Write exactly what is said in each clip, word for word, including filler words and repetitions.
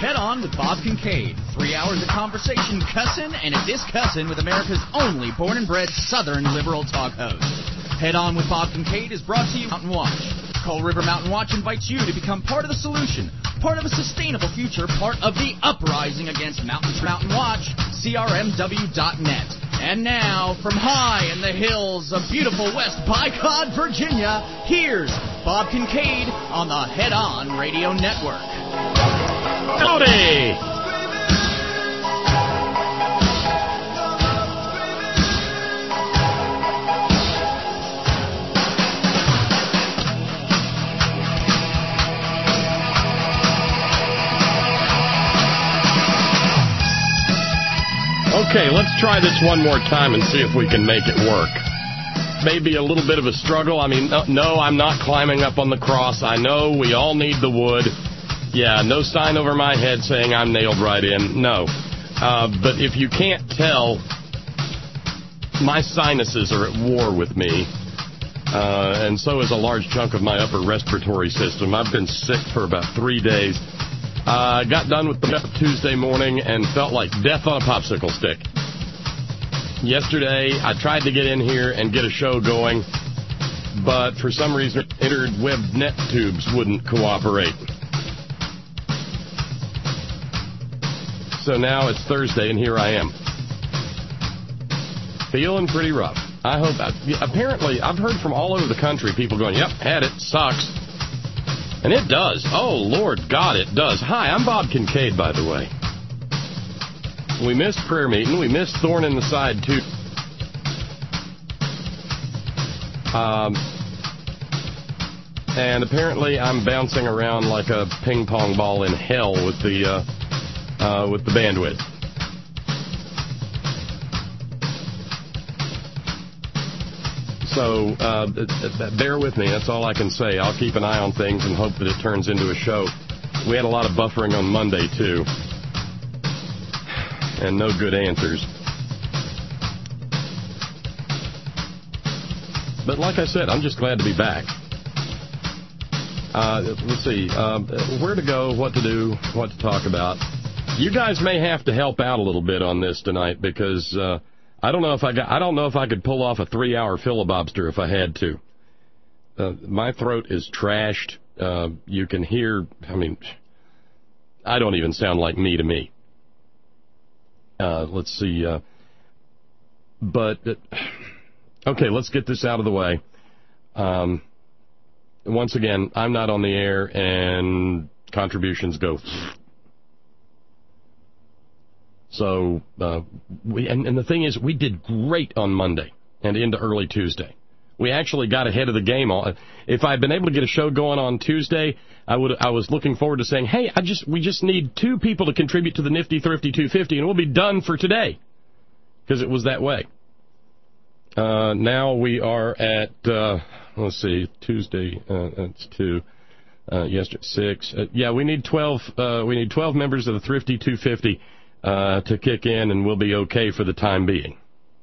Head On with Bob Kincaid. Three hours of conversation, cussing, and a discussing with America's only born and bred Southern liberal talk host. Head On with Bob Kincaid is brought to you by Mountain Watch. Coal River Mountain Watch invites you to become part of the solution, part of a sustainable future, part of the uprising against Mountain Mountain Watch, C R M W dot net. And now, from high in the hills of beautiful West Bycod, Virginia, here's Bob Kincaid on the Head On Radio Network. Howdy! Okay, let's try this one more time and see if we can make it work. Maybe a little bit of a struggle. I mean, no, no, I'm not climbing up on the cross. I know we all need the wood. Yeah, no sign over my head saying I'm nailed right in. No. Uh, but if you can't tell, my sinuses are at war with me. Uh, and so is a large chunk of my upper respiratory system. I've been sick for about three days. I uh, got done with the Tuesday morning and felt like death on a popsicle stick. Yesterday, I tried to get in here and get a show going, but for some reason, interweb net tubes wouldn't cooperate. So now it's Thursday, and here I am. Feeling pretty rough. I hope... I, apparently, I've heard from all over the country people going, yep, had it, sucks. And it does. Oh, Lord God, it does. Hi, I'm Bob Kincaid, by the way. We missed prayer meeting. We missed Thorn in the Side, too. Um, and apparently I'm bouncing around like a ping pong ball in hell with the, uh, uh, with the bandwidth. So, uh, bear with me. That's all I can say. I'll keep an eye on things and hope that it turns into a show. We had a lot of buffering on Monday, too. And no good answers. But like I said, I'm just glad to be back. Uh, let's see. Uh, where to go, what to do, what to talk about. You guys may have to help out a little bit on this tonight because... Uh, I don't know if I got, I don't know if I could pull off a three-hour filibuster if I had to. Uh, my throat is trashed. Uh, you can hear, I mean, I don't even sound like me to me. Uh, let's see. Uh, but, uh, okay, let's get this out of the way. Um, once again, I'm not on the air, and contributions go... So, uh, we, and, and the thing is, we did great on Monday and into early Tuesday. We actually got ahead of the game. If I'd been able to get a show going on Tuesday, I would. I was looking forward to saying, hey, I just we just need two people to contribute to the Nifty Thrifty two fifty, and we'll be done for today. Because it was that way. Uh, now we are at, uh, let's see, Tuesday, uh, that's two, uh, yesterday, six. Uh, yeah, we need twelve, uh, we need twelve members of the Thrifty two fifty. Uh, to kick in, and we'll be okay for the time being.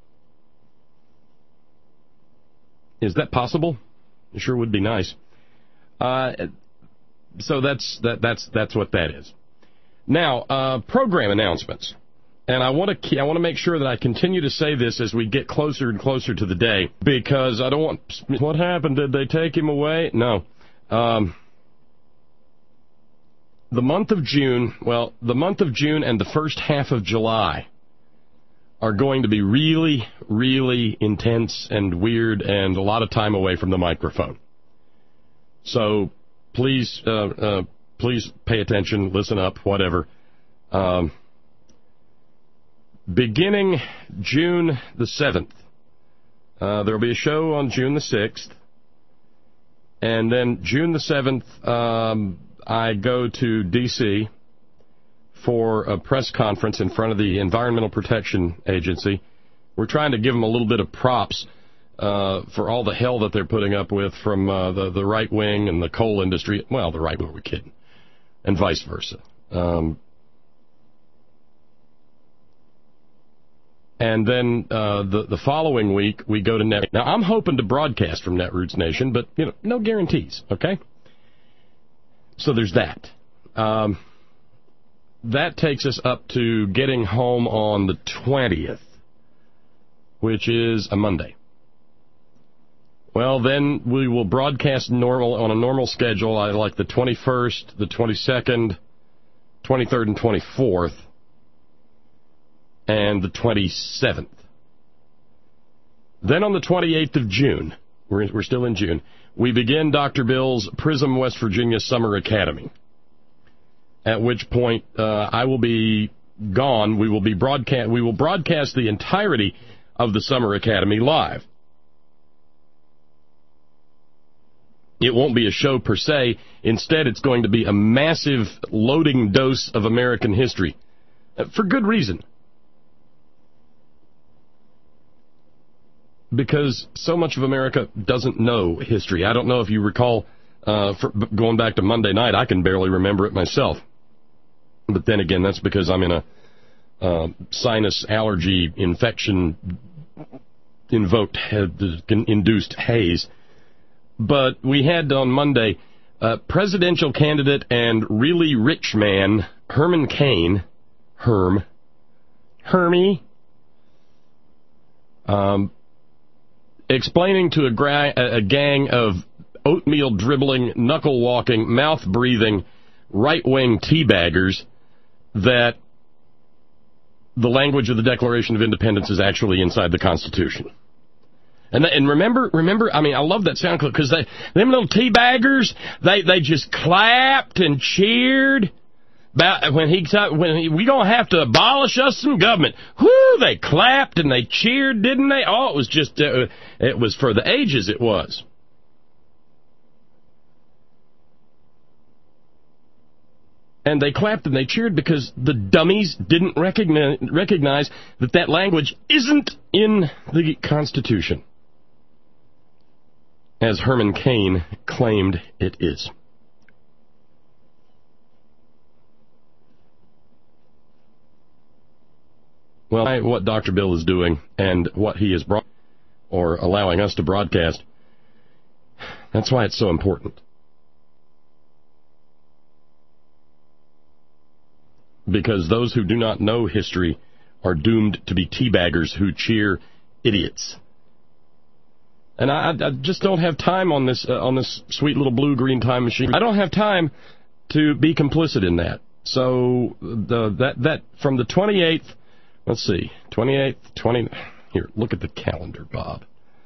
Is that possible? It sure would be nice. Uh, so that's that that's that's what that is. Now, uh, program announcements, and I want to I want to make sure that I continue to say this as we get closer and closer to the day, because I don't want what happened. Did they take him away? No. Um, The month of June, well, the month of June and the first half of July are going to be really, really intense and weird and a lot of time away from the microphone. So please, uh, uh, please pay attention, listen up, whatever. Um, beginning June the seventh, uh, there will be a show on June the sixth, and then June the seventh, um... I go to D C for a press conference in front of the Environmental Protection Agency. We're trying to give them a little bit of props uh, for all the hell that they're putting up with from uh, the, the right wing and the coal industry. Well, the right wing, we're kidding. And vice versa. Um, and then uh, the, the following week, we go to Net. Now, I'm hoping to broadcast from Netroots Nation, but, you know, no guarantees, okay? So there's that. Um, that takes us up to getting home on the twentieth, which is a Monday. Well, then we will broadcast normal on a normal schedule. I like the twenty-first, the twenty-second, twenty-third, and twenty-fourth, and the twenty-seventh. Then on the twenty-eighth of June, we're, we're still in June, we begin Doctor Bill's Prism West Virginia Summer Academy, at which point uh, I will be gone. We will be broadcast. We will broadcast the entirety of the Summer Academy live. It won't be a show per se. Instead, it's going to be a massive loading dose of American history, for good reason. Because so much of America doesn't know history. I don't know if you recall, uh, for, going back to Monday night, I can barely remember it myself. But then again, that's because I'm in a uh, sinus allergy infection invoked, induced haze. But we had on Monday uh, presidential candidate and really rich man Herman Cain, Herm, Hermie, um, explaining to a, gra- a gang of oatmeal dribbling, knuckle walking, mouth breathing, right wing teabaggers that the language of the Declaration of Independence is actually inside the Constitution. And and remember, remember, I mean, I love that sound clip because they, them little teabaggers, they they just clapped and cheered about when he when he, we gonna have to abolish us some government. Whoo! They clapped and they cheered, didn't they? Oh, it was just uh, it was for the ages. It was. And they clapped and they cheered because the dummies didn't recognize, recognize that that language isn't in the Constitution, as Herman Cain claimed it is. Well, what Doctor Bill is doing and what he is brought or allowing us to broadcast, that's why it's so important. Because those who do not know history are doomed to be teabaggers who cheer idiots. And I, I just don't have time on this uh, on this sweet little blue-green time machine. I don't have time to be complicit in that. So the that that from the twenty-eighth, let's see, twenty-eighth, twenty. Here, look at the calendar, Bob.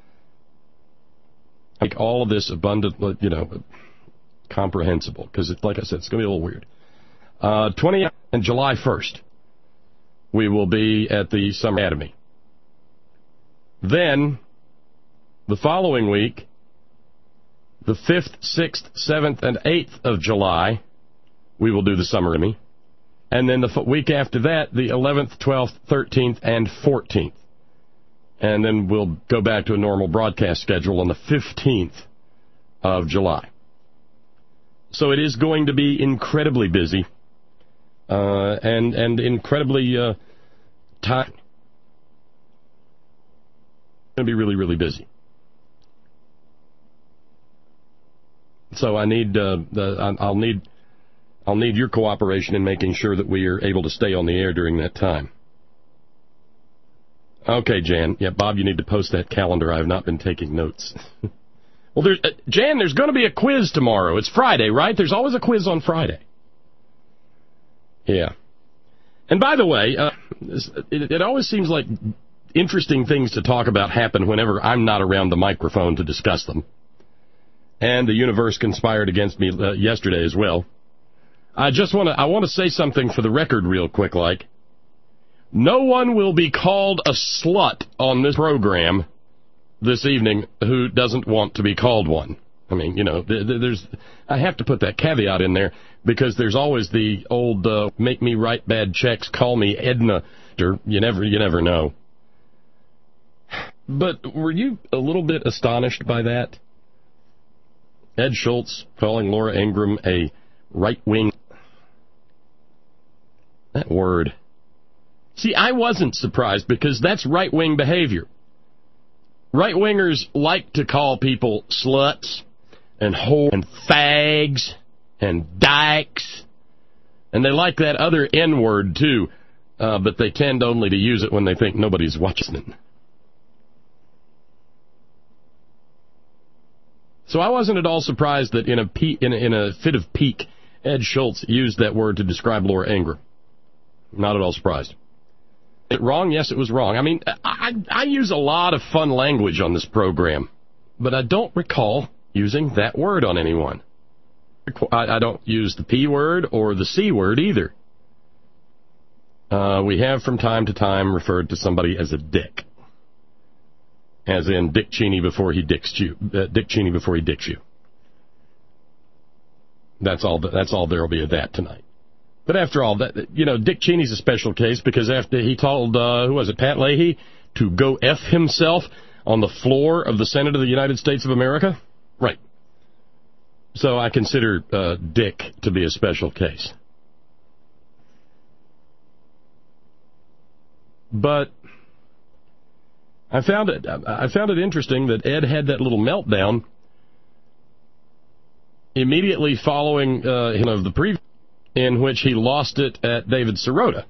Make all of this abundant, you know, comprehensible, because it's like I said, it's going to be a little weird. Uh, twentieth and July first, we will be at the Summer Academy. Then, the following week, the fifth, sixth, seventh, and eighth of July, we will do the Summer Academy. And then the f- week after that, the eleventh, twelfth, thirteenth, and fourteenth. And then we'll go back to a normal broadcast schedule on the fifteenth of July. So it is going to be incredibly busy. Uh, and and incredibly uh, time. It's going to be really, really busy. So I need uh, the, I'll need I'll need your cooperation in making sure that we are able to stay on the air during that time. Okay, Jan. Yeah, Bob, you need to post that calendar. I have not been taking notes. Well, there's, uh, Jan, there's going to be a quiz tomorrow. It's Friday, right? There's always a quiz on Friday. Yeah. And by the way, uh, it, it always seems like interesting things to talk about happen whenever I'm not around the microphone to discuss them. And the universe conspired against me uh, yesterday as well. I just want to I want to say something for the record real quick, like. No one will be called a slut on this program this evening who doesn't want to be called one. I mean, you know, there's I have to put that caveat in there because there's always the old uh, make me write bad checks, call me Edna. You never, you never know. But were you a little bit astonished by that? Ed Schultz calling Laura Ingraham a right-wing. That word. See, I wasn't surprised because that's right-wing behavior. Right-wingers like to call people sluts and whores and fags and dykes And they like that other N-word, too, uh, but they tend only to use it when they think nobody's watching. So I wasn't at all surprised that in a, pe- in a, in a fit of pique, Ed Schultz used that word to describe Laura Ingraham. Not at all surprised. It wrong? Yes, it was wrong. I mean, I, I use a lot of fun language on this program, but I don't recall using that word on anyone. I, I don't use the P word or the C word either. Uh, we have from time to time referred to somebody as a dick. As in Dick Cheney before he dicks you. Uh, Dick Cheney before he dicks you. That's all. That's all there will be of that tonight. But after all, that you know, Dick Cheney's a special case because after he told uh, who was it, Pat Leahy, to go F himself on the floor of the Senate of the United States of America, right? So I consider uh, Dick to be a special case. But I found it. I found it interesting that Ed had that little meltdown immediately following uh, you know, the preview, in which he lost it at David Sirota.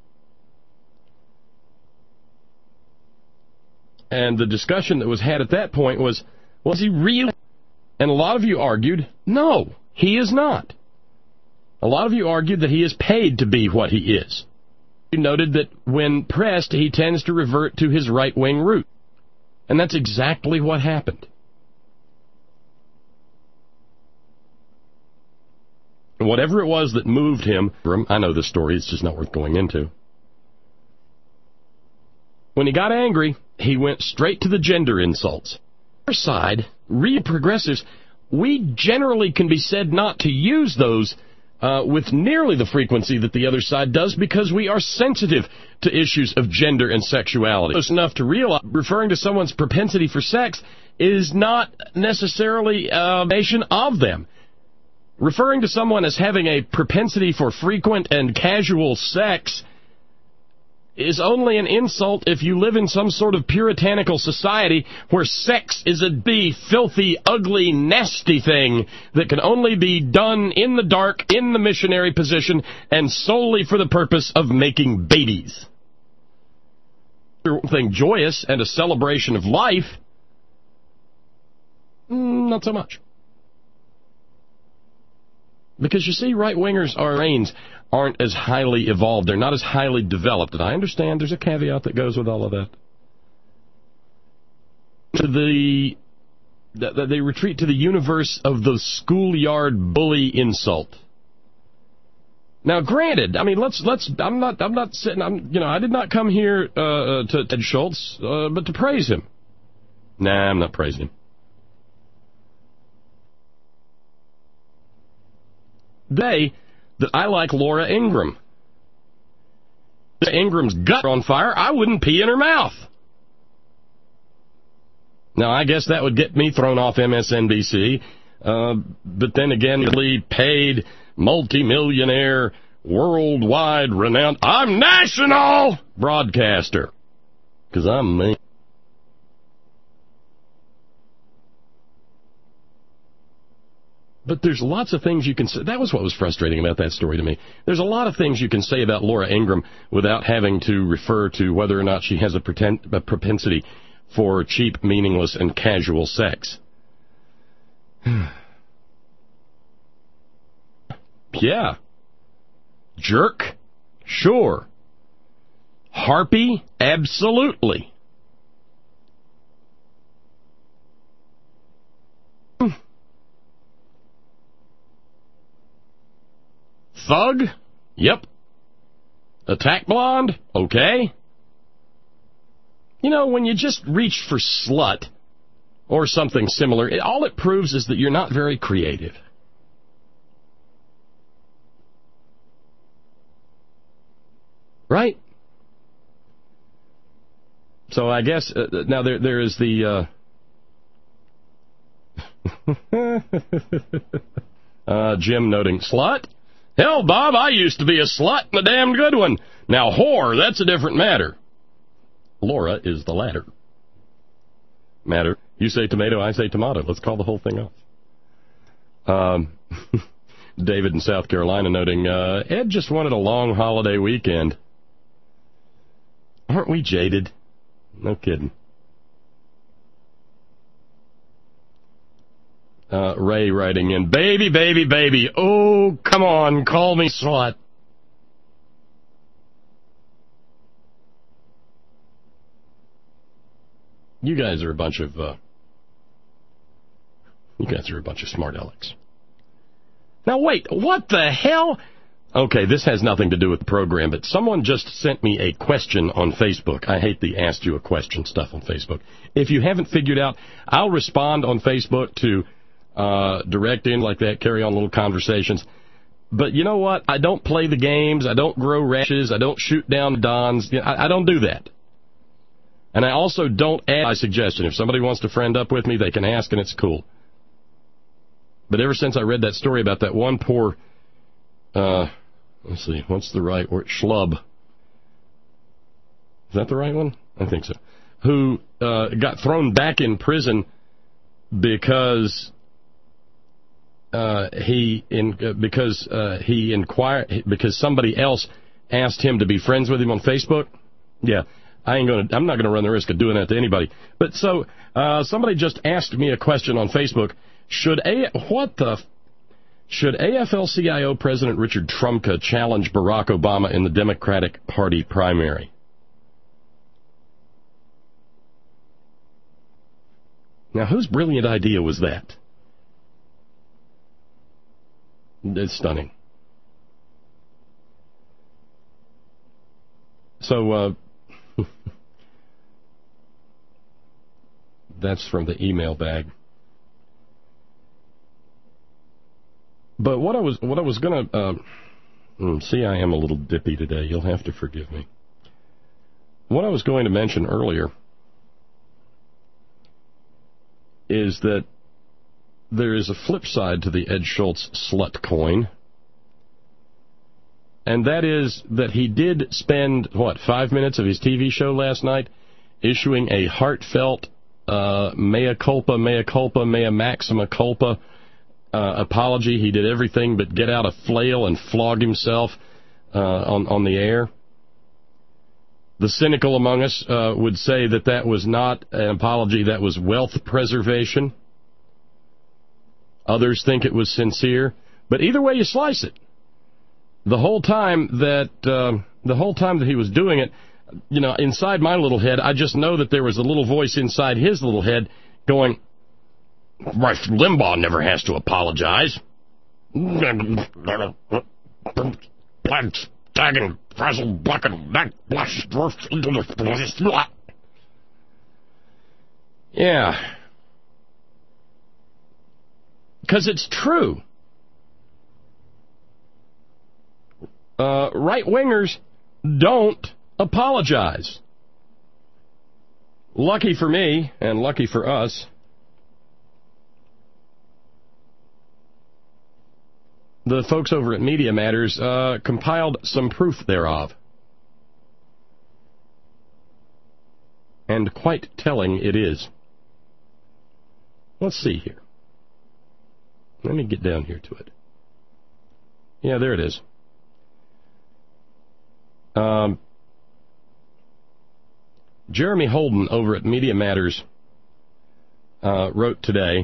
And the discussion that was had at that point was, was he really? And a lot of you argued, no, he is not. A lot of you argued that he is paid to be what he is. You noted that when pressed, he tends to revert to his right-wing route. And that's exactly what happened. Whatever it was that moved him, I know the story, it's just not worth going into. When he got angry, he went straight to the gender insults. Our side, real progressives, we generally can be said not to use those Uh, with nearly the frequency that the other side does because we are sensitive to issues of gender and sexuality. Close enough to realize referring to someone's propensity for sex is not necessarily a nation of them. Referring to someone as having a propensity for frequent and casual sex is only an insult if you live in some sort of puritanical society where sex is a b filthy, ugly, nasty thing that can only be done in the dark, in the missionary position, and solely for the purpose of making babies. Something joyous and a celebration of life, not so much. Because you see, right-wingers are brains aren't as highly evolved. They're not as highly developed. And I understand there's a caveat that goes with all of that. To the, they retreat to the universe of the schoolyard bully insult. Now, granted, I mean, let's let's. I'm not. I'm not sitting. I'm. You know, I did not come here uh, to Ed Schultz, uh, but to praise him. Nah, I'm not praising him. Day that I like Laura Ingraham. If Ingram's gut on fire, I wouldn't pee in her mouth. Now, I guess that would get me thrown off M S N B C, uh, but then again, the paid, multimillionaire, worldwide renowned, I'm national broadcaster, because I'm me. But there's lots of things you can say. That was what was frustrating about that story to me. There's a lot of things you can say about Laura Ingraham without having to refer to whether or not she has a, pretend, a propensity for cheap, meaningless, and casual sex. Yeah. Jerk? Sure. Harpy? Absolutely. Thug? Yep. Attack blonde? Okay. You know, when you just reach for slut or something similar, it, all it proves is that you're not very creative. Right? So I guess, uh, now there there is the... Uh, uh, Jim noting, slut? Hell, Bob, I used to be a slut and a damn good one. Now, whore, that's a different matter. Laura is the latter. Matter. You say tomato, I say tomato. Let's call the whole thing off. Um, David in South Carolina noting, uh, Ed just wanted a long holiday weekend. Aren't we jaded? No kidding. Uh, Ray writing in, baby, baby, baby, oh, come on, call me slut. You guys are a bunch of, uh, you guys are a bunch of smart alecks. Now wait, what the hell? Okay, this has nothing to do with the program, but someone just sent me a question on Facebook. I hate the asked you a question stuff on Facebook. If you haven't figured out, I'll respond on Facebook to uh, direct in like that, carry on little conversations. But you know what? I don't play the games. I don't grow rashes. I don't shoot down dons. I, I don't do that. And I also don't add my suggestion. If somebody wants to friend up with me, they can ask, and it's cool. But ever since I read that story about that one poor, uh, let's see, what's the right word? Schlub. Is that the right one? I think so. Who uh, got thrown back in prison because uh, he in uh, because uh, he inquired because somebody else asked him to be friends with him on Facebook. Yeah. I ain't gonna. I'm not gonna run the risk of doing that to anybody. But so uh, somebody just asked me a question on Facebook. Should a what the should A F L C I O President Richard Trumka challenge Barack Obama in the Democratic Party primary? Now, whose brilliant idea was that? It's stunning. So. Uh, That's from the email bag. But what I was what I was going to uh, see, I am a little dippy today. You'll have to forgive me. What I was going to mention earlier is that there is a flip side to the Ed Schultz slut coin, and that is that he did spend what five minutes of his T V show last night issuing a heartfelt Uh, mea culpa, mea culpa, mea maxima culpa uh, apology. He did everything but get out a flail and flog himself uh, on, on the air. The cynical among us uh, would say that that was not an apology, that was wealth preservation. Others think it was sincere. But either way you slice it, the whole time that uh, the whole time that he was doing it, you know, inside my little head, I just know that there was a little voice inside his little head going, Rush Limbaugh never has to apologize. Yeah. Because it's true. Uh, right-wingers don't apologize. Lucky for me, and lucky for us, the folks over at Media Matters uh, compiled some proof thereof. And quite telling it is. Let's see here. Let me get down here to it. Yeah, there it is. Um... Jeremy Holden over at Media Matters uh, wrote today,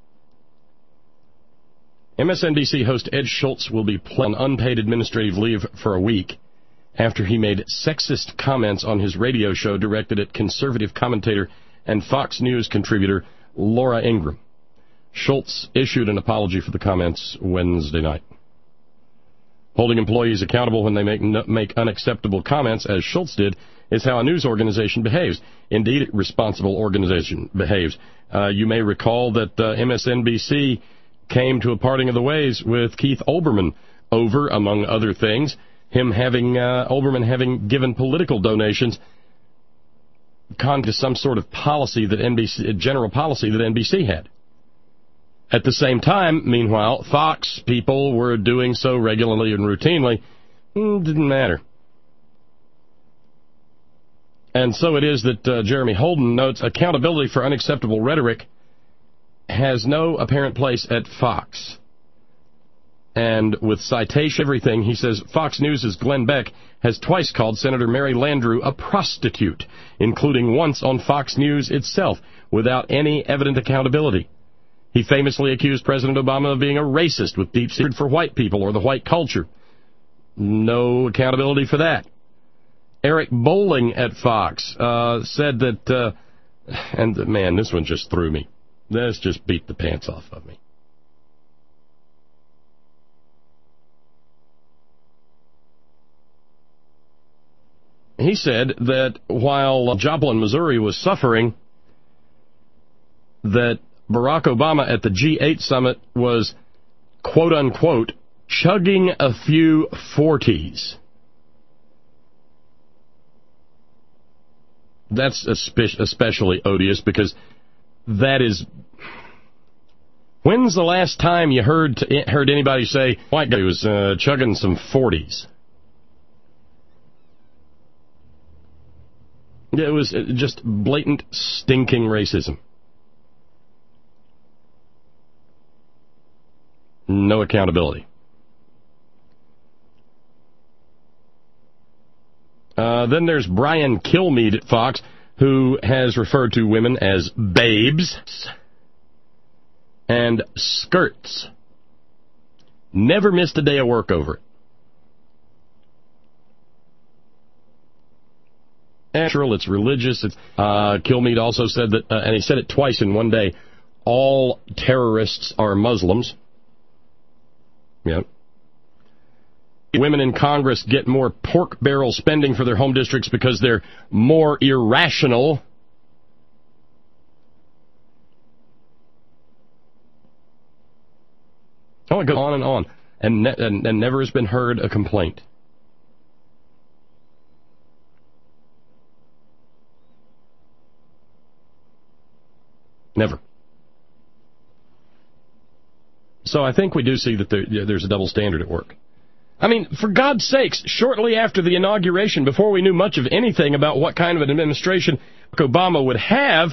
M S N B C host Ed Schultz will be on unpaid administrative leave for a week after he made sexist comments on his radio show directed at conservative commentator and Fox News contributor Laura Ingraham. Schultz issued an apology for the comments Wednesday night. Holding employees accountable when they make make unacceptable comments, as Schultz did, is how a news organization behaves. Indeed, a responsible organization behaves. Uh, you may recall that uh, M S N B C came to a parting of the ways with Keith Olbermann over, among other things, him having uh, Olbermann having given political donations con to some sort of policy that N B C, general policy that N B C had. At the same time, meanwhile, Fox people were doing so regularly and routinely. Mm, didn't matter. And so it is that uh, Jeremy Holden notes accountability for unacceptable rhetoric has no apparent place at Fox. And with citation everything, he says, Fox News' Glenn Beck has twice called Senator Mary Landrieu a prostitute, including once on Fox News itself, without any evident accountability. He famously accused President Obama of being a racist with deep hatred for white people or the white culture. No accountability for that. Eric Bolling at Fox uh, said that, uh, and man, this one just threw me. This just beat the pants off of me. He said that while Joplin, Missouri was suffering, that Barack Obama at the G eight summit was, quote-unquote, chugging a few forties. That's especially odious because that is... When's the last time you heard heard anybody say, white guy was uh, chugging some forties? It was just blatant, stinking racism. No accountability. Uh, then there's Brian Kilmeade at Fox, who has referred to women as babes and skirts. Never missed a day of work over it. Natural, it's religious. It's, uh, Kilmeade also said that, uh, and he said it twice in one day, all terrorists are Muslims. Yep. Women in Congress get more pork barrel spending for their home districts because they're more irrational. Oh, it goes on and on, and, ne- and, and never has been heard a complaint. Never. So I think we do see that there, there's a double standard at work. I mean, for God's sakes, shortly after the inauguration, before we knew much of anything about what kind of an administration Obama would have,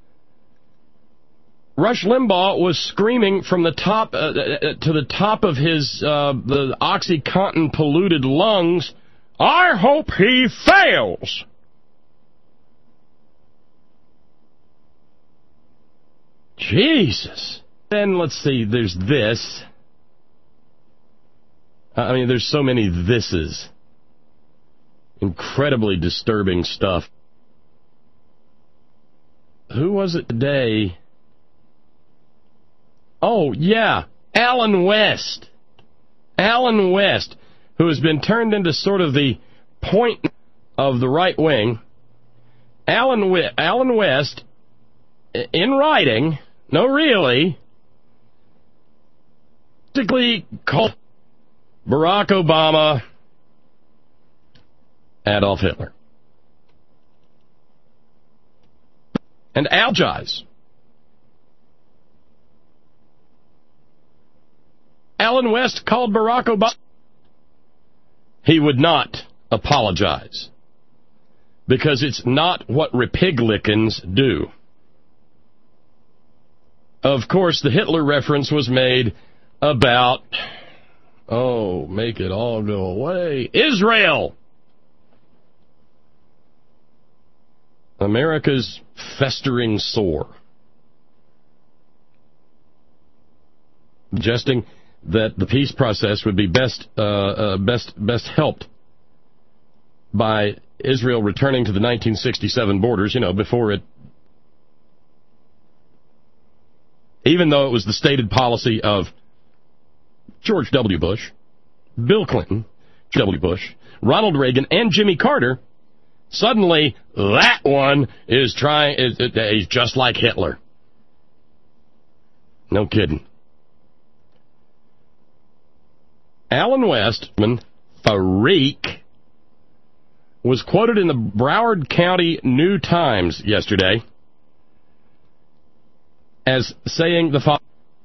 Rush Limbaugh was screaming from the top uh, to the top of his uh, the OxyContin-polluted lungs, "I hope he fails." Jesus. Then let's see, there's this. I mean, there's so many thises. Incredibly disturbing stuff. Who was it today? Oh, yeah, Alan West. Alan West, who has been turned into sort of the point of the right wing. Alan, we- Alan West, in writing, no really, basically called Barack Obama Adolf Hitler. And apologize. Alan West called Barack Obama. He would not apologize because it's not what Republicans do. Of course, the Hitler reference was made about, oh, make it all go away, Israel. America's festering sore. Suggesting that the peace process would be best, uh, uh, best, best helped by Israel returning to the nineteen sixty-seven borders, you know, before it, even though it was the stated policy of George W. Bush, Bill Clinton, W. Bush, Ronald Reagan, and Jimmy Carter, suddenly that one is trying, is, is just like Hitler. No kidding. Alan Westman, freak, was quoted in the Broward County New Times yesterday as saying the following.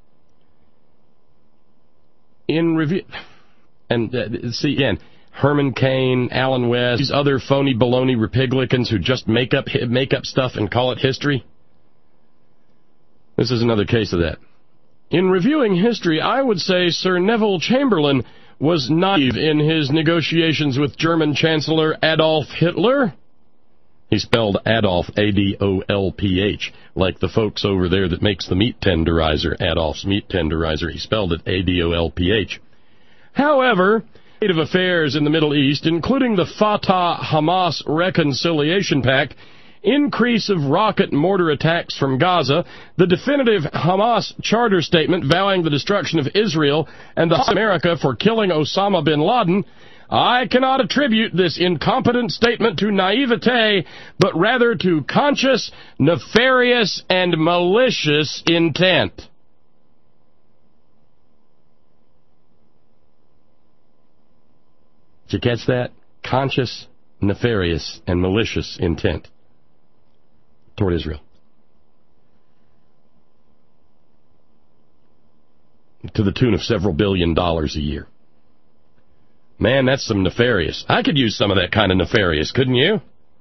In review, and uh, see again, Herman Cain, Alan West, these other phony baloney Republicans who just make up make up stuff and call it history. This is another case of that. In reviewing history, I would say Sir Neville Chamberlain was naive in his negotiations with German Chancellor Adolf Hitler. He spelled Adolf, A D O L P H, like the folks over there that makes the meat tenderizer, Adolf's meat tenderizer. He spelled it A D O L P H. However, state of affairs in the Middle East, including the Fatah-Hamas Reconciliation Pact, increase of rocket and mortar attacks from Gaza, the definitive Hamas charter statement vowing the destruction of Israel, and the America for killing Osama bin Laden, I cannot attribute this incompetent statement to naivete, but rather to conscious, nefarious, and malicious intent. Did you catch that? Conscious, nefarious, and malicious intent toward Israel. To the tune of several billion dollars a year. Man, that's some nefarious. I could use some of that kind of nefarious, couldn't you?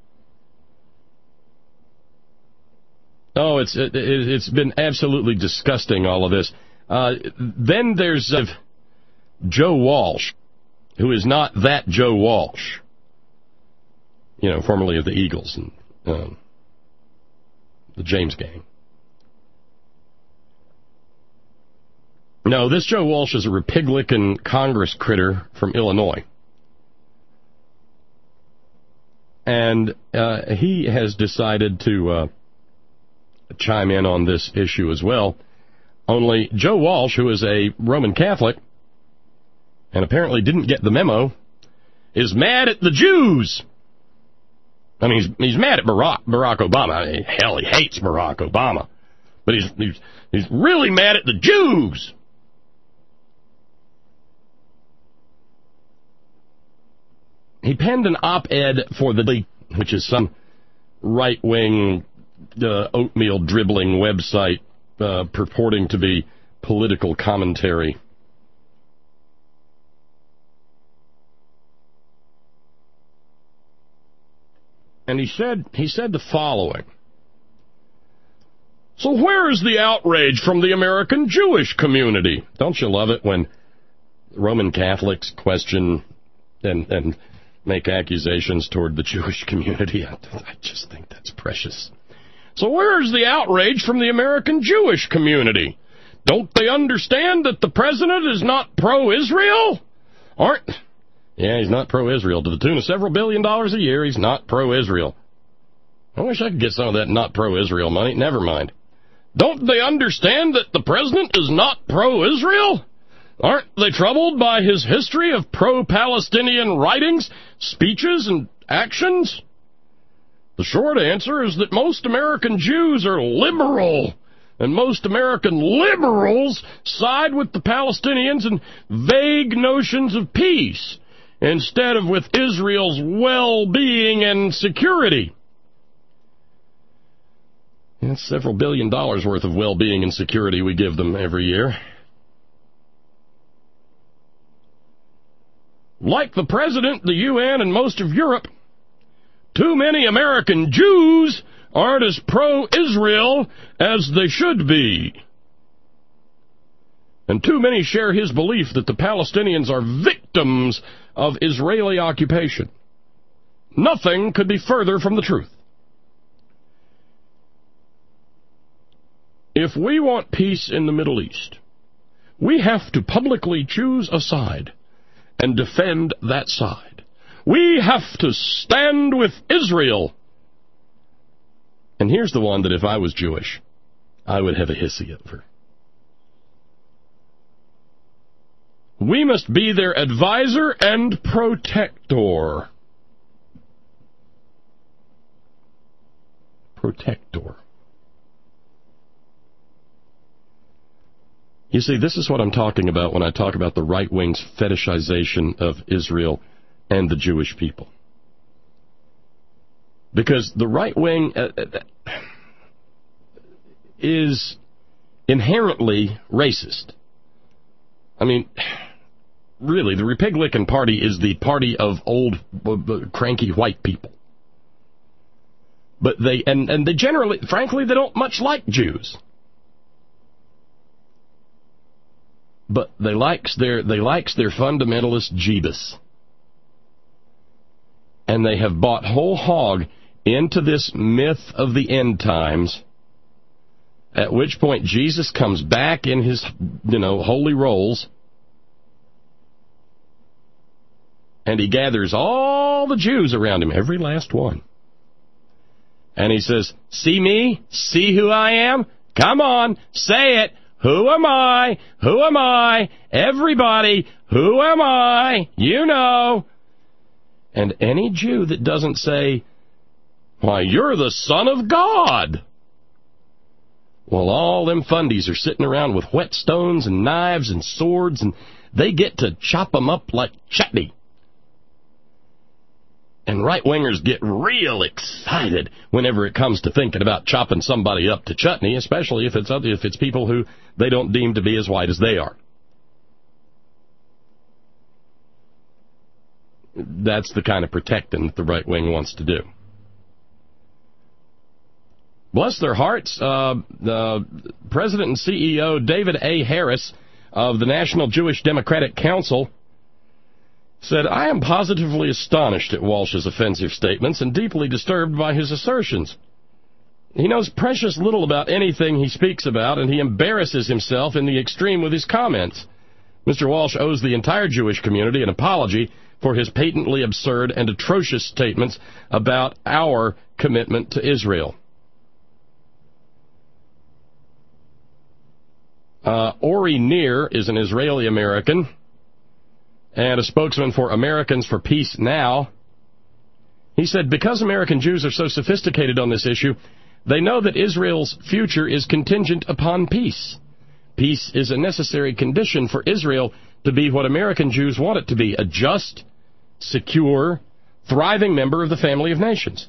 Oh, it's it, it's been absolutely disgusting, all of this. Uh, then there's uh, Joe Walsh, who is not that Joe Walsh, you know, formerly of the Eagles and um, the James Gang. No, this Joe Walsh is a Republican Congress critter from Illinois. And uh, he has decided to uh, chime in on this issue as well. Only Joe Walsh, who is a Roman Catholic, and apparently didn't get the memo, is mad at the Jews. I mean, he's, he's mad at Barack, Barack Obama. I mean, hell, he hates Barack Obama. But he's, he's, he's really mad at the Jews. He penned an op-ed for the, which is some right-wing uh, oatmeal dribbling website uh, purporting to be political commentary. And he said he said the following. So where is the outrage from the American Jewish community? Don't you love it when Roman Catholics question and and make accusations toward the Jewish community? I, I just think that's precious. So where is the outrage from the American Jewish community? Don't they understand that the president is not pro-Israel? Aren't... Yeah, he's not pro-Israel. To the tune of several billion dollars a year, he's not pro-Israel. I wish I could get some of that not pro-Israel money. Never mind. Don't they understand that the president is not pro-Israel? Aren't they troubled by his history of pro-Palestinian writings, speeches, and actions? The short answer is that most American Jews are liberal, and most American liberals side with the Palestinians in vague notions of peace, instead of with Israel's well-being and security. That's several billion dollars worth of well-being and security we give them every year. Like the President, the U N, and most of Europe, too many American Jews aren't as pro-Israel as they should be. And too many share his belief that the Palestinians are victims of Israeli occupation. Nothing could be further from the truth. If we want peace in the Middle East, we have to publicly choose a side and defend that side. We have to stand with Israel. And here's the one that if I was Jewish, I would have a hissy over. We must be their advisor and protector. Protector. You see, this is what I'm talking about when I talk about the right wing's fetishization of Israel and the Jewish people. Because the right wing uh, is inherently racist. I mean, really, the Republican Party is the party of old, uh, cranky white people. But they, and, and they generally, frankly, they don't much like Jews. but they likes their they likes their fundamentalist Jeebus. And they have bought whole hog into this myth of the end times, at which point Jesus comes back in his, you know, holy rolls, and he gathers all the Jews around him, every last one. And he says, see me? See who I am? Come on, say it. Who am I? Who am I? Everybody, who am I? You know. And any Jew that doesn't say, why, you're the Son of God. Well, all them fundies are sitting around with whetstones and knives and swords, and they get to chop them up like chutney. And right-wingers get real excited whenever it comes to thinking about chopping somebody up to chutney, especially if it's other, if it's people who they don't deem to be as white as they are. That's the kind of protecting that the right wing wants to do. Bless their hearts, uh, the President and C E O David A. Harris of the National Jewish Democratic Council said, I am positively astonished at Walsh's offensive statements and deeply disturbed by his assertions. He knows precious little about anything he speaks about, and he embarrasses himself in the extreme with his comments. Mister Walsh owes the entire Jewish community an apology for his patently absurd and atrocious statements about our commitment to Israel. Uh, Ori Nir is an Israeli-American and a spokesman for Americans for Peace Now. He said, because American Jews are so sophisticated on this issue, they know that Israel's future is contingent upon peace. Peace is a necessary condition for Israel to be what American Jews want it to be, a just, secure, thriving member of the family of nations.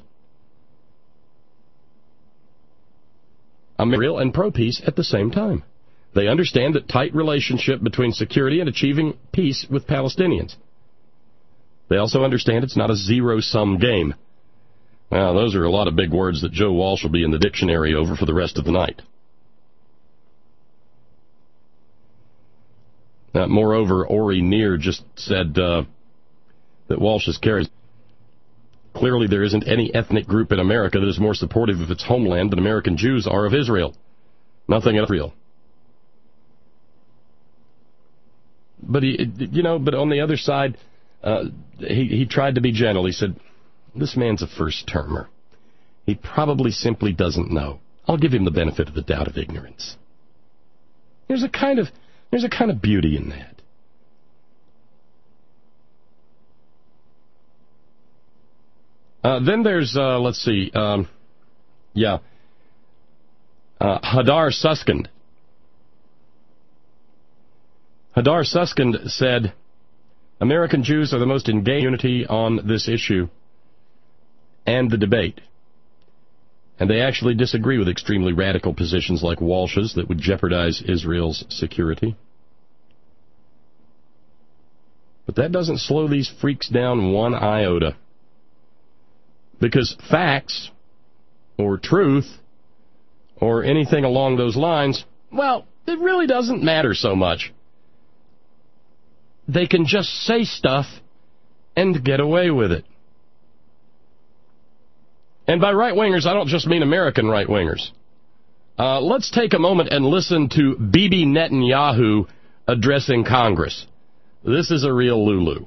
Israel and pro-peace at the same time. They understand the tight relationship between security and achieving peace with Palestinians. They also understand it's not a zero-sum game. Well, those are a lot of big words that Joe Walsh will be in the dictionary over for the rest of the night. Uh, moreover, Ori Nir just said uh, that Walsh is carrying. Clearly, there isn't any ethnic group in America that is more supportive of its homeland than American Jews are of Israel. Nothing else real. But he, you know, but on the other side, uh, he he tried to be gentle. He said, "This man's a first-termer. He probably simply doesn't know. I'll give him the benefit of the doubt of ignorance." There's a kind of there's a kind of beauty in that. Uh, then there's uh, let's see, um, yeah, uh, Hadar Suskind. Hadar Suskind said, American Jews are the most engaged community on this issue and the debate. And they actually disagree with extremely radical positions like Walsh's that would jeopardize Israel's security. But that doesn't slow these freaks down one iota. Because facts, or truth, or anything along those lines, well, it really doesn't matter so much. They can just say stuff and get away with it. And by right-wingers, I don't just mean American right-wingers. Uh, let's take a moment and listen to Bibi Netanyahu addressing Congress. This is a real Lulu.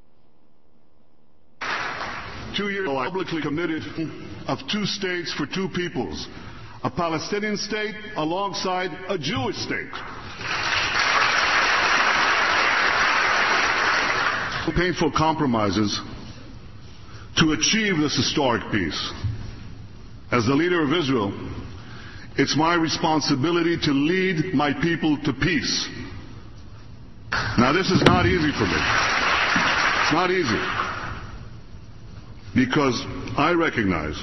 Two years ago, I publicly committed of two states for two peoples, a Palestinian state alongside a Jewish state. Painful compromises to achieve this historic peace. As the leader of Israel, it's my responsibility to lead my people to peace. Now, this is not easy for me. It's not easy. Because I recognize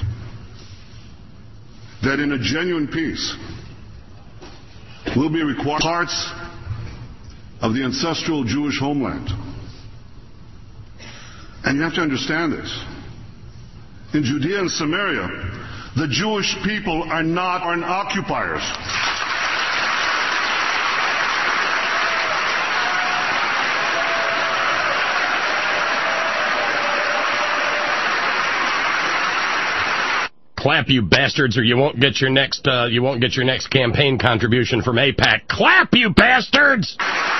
that in a genuine peace, will be required parts of the ancestral Jewish homeland. And you have to understand this. In Judea and Samaria, the Jewish people are not are occupiers. Clap, you bastards, or you won't get your next uh, you won't get your next campaign contribution from AIPAC. Clap, you bastards!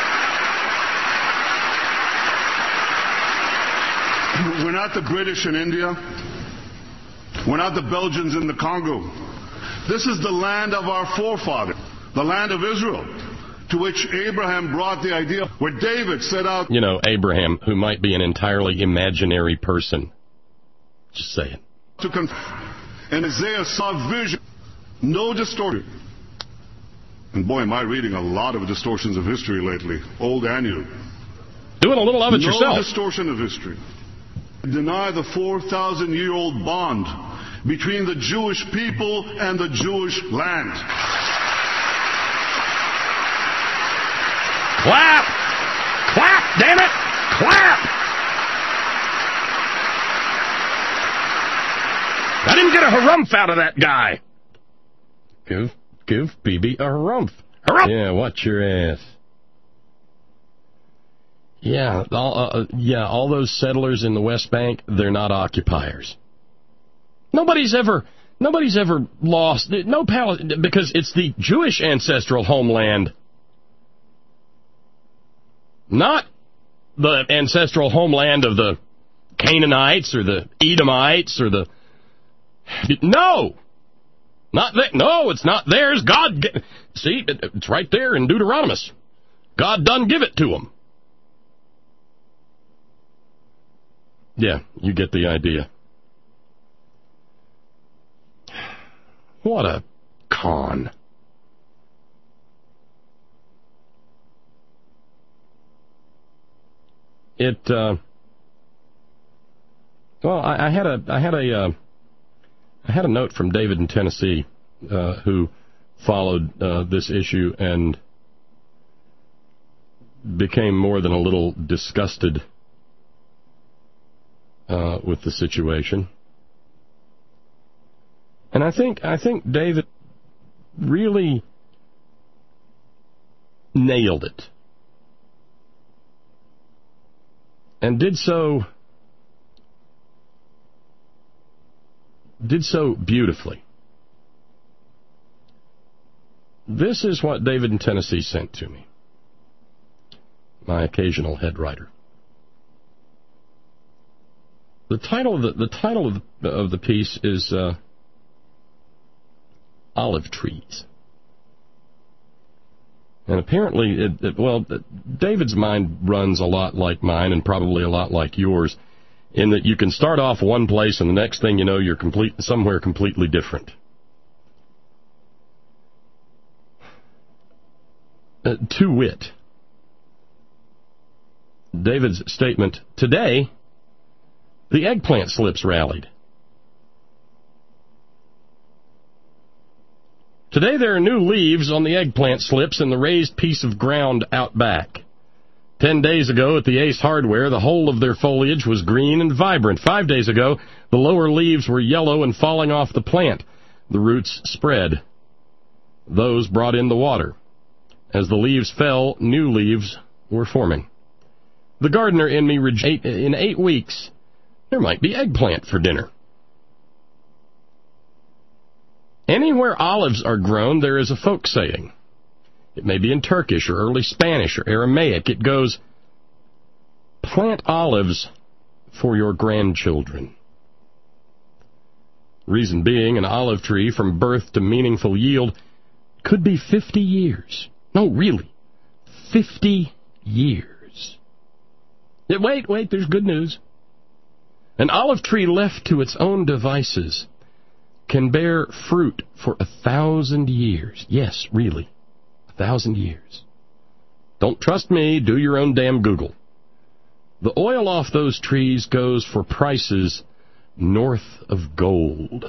We're not the British in India. We're not the Belgians in the Congo. This is the land of our forefathers, the land of Israel, to which Abraham brought the idea, where David set out... You know, Abraham, who might be an entirely imaginary person. Just saying. To conf- and Isaiah saw vision, no distortion. And boy, am I reading a lot of distortions of history lately, old and new. Doing a little of it no yourself. No distortion of history. Deny the four thousand year old bond between the Jewish people and the Jewish land. Clap! Clap, damn it! Clap! I didn't get a harumph out of that guy. Give, give B B a harumph. Harumph! Yeah, watch your ass. Yeah, all, uh, yeah, all those settlers in the West Bank, they're not occupiers. Nobody's ever, nobody's ever lost, no Palestine, because it's the Jewish ancestral homeland, not the ancestral homeland of the Canaanites or the Edomites or the, no, not that, no, it's not theirs. God, see, it's right there in Deuteronomy. God done give it to them. Yeah, you get the idea. What a con. It, uh, well, I, I had a, I had a, uh, I had a note from David in Tennessee, uh, who followed, uh, this issue and became more than a little disgusted Uh, with the situation. And I think I think David really nailed it. And did so did so beautifully. This is what David in Tennessee sent to me, my occasional head writer. The title of the, the title of the, of the piece is uh, Olive Trees. And apparently, it, it, well, David's mind runs a lot like mine and probably a lot like yours, in that you can start off one place and the next thing you know, you're complete somewhere completely different. Uh, to wit, David's statement, today, the eggplant slips rallied. Today there are new leaves on the eggplant slips in the raised piece of ground out back. Ten days ago at the Ace Hardware, the whole of their foliage was green and vibrant. Five days ago, the lower leaves were yellow and falling off the plant. The roots spread. Those brought in the water. As the leaves fell, new leaves were forming. The gardener in me rejected in eight weeks. There might be eggplant for dinner. Anywhere olives are grown, there is a folk saying. It may be in Turkish or early Spanish or Aramaic. It goes, plant olives for your grandchildren. Reason being, an olive tree from birth to meaningful yield could be fifty years. No, really, fifty years. Wait, wait, there's good news. An olive tree left to its own devices can bear fruit for a thousand years. Yes, really, a thousand years. Don't trust me, do your own damn Google. The oil off those trees goes for prices north of gold.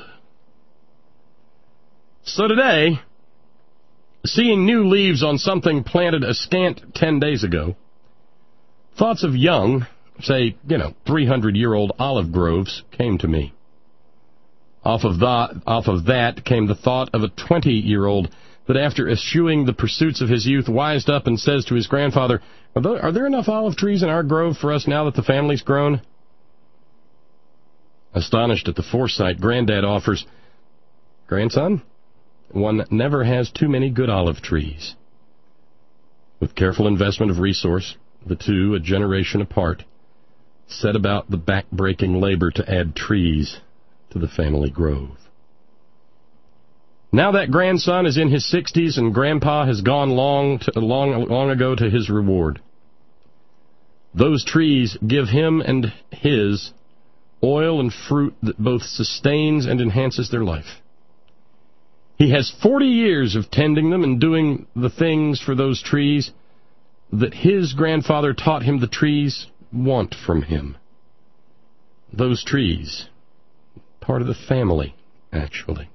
So today, seeing new leaves on something planted a scant ten days ago, thoughts of young, say, you know, three hundred year old olive groves came to me. Off of that, off of that came the thought of a twenty-year-old that after eschewing the pursuits of his youth wised up and says to his grandfather, are there, are there enough olive trees in our grove for us now that the family's grown? Astonished at the foresight, Granddad offers, Grandson, one never has too many good olive trees. With careful investment of resource, the two, a generation apart, set about the back-breaking labor to add trees to the family grove. Now that grandson is in his sixties and Grandpa has gone long, to, long, long ago to his reward. Those trees give him and his oil and fruit that both sustains and enhances their life. He has forty years of tending them and doing the things for those trees that his grandfather taught him the trees want from him. Those trees, part of the family, actually.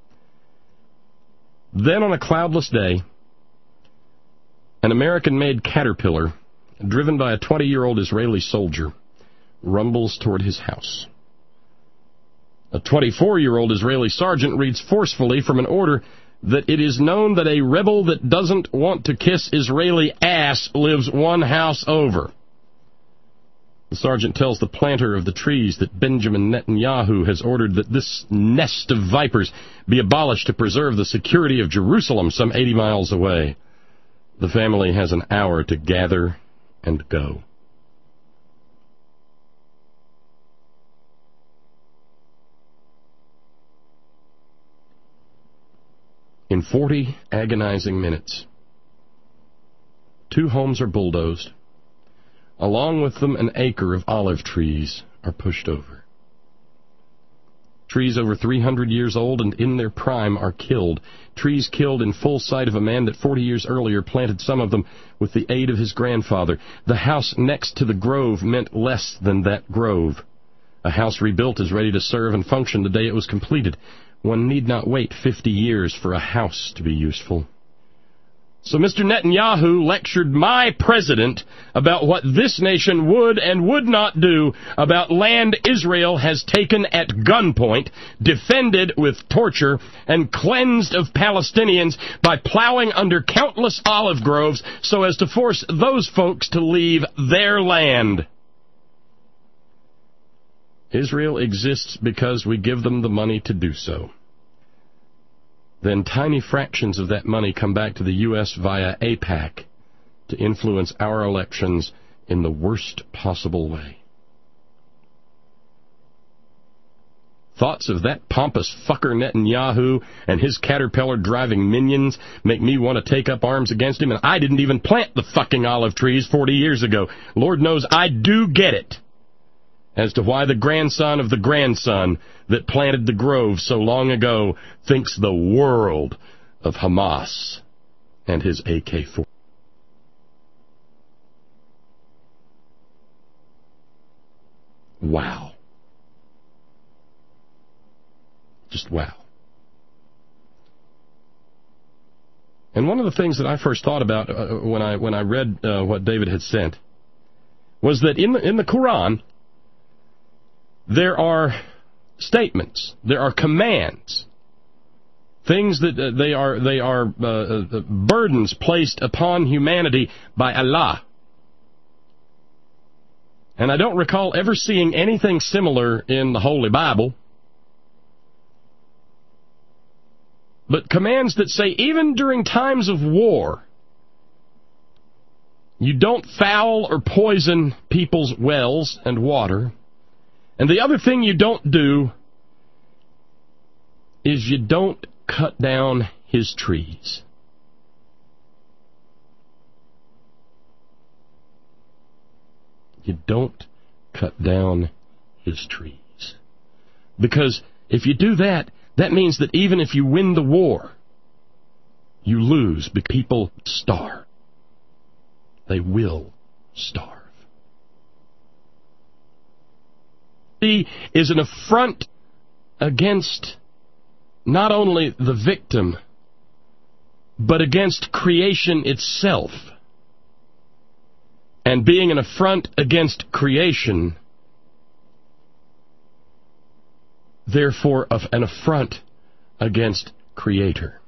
Then on a cloudless day, an American-made Caterpillar, driven by a twenty-year-old Israeli soldier, rumbles toward his house. A twenty-four-year-old Israeli sergeant reads forcefully from an order that it is known that a rebel that doesn't want to kiss Israeli ass lives one house over. The sergeant tells the planter of the trees that Benjamin Netanyahu has ordered that this nest of vipers be abolished to preserve the security of Jerusalem some eighty miles away. The family has an hour to gather and go. In forty agonizing minutes, two homes are bulldozed. Along with them, an acre of olive trees are pushed over. Trees over three hundred years old and in their prime are killed. Trees killed in full sight of a man that forty years earlier planted some of them with the aid of his grandfather. The house next to the grove meant less than that grove. A house rebuilt is ready to serve and function the day it was completed. One need not wait fifty years for a house to be useful. So Mister Netanyahu lectured my president about what this nation would and would not do about land Israel has taken at gunpoint, defended with torture, and cleansed of Palestinians by plowing under countless olive groves so as to force those folks to leave their land. Israel exists because we give them the money to do so. Then tiny fractions of that money come back to the U S via AIPAC to influence our elections in the worst possible way. Thoughts of that pompous fucker Netanyahu and his caterpillar-driving minions make me want to take up arms against him, and I didn't even plant the fucking olive trees forty years ago. Lord knows I do get it as to why the grandson of the grandson that planted the grove so long ago thinks the world of Hamas and his A K forty. Wow. Just wow. And one of the things that I first thought about uh, when I when I read uh, what David had sent was that in the, in the Quran, there are statements, there are commands, things that uh, they are they are uh, uh, burdens placed upon humanity by Allah. And I don't recall ever seeing anything similar in the Holy Bible. But commands that say even during times of war, you don't foul or poison people's wells and water. And the other thing you don't do is you don't cut down his trees. You don't cut down his trees. Because if you do that, that means that even if you win the war, you lose because people starve. They will starve. Is an affront against not only the victim, but against creation itself. And being an affront against creation, therefore of an affront against Creator.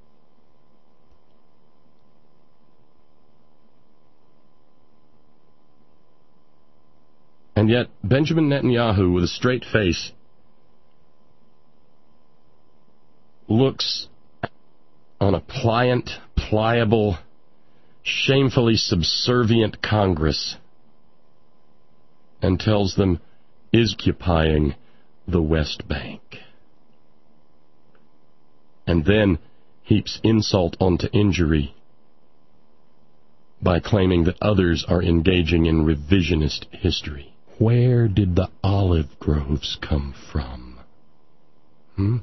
And yet, Benjamin Netanyahu, with a straight face, looks on a pliant, pliable, shamefully subservient Congress and tells them is occupying the West Bank. And then heaps insult onto injury by claiming that others are engaging in revisionist history. Where did the olive groves come from? Hmm?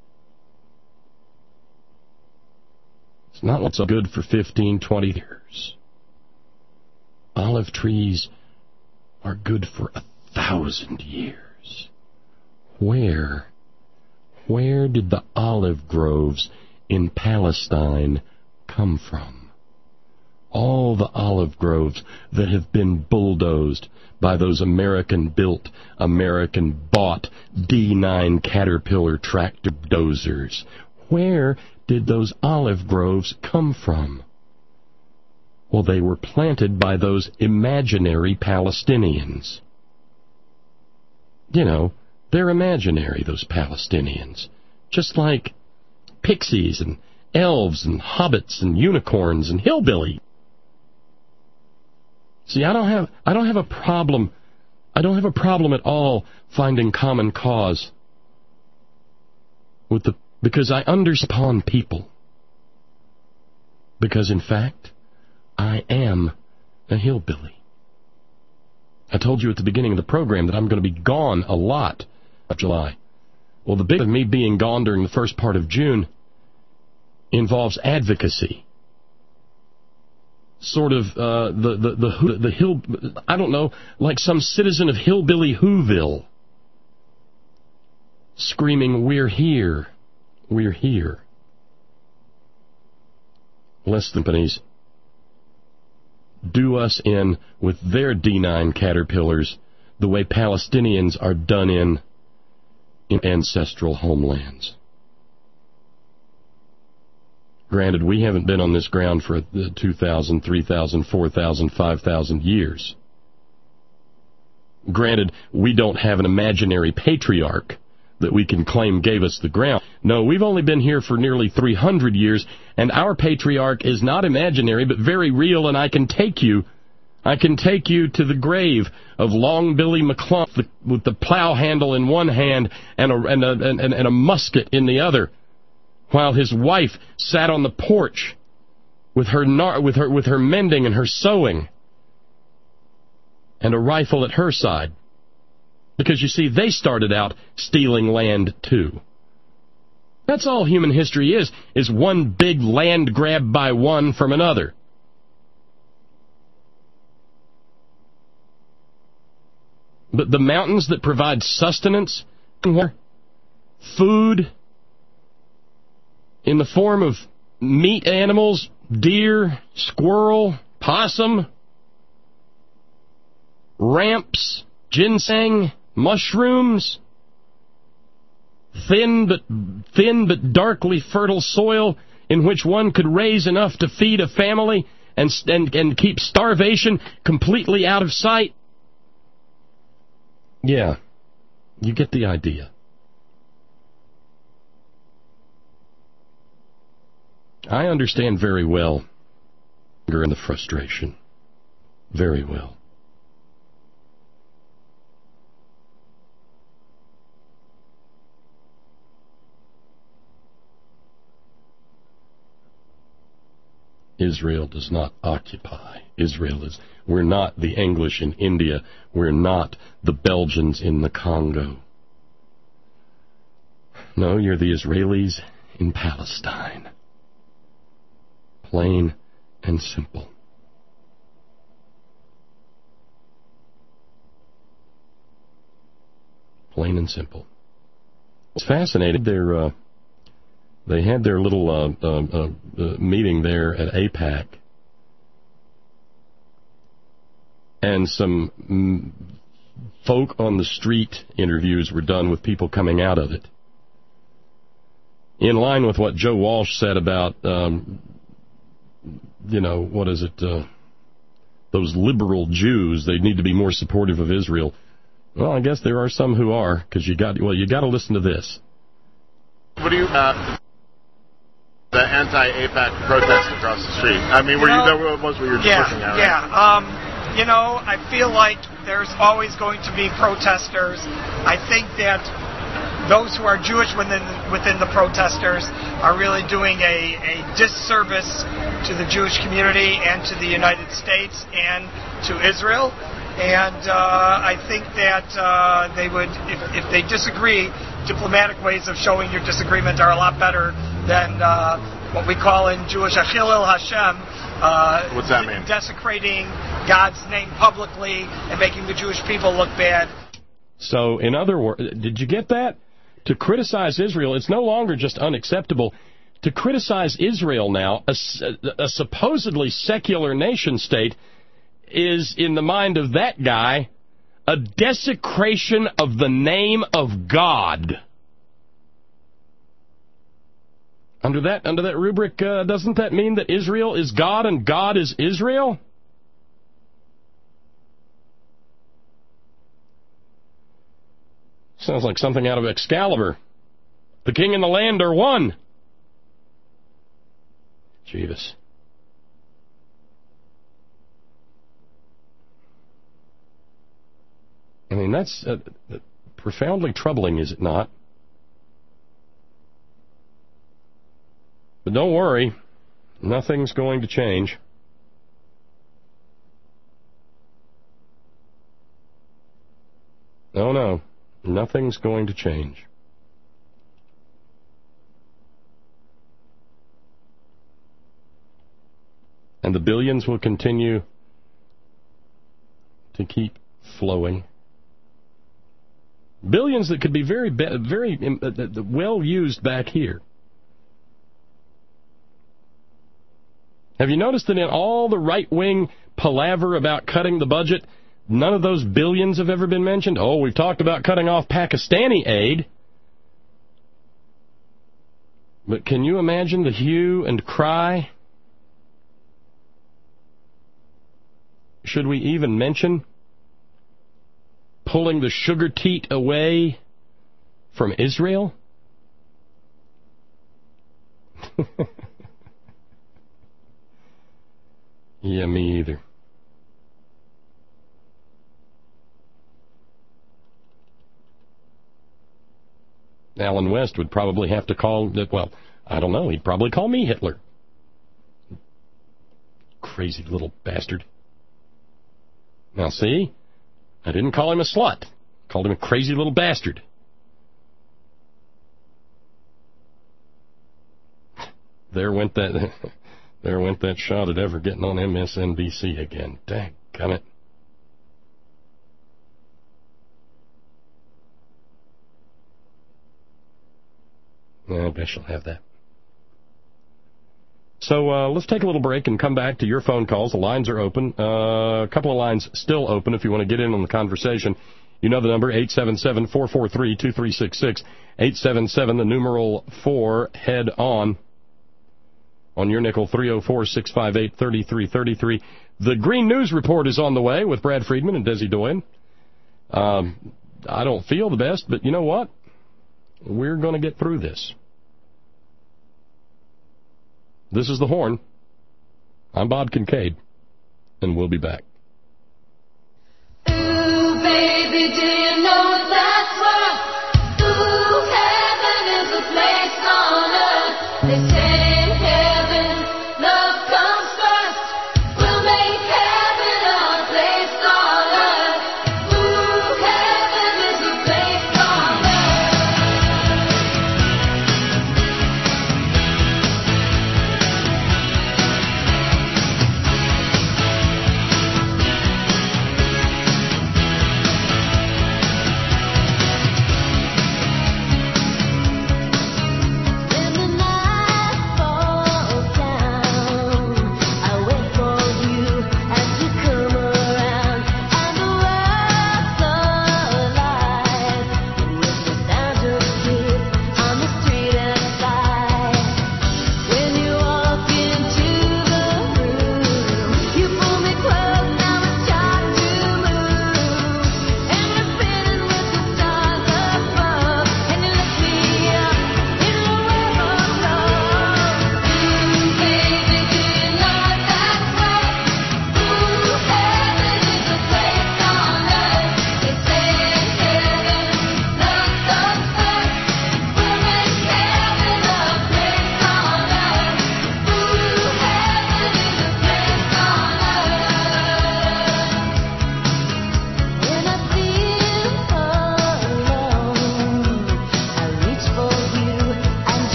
It's not what's good for fifteen, twenty years. Olive trees are good for a thousand years. Where, where did the olive groves in Palestine come from? All the olive groves that have been bulldozed by those American-built, American-bought D nine Caterpillar tractor dozers. Where did those olive groves come from? Well, they were planted by those imaginary Palestinians. You know, they're imaginary, those Palestinians. Just like pixies and elves and hobbits and unicorns and hillbilly. See, I don't have I don't have a problem I don't have a problem at all finding common cause with the because I understand people. Because in fact, I am a hillbilly. I told you at the beginning of the program that I'm going to be gone a lot of July. Well, the big of me being gone during the first part of June involves advocacy. Sort of uh, the, the, the, the hill, I don't know, like some citizen of Hillbilly Whoville screaming, "We're here, we're here." Less companies do us in with their D nine Caterpillars the way Palestinians are done in in ancestral homelands. Granted, we haven't been on this ground for two thousand, three thousand, four thousand, five thousand years. Granted, we don't have an imaginary patriarch that we can claim gave us the ground. No, we've only been here for nearly three hundred years, and our patriarch is not imaginary, but very real, and I can take you, I can take you to the grave of Long Billy McClung with the plow handle in one hand and a, and a, and, and a musket in the other, while his wife sat on the porch with her nar- with her with her mending and her sewing, and a rifle at her side. Because, you see, they started out stealing land, too. That's all human history is, is one big land grab by one from another. But the mountains that provide sustenance, food, in the form of meat animals, deer, squirrel, possum, ramps, ginseng, mushrooms, thin but thin but darkly fertile soil in which one could raise enough to feed a family and and, and keep starvation completely out of sight. Yeah, you get the idea. I understand very well the anger and the frustration. Very well. Israel does not occupy. Israel is, we're not the English in India. We're not the Belgians in the Congo. No, you're the Israelis in Palestine. Plain and simple. Plain and simple. It's fascinating. They're, uh, They had their little uh, uh, uh, uh, meeting there at AIPAC, and some mm, folk on the street interviews were done with people coming out of it. In line with what Joe Walsh said about, um, you know, what is it, uh, those liberal Jews, they need to be more supportive of Israel. Well, I guess there are some who are, because you got, well, you got to listen to this. What do you... Uh anti-AIPAC protest across the street. I mean, were you, you know, that was what you were just yeah, pushing at, right? Yeah, um, you know, I feel like there's always going to be protesters. I think that those who are Jewish within within the protesters are really doing a, a disservice to the Jewish community and to the United States and to Israel. And uh, I think that uh, they would, if, if they disagree, diplomatic ways of showing your disagreement are a lot better than uh, what we call in Jewish Achillel Hashem. Uh, What's that mean? Desecrating God's name publicly and making the Jewish people look bad. So, in other words, did you get that? To criticize Israel, it's no longer just unacceptable. To criticize Israel now, a, a supposedly secular nation state, is, in the mind of that guy, a desecration of the name of God. Under that under that rubric, uh, doesn't that mean that Israel is God and God is Israel? Sounds like something out of Excalibur. The king and the land are one. Jeeves. I mean, that's uh, profoundly troubling, is it not? But don't worry, nothing's going to change. No, no, nothing's going to change. And the billions will continue to keep flowing. Billions that could be very, very well used back here. Have you noticed that in all the right-wing palaver about cutting the budget, none of those billions have ever been mentioned? Oh, we've talked about cutting off Pakistani aid. But can you imagine the hue and cry? Should we even mention pulling the sugar teat away from Israel? Yeah, me either. Alan West would probably have to call, well, I don't know, he'd probably call me Hitler. Crazy little bastard. Now, see? I didn't call him a slut. I called him a crazy little bastard. There went that there went that shot at ever getting on M S N B C again. Daggone it. I bet she'll have that. So uh, let's take a little break and come back to your phone calls. The lines are open. Uh, a couple of lines still open if you want to get in on the conversation. You know the number, eight seven seven, four four three, two three six six. eight seven seven, the numeral four, head on. On your nickel, three oh four, six five eight, three three three three. The Green News Report is on the way with Brad Friedman and Desi Doyen. Um, I don't feel the best, but you know what? We're going to get through this. This is The Horn. I'm Bob Kincaid, and we'll be back. Ooh, baby, do you know that's what? Ooh, heaven is a place on earth. They say in heaven, love comes first. We'll make heaven our place on earth. Ooh, heaven is a place on earth.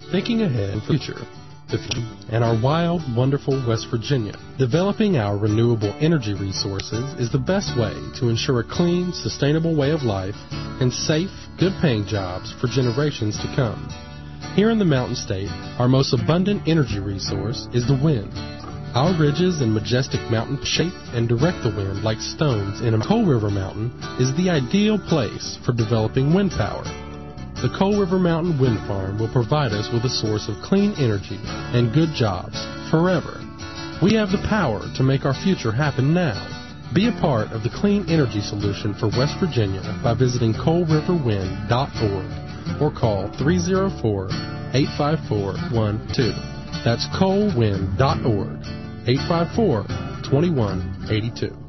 thinking ahead for the future, and our wild, wonderful West Virginia. Developing our renewable energy resources is the best way to ensure a clean, sustainable way of life and safe, good-paying jobs for generations to come. Here in the Mountain State, our most abundant energy resource is the wind. Our ridges and majestic mountains shape and direct the wind like stones in a Coal River Mountain is the ideal place for developing wind power. The Coal River Mountain Wind Farm will provide us with a source of clean energy and good jobs forever. We have the power to make our future happen now. Be a part of the clean energy solution for West Virginia by visiting coal river wind dot org or call three oh four, eight five four, one two. That's coal wind dot org, eight five four, two one eight two.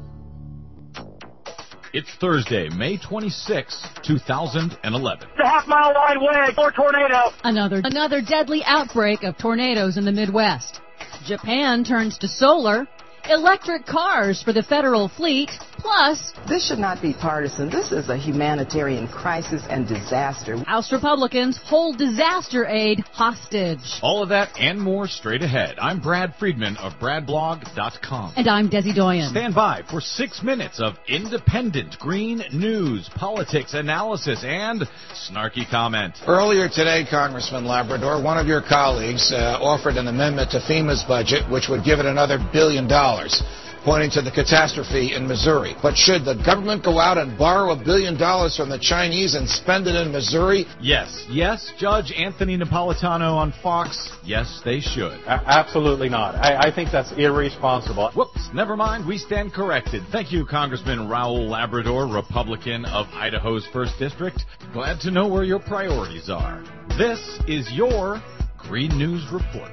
It's Thursday, May twenty-sixth, two thousand eleven. The half-mile wide way for tornado. Another, another deadly outbreak of tornadoes in the Midwest. Japan turns to solar. Electric cars for the federal fleet, plus... This should not be partisan. This is a humanitarian crisis and disaster. House Republicans hold disaster aid hostage. All of that and more straight ahead. I'm Brad Friedman of brad blog dot com. And I'm Desi Doyen. Stand by for six minutes of independent green news, politics, analysis, and snarky comment. Earlier today, Congressman Labrador, one of your colleagues uh, offered an amendment to FEMA's budget, which would give it another billion dollars, pointing to the catastrophe in Missouri. But should the government go out and borrow a billion dollars from the Chinese and spend it in Missouri? Yes, yes, Judge Anthony Napolitano on Fox. Yes, they should. A- absolutely not. I-, I think that's irresponsible. Whoops, never mind. We stand corrected. Thank you, Congressman Raul Labrador, Republican of Idaho's first District. Glad to know where your priorities are. This is your Green News Report.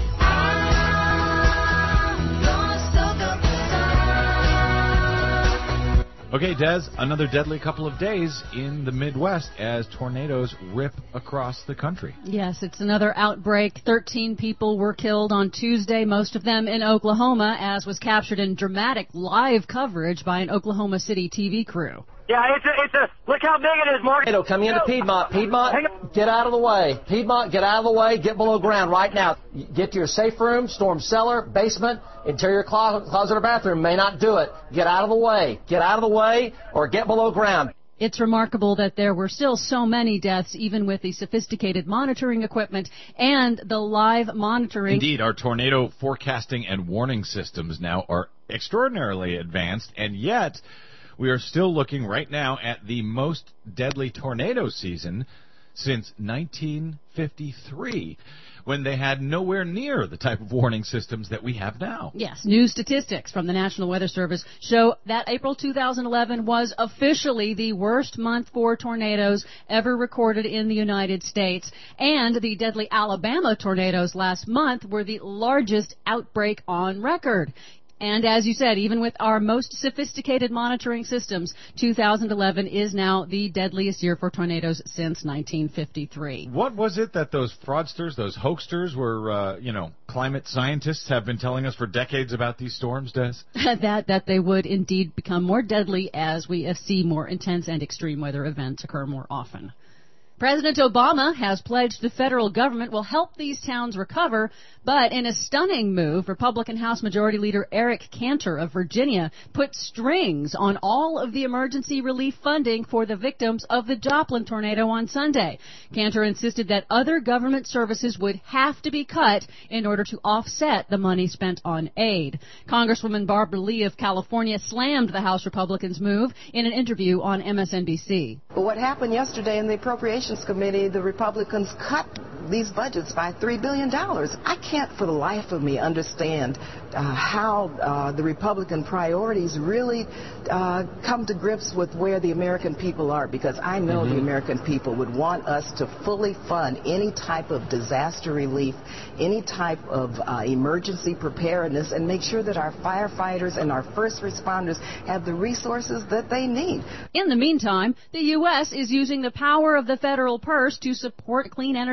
Okay, Des, another deadly couple of days in the Midwest as tornadoes rip across the country. Yes, it's another outbreak. Thirteen people were killed on Tuesday, most of them in Oklahoma, as was captured in dramatic live coverage by an Oklahoma City T V crew. Yeah, it's a, it's a, look how big it is, Mark. Tornado coming into Piedmont. Piedmont, get out of the way. Piedmont, get out of the way. Get below ground right now. Get to your safe room, storm cellar, basement, interior closet, closet or bathroom. May not do it. Get out of the way. Get out of the way or get below ground. It's remarkable that there were still so many deaths, even with the sophisticated monitoring equipment and the live monitoring. Indeed, our tornado forecasting and warning systems now are extraordinarily advanced, and yet we are still looking right now at the most deadly tornado season since nineteen fifty-three, when they had nowhere near the type of warning systems that we have now. Yes, new statistics from the National Weather Service show that April two thousand eleven was officially the worst month for tornadoes ever recorded in the United States, and the deadly Alabama tornadoes last month were the largest outbreak on record. And as you said, even with our most sophisticated monitoring systems, two thousand eleven is now the deadliest year for tornadoes since nineteen fifty-three. What was it that those fraudsters, those hoaxsters were, uh, you know, climate scientists have been telling us for decades about these storms, Des? that, that they would indeed become more deadly as we see more intense and extreme weather events occur more often. President Obama has pledged the federal government will help these towns recover, but in a stunning move, Republican House Majority Leader Eric Cantor of Virginia put strings on all of the emergency relief funding for the victims of the Joplin tornado on Sunday. Cantor insisted that other government services would have to be cut in order to offset the money spent on aid. Congresswoman Barbara Lee of California slammed the House Republicans' move in an interview on M S N B C. But what happened yesterday in the Appropriations Committee, the Republicans cut these budgets by three billion dollars. I can't for the life of me understand uh, how uh, the Republican priorities really uh, come to grips with where the American people are, because I know mm-hmm. the American people would want us to fully fund any type of disaster relief, any type of uh, emergency preparedness, and make sure that our firefighters and our first responders have the resources that they need. In the meantime, the U S is using the power of the federal purse to support clean energy technology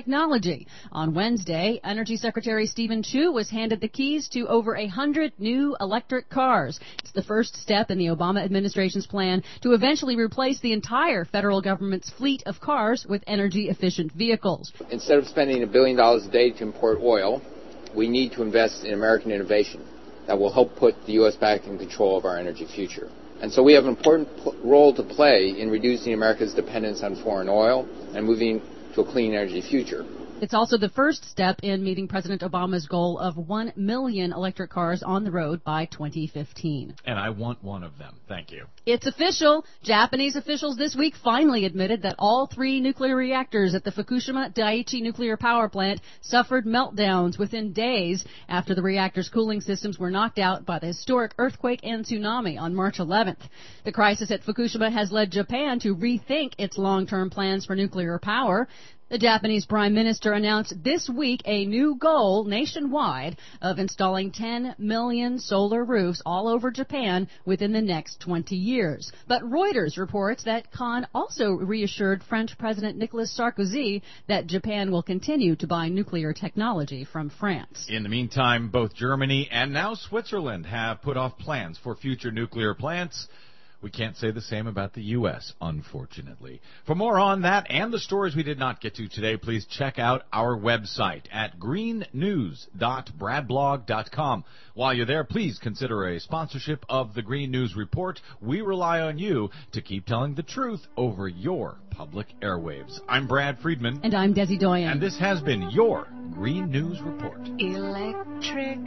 technology. On Wednesday, Energy Secretary Stephen Chu was handed the keys to over a hundred new electric cars. It's the first step in the Obama administration's plan to eventually replace the entire federal government's fleet of cars with energy-efficient vehicles. Instead of spending a billion dollars a day to import oil, we need to invest in American innovation that will help put the U S back in control of our energy future. And so we have an important pl- role to play in reducing America's dependence on foreign oil and moving to a clean energy future. It's also the first step in meeting President Obama's goal of one million electric cars on the road by twenty fifteen. And I want one of them. Thank you. It's official. Japanese officials this week finally admitted that all three nuclear reactors at the Fukushima Daiichi nuclear power plant suffered meltdowns within days after the reactor's cooling systems were knocked out by the historic earthquake and tsunami on March eleventh. The crisis at Fukushima has led Japan to rethink its long-term plans for nuclear power. The Japanese Prime Minister announced this week a new goal nationwide of installing ten million solar roofs all over Japan within the next twenty years. But Reuters reports that Khan also reassured French President Nicolas Sarkozy that Japan will continue to buy nuclear technology from France. In the meantime, both Germany and now Switzerland have put off plans for future nuclear plants. We can't say the same about the U S, unfortunately. For more on that and the stories we did not get to today, please check out our website at green news dot brad blog dot com. While you're there, please consider a sponsorship of the Green News Report. We rely on you to keep telling the truth over your public airwaves. I'm Brad Friedman. And I'm Desi Doyen. And this has been your Green News Report. Electric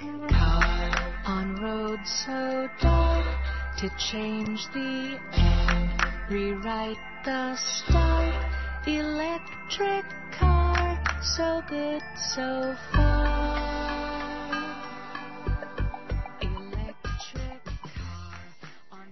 car on roads so dark. To change the end, rewrite the start. Electric car, so good so far. Electric car on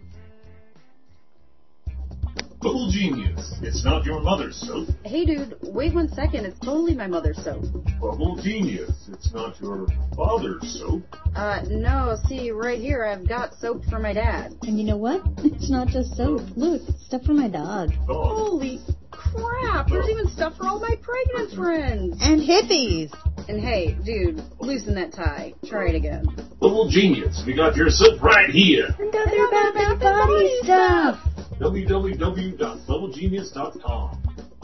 Bubble Genius. It's not your mother's soap. Hey dude, wait one second. It's totally my mother's soap. Bubble Genius. It's not your father's soap. Uh, no, see, right here I've got soap for my dad. And you know what? It's not just soap. Look, it's stuff for my dog. Oh. Holy crap! There's even stuff for all my pregnant friends. And hippies. And hey, dude, loosen that tie. Try it again. Bubble Genius. We got your soap right here. And other bad body stuff. w w w dot bubble genius dot com.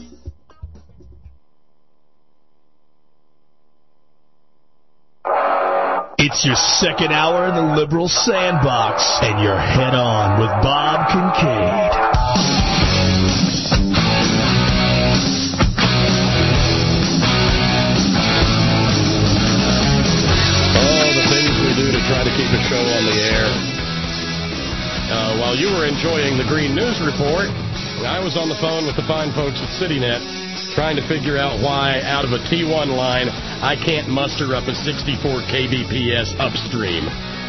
It's your second hour in the Liberal Sandbox, and you're head on with Bob Kincaid. All the things we do to try to keep a show on the air. Uh, while you were enjoying the Green News Report, I was on the phone with the fine folks at CityNet trying to figure out why, out of a T one line, I can't muster up a sixty-four K B P S upstream.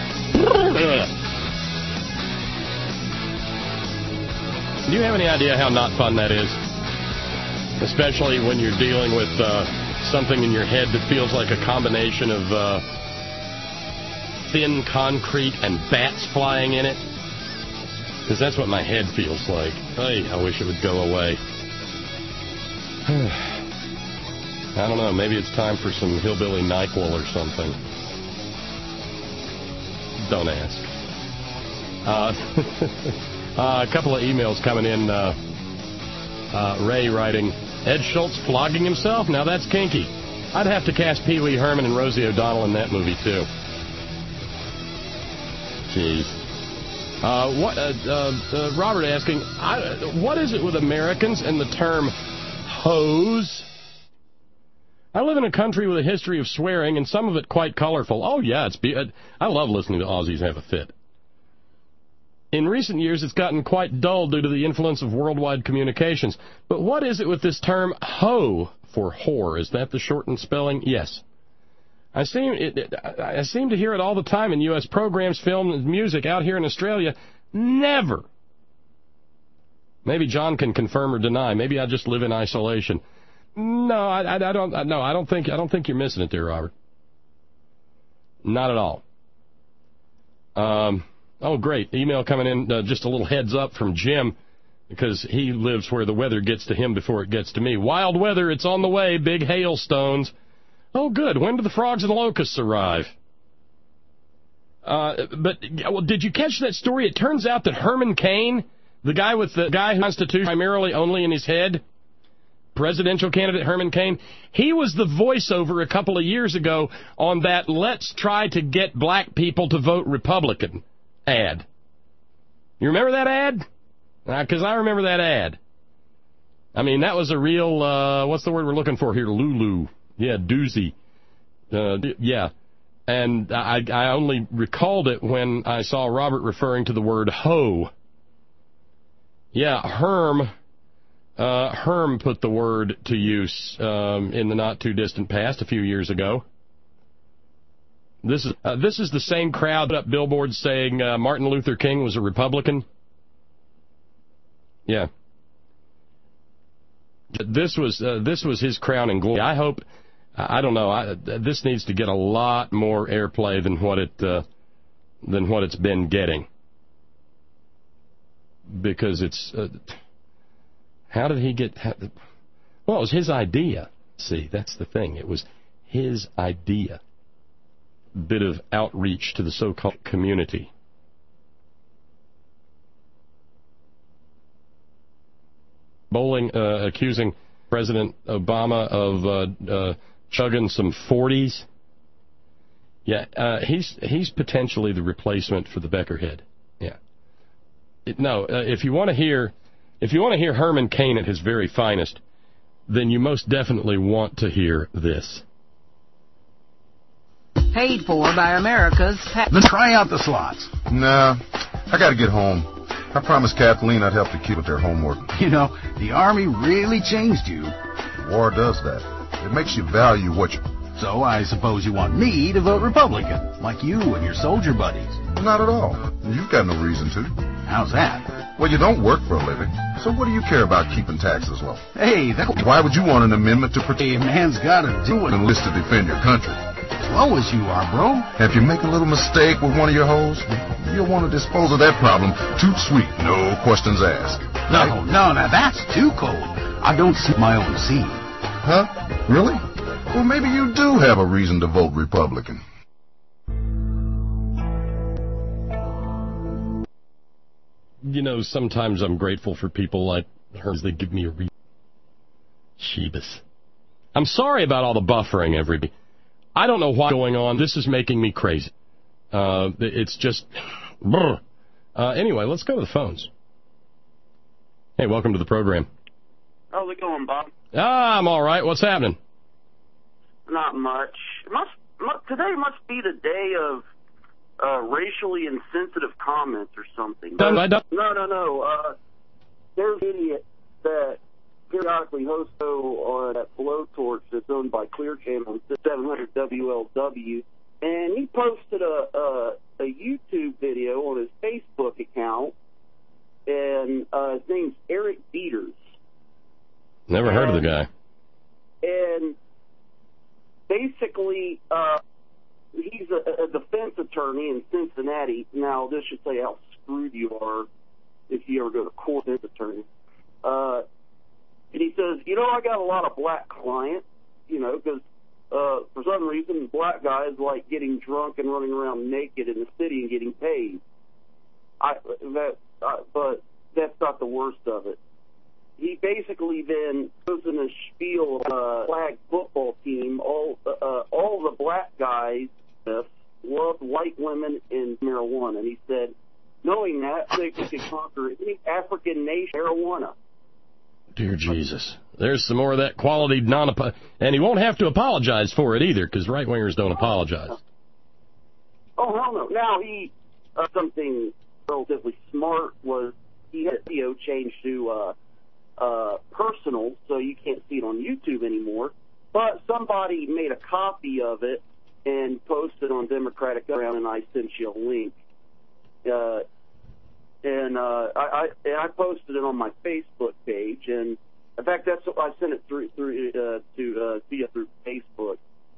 Do you have any idea how not fun that is? Especially when you're dealing with uh, something in your head that feels like a combination of uh, thin concrete and bats flying in it. Because that's what my head feels like. Hey, I wish it would go away. I don't know. Maybe it's time for some hillbilly NyQuil or something. Don't ask. Uh, uh, a couple of emails coming in. Uh, uh, Ray writing, Ed Schultz flogging himself? Now that's kinky. I'd have to cast Pee Wee Herman and Rosie O'Donnell in that movie, too. Jeez. Uh, what, uh, uh, uh, Robert asking, I, what is it with Americans and the term hose? I live in a country with a history of swearing, and some of it quite colorful. Oh, yeah, it's be- I love listening to Aussies have a fit. In recent years, it's gotten quite dull due to the influence of worldwide communications. But what is it with this term hoe for whore? Is that the shortened spelling? Yes. I seem it, it, I seem to hear it all the time in U S programs, film, and music. Out here in Australia, never. Maybe John can confirm or deny. Maybe I just live in isolation. No, I, I, I don't. No, I don't think. I don't think you're missing it there, Robert. Not at all. Um. Oh, great. Email coming in. Uh, just a little heads up from Jim. because he lives where the weather gets to him before it gets to me. Wild weather, it's on the way, big hailstones. Oh, good. When do the frogs and locusts arrive? Uh, but, well, did you catch that story? It turns out that Herman Cain, the guy with the guy who constitutes primarily only in his head, presidential candidate Herman Cain, he was the voiceover a couple of years ago on that let's try to get black people to vote Republican ad. You remember that ad? Because uh, I remember that ad. I mean, that was a real, uh, what's the word we're looking for here? Lulu. Yeah, doozy. Uh, yeah. And I, I only recalled it when I saw Robert referring to the word hoe. Yeah, Herm. Uh, Herm put the word to use um, in the not-too-distant past, a few years ago. This is uh, this is the same crowd that up billboards saying uh, Martin Luther King was a Republican. Yeah. This was uh, this was his crown and glory. I hope, I don't know, I, this needs to get a lot more airplay than what it uh, than what it's been getting, because it's. Uh, How did he get... How, well, it was his idea. See, that's the thing. It was his idea. Bit of outreach to the so-called community. Bowling uh, accusing President Obama of uh, uh, chugging some forties. Yeah, uh, he's he's potentially the replacement for the Beckerhead. Yeah. It, no, uh, if you want to hear... If you want to hear Herman Cain at his very finest, then you most definitely want to hear this. Paid for by America's... Then try out the slots. Nah, I got to get home. I promised Kathleen I'd help the kids with their homework. You know, the Army really changed you. War does that. It makes you value what you... So I suppose you want me to vote Republican, like you and your soldier buddies. Not at all. You've got no reason to. How's that? Well, you don't work for a living, so what do you care about keeping taxes low? Hey, that... Why would you want an amendment to protect... Hey, a man's got to do it. ...enlist to defend your country? Slow as you are, bro. If you make a little mistake with one of your hoes, you'll want to dispose of that problem. Too sweet, no questions asked. No, right? no, now that's too cold. I don't see my own seed. Huh? Really? Well, maybe you do have a reason to vote Republican. You know, sometimes I'm grateful for people like her. They give me a reason. Sheebus. I'm sorry about all the buffering, everybody. I don't know what's going on. This is making me crazy. Uh, it's just... Uh, anyway, let's go to the phones. Hey, welcome to the program. How's it going, Bob? Ah, I'm all right. What's happening? Not much. Must, must today must be the day of uh, racially insensitive comments or something. No, I don't. No, no, no. Uh, there's an idiot that periodically hosts on that blowtorch that's owned by Clear Channel, seven hundred W L W, and he posted a, a a YouTube video on his Facebook account, and uh, his name's Eric Dieters. Never and, heard of the guy. And basically, uh, he's a, a defense attorney in Cincinnati. Now, this should say how screwed you are if you ever go to court as an attorney. Uh, and he says, you know, I got a lot of black clients, you know, because uh, for some reason, black guys like getting drunk and running around naked in the city and getting paid. I that, uh, but that's not the worst of it. He basically then goes in a spiel of a flag football team. All uh, all the black guys uh, loved white women and marijuana. And he said, knowing that, I think we could conquer any African nation marijuana. Dear Jesus. There's some more of that quality non and he won't have to apologize for it either, because right-wingers don't apologize. Oh, hell no. Now, he, uh, something relatively smart was he had the video changed to uh, uh, personal, so you can't see it on YouTube anymore. But somebody made a copy of it and posted on Democratic Ground, and I sent you a link. Uh, and uh, I, I and I posted it on my Facebook page, and in fact, that's what I sent it through through uh, to uh, via through Facebook.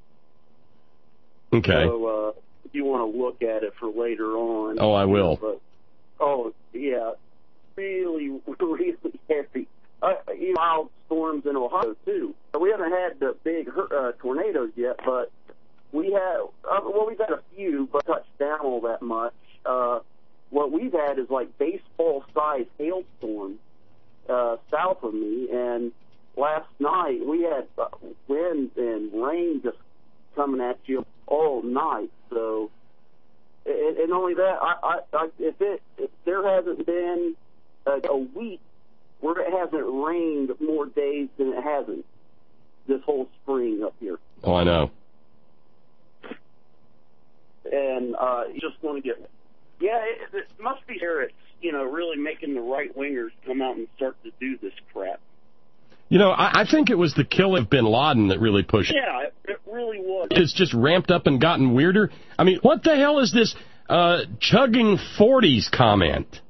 Okay. So uh, if you want to look at it for later on. Oh, I will. But, oh yeah, really, really heavy. Uh, you know, wild storms in Ohio too. We haven't had the big uh, tornadoes yet, but we have. Uh, well, we've had a few, but touched down all that much. Uh, what we've had is like baseball-sized hailstorms uh, south of me, and last night we had uh, wind and rain just coming at you all night. So, and, and only that, I, I, I, if it, if there hasn't been a, a week where it hasn't rained more days than it hasn't this whole spring up here. Oh, I know. And uh, you just want to get, yeah, it, it must be here. It's, you know, really making the right wingers come out and start to do this crap. You know, I, I think it was the killing of bin Laden that really pushed. Yeah, it, it really was. It's just ramped up and gotten weirder. I mean, what the hell is this uh, chugging forties comment?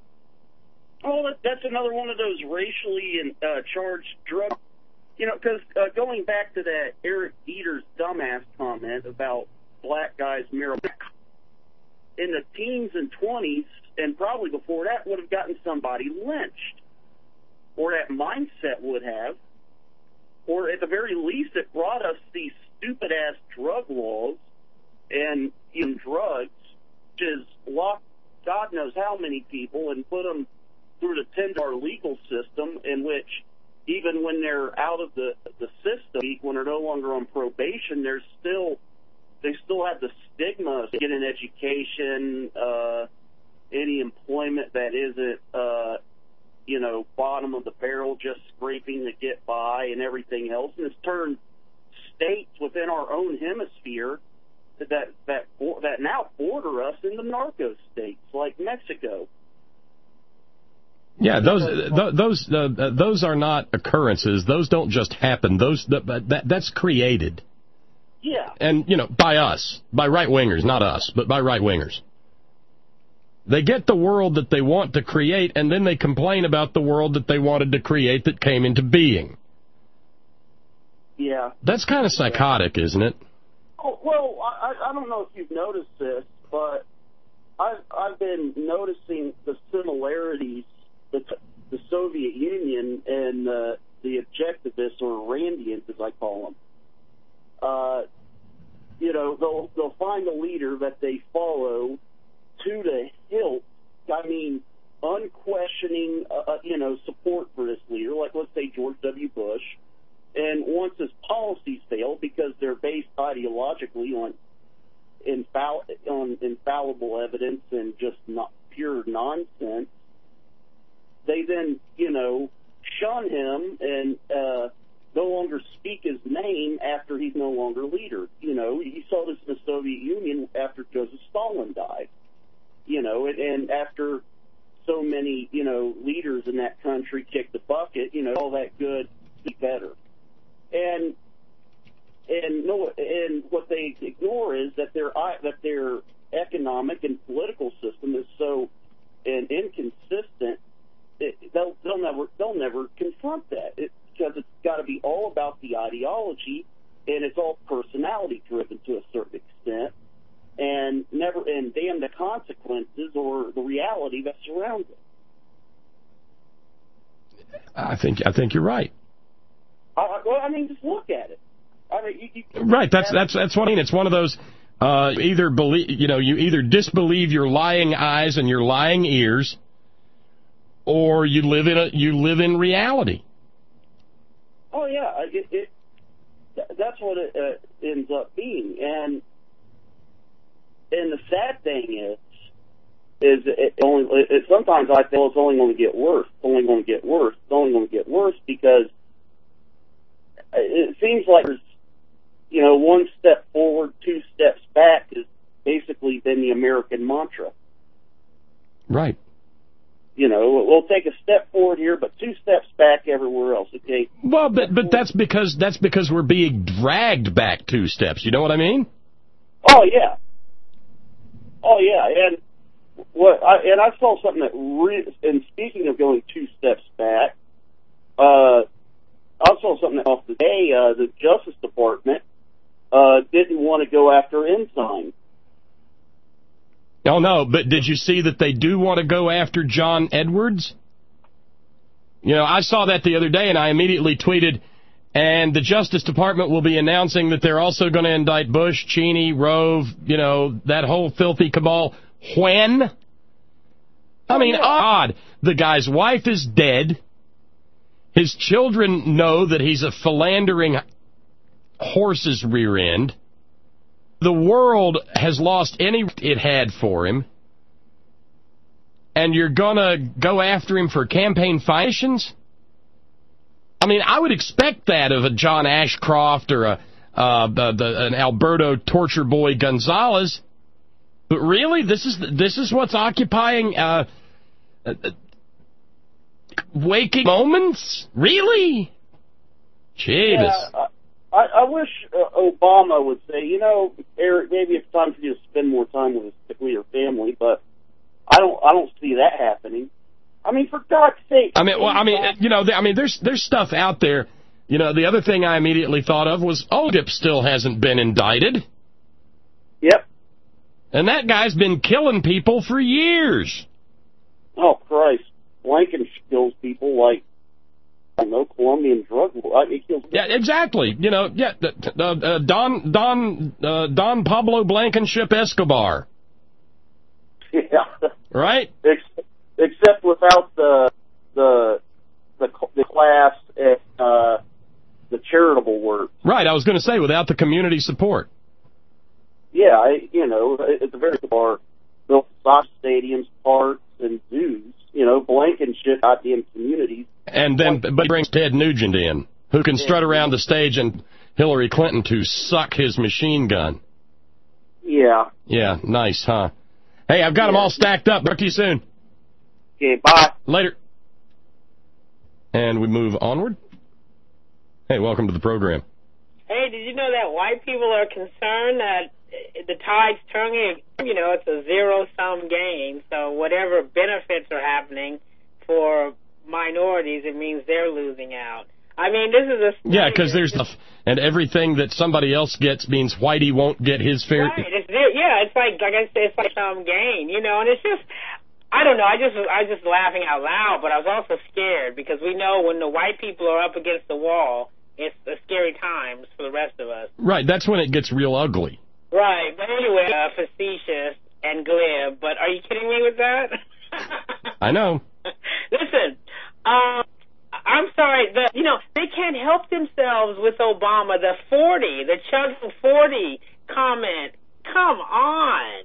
Oh, that, that's another one of those racially and, uh, charged drug. You know, because uh, going back to that Eric Dieter's dumbass comment about black guys marijuana, in the teens and twenties, and probably before that, would have gotten somebody lynched. Or that mindset would have. Or at the very least, it brought us these stupid-ass drug laws and even drugs, which is locked God knows how many people and put them through the ten-dollar legal system, in which even when they're out of the the system, when they're no longer on probation, there's still they still have the stigma of getting an education, uh, any employment that isn't, uh, you know, bottom of the barrel, just scraping to get by and everything else. And it's turned states within our own hemisphere that that that now border us into narco states like Mexico. Yeah, those th- those uh, those are not occurrences. Those don't just happen. Those that, that that's created. Yeah. And you know, by us, by right wingers, not us, but by right wingers. They get the world that they want to create, and then they complain about the world that they wanted to create that came into being. Yeah. That's kind of psychotic, isn't it? Oh, well, I, I don't know if you've noticed this, but I've, I've been noticing the similarities, the, the Soviet Union and uh, the objectivists, or Randians, as I call them. Uh, you know, they'll, they'll find a leader that they follow to the hilt. I mean, unquestioning, uh, you know, support for this leader, like let's say George W. Bush. And once his policies fail because they're based ideologically on infall- on infallible evidence and just not pure nonsense, they then, you know, shun him and uh, no longer speak his name after he's no longer leader. You know, you saw this in the Soviet Union after Joseph Stalin died. You know, and, and after so many, you know, leaders in that country kicked the bucket, you know, all that good, be better. And and no, and what they ignore is that their that their economic and political system is so and inconsistent. It, they'll they'll never they'll never confront that it, because it's got to be all about the ideology, and it's all personality driven to a certain extent, and never and damn the consequences or the reality that surrounds it. I think I think you're right. I, well, I mean, just look at it. I mean, you, you, right. That's that's that's what I mean. It's one of those. Uh, either believe, you know, you either disbelieve your lying eyes and your lying ears, or you live in a you live in reality. Oh yeah, it, it that's what it uh, ends up being, and and the sad thing is, is it only it, sometimes I feel it's only going to get worse. It's only going to get worse. It's only going to get worse because it seems like there's, you know, one step forward, two steps back has basically been the American mantra. Right. You know, we'll take a step forward here, but two steps back everywhere else. Okay. Well, but but that's because that's because we're being dragged back two steps. You know what I mean? Oh yeah. Oh yeah, and what? I, and I saw something that. Re- and speaking of going two steps back, uh. I saw something off today. Uh, the Justice Department uh, didn't want to go after Ensign. Oh, no, but did you see that they do want to go after John Edwards? You know, I saw that the other day, and I immediately tweeted, and the Justice Department will be announcing that they're also going to indict Bush, Cheney, Rove, you know, that whole filthy cabal. When? I mean, odd. The guy's wife is dead. His children know that he's a philandering horse's rear end. The world has lost any it had for him. And you're going to go after him for campaign financials? I mean, I would expect that of a John Ashcroft or a uh, the, the, an Alberto Torture Boy Gonzalez. But really, this is this is what's occupying uh, uh, waking moments? Really? Jeebus. Yeah, I, I wish uh, Obama would say, you know, Eric, maybe it's time for you to spend more time with, with your family, but I don't I don't see that happening. I mean, for God's sake. I mean, well, I mean, you know, I mean, there's there's stuff out there. You know, the other thing I immediately thought of was Oldip still hasn't been indicted. Yep. And that guy's been killing people for years. Oh, Christ. Blanken kills people like, I don't know, Colombian drug war. He kills Yeah, exactly. You know, yeah, uh, uh, Don Don uh, Don Pablo Blankenship Escobar. Yeah. Right? Except, except without the the the, the class and uh, the charitable work. Right, I was going to say, without the community support. Yeah, I, you know, at the very bar, built soccer stadiums, parks, and zoos. You know, Blankenship goddamn communities. And then, but he brings Ted Nugent in, who can strut around the stage and Hillary Clinton to suck his machine gun. Yeah. Yeah, nice, huh? Hey, I've got them all stacked up. Talk to you soon. Okay, bye. Later. And we move onward. Hey, welcome to the program. Hey, did you know that white people are concerned that the tide's turning? You know, it's a zero-sum game, so whatever benefits are happening for minorities, it means they're losing out. I mean, this is a... Yeah, because there's stuff, and everything that somebody else gets means Whitey won't get his fair... Right, it's, yeah, it's like, like I said, it's like some game, you know, and it's just... I don't know, I just I was just laughing out loud, but I was also scared, because we know when the white people are up against the wall, it's a scary times for the rest of us. Right, that's when it gets real ugly. Right, but anyway, uh, facetious and glib, but are you kidding me with that? I know. Listen, um, I'm sorry, the, you know, they can't help themselves with Obama. The forty, the chugging forty comment, come on.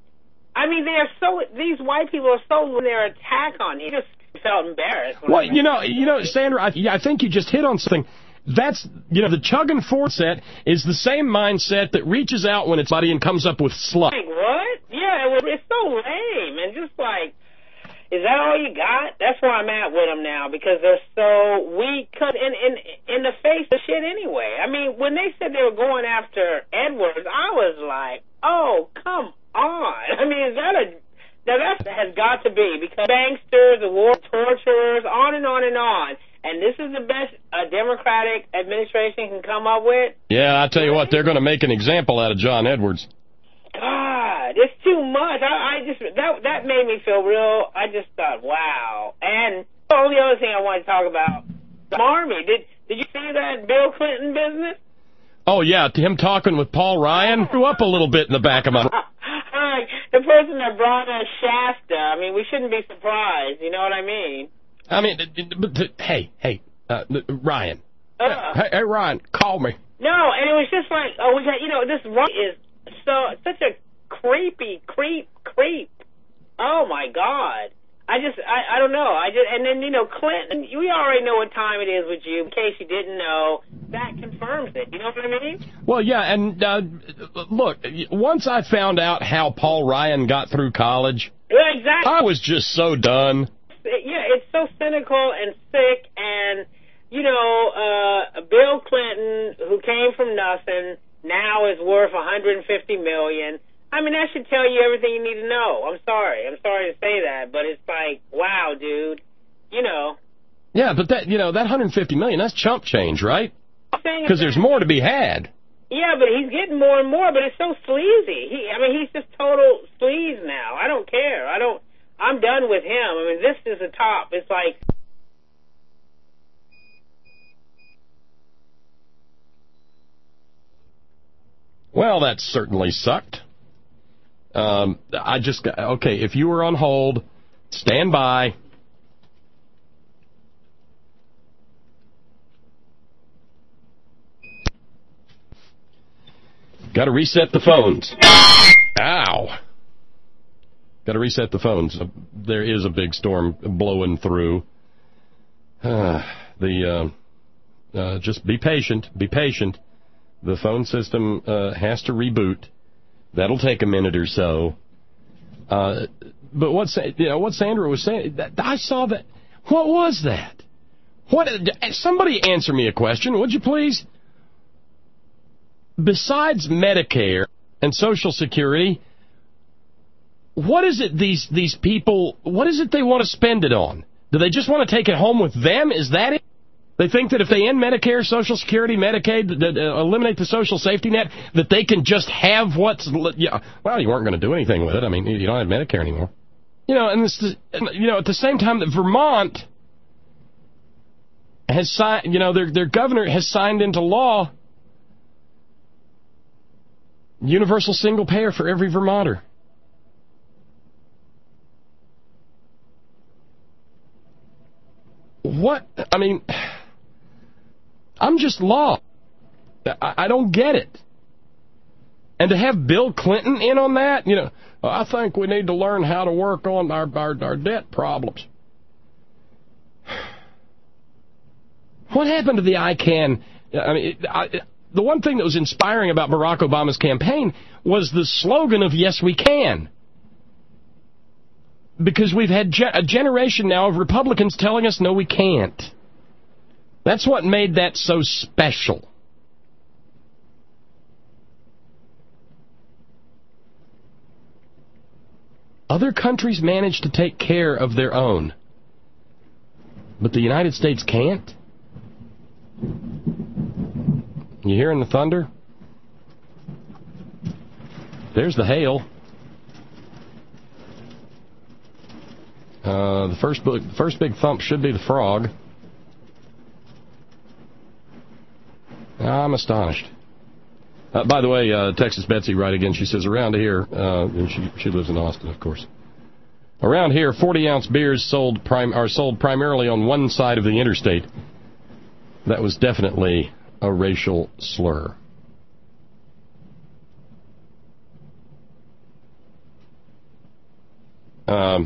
I mean, they are so, these white people are so in their attack on him. He just felt embarrassed. Well, you know, you know, Sandra, I, I think you just hit on something. That's, you know, the chugging forward set is the same mindset that reaches out when it's buddy and comes up with slut. Like, what? Yeah, it was, it's so lame. And just like, is that all you got? That's where I'm at with them now, because they're so weak in, in, in the face of shit anyway. I mean, when they said they were going after Edwards, I was like, oh, come on. I mean, is that a... Now, that has got to be, because banksters, the war torturers, on and on and on. And this is the best a Democratic administration can come up with? Yeah, I tell you what, they're going to make an example out of John Edwards. God, it's too much. I, I just that that made me feel real. I just thought, wow. And the only other thing I wanted to talk about, the Army. Did did you see that Bill Clinton business? Oh yeah, him talking with Paul Ryan threw up a little bit in the back of my. The person that brought us Shasta. I mean, we shouldn't be surprised. You know what I mean? I mean, but hey, hey, uh, Ryan. Uh, hey, hey, Ryan, call me. No, and it was just like, oh, we got, you know, this Ryan is so such a creepy creep creep. Oh my God. I just, I, I don't know. I just, and then, you know, Clinton, we already know what time it is with you. In case you didn't know, that confirms it. You know what I mean? Well, yeah, and uh, look, once I found out how Paul Ryan got through college, yeah, exactly. I was just so done. Yeah, it's so cynical and sick, and, you know, uh, Bill Clinton, who came from nothing, now is worth one hundred fifty million dollars. I mean, that should tell you everything you need to know. I'm sorry. I'm sorry to say that, but it's like, wow, dude. You know. Yeah, but that, you know, that one hundred fifty million dollars, that's chump change, right? Because there's more to be had. Yeah, but he's getting more and more, but it's so sleazy. He, I mean, he's just total sleaze now. I don't care. I don't, I'm done with him. I mean, this is the top. It's like... Well, that certainly sucked. Um, I just got, okay, if you were on hold, stand by. Got to reset the phones. Ow. Got to reset the phones. There is a big storm blowing through. Uh, the uh, uh, just be patient. Be patient. The phone system uh, has to reboot. That'll take a minute or so. Uh, but what you know, what Sandra was saying, that, I saw that. What was that? What? Somebody answer me a question, would you please? Besides Medicare and Social Security, what is it these these people, what is it they want to spend it on? Do they just want to take it home with them? Is that it? They think that if they end Medicare, Social Security, Medicaid, uh, eliminate the social safety net, that they can just have what's... Yeah, well, you weren't going to do anything with it. I mean, you don't have Medicare anymore. You know, and this, you know, at the same time that Vermont has signed, you know, their their governor has signed into law universal single payer for every Vermonter. What? I mean, I'm just lost. I, I don't get it. And to have Bill Clinton in on that, you know, I think we need to learn how to work on our our, our debt problems. What happened to the I CAN? I mean, it, I, the one thing that was inspiring about Barack Obama's campaign was the slogan of "Yes, we can." Because we've had ge- a generation now of Republicans telling us, no, we can't. That's what made that so special. Other countries manage to take care of their own, but the United States can't. You hearing the thunder? There's the hail. Uh, the first big, first big thump should be the frog. I'm astonished. Uh, by the way, uh, Texas Betsy right again. She says around here, uh, and she she lives in Austin, of course. Around here, forty ounce beers sold prim- are sold primarily on one side of the interstate. That was definitely a racial slur. Um.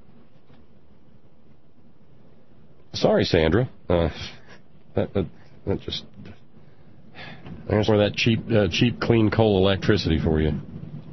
Sorry, Sandra. Uh, that, that that just there's where that cheap uh, cheap clean coal electricity for you.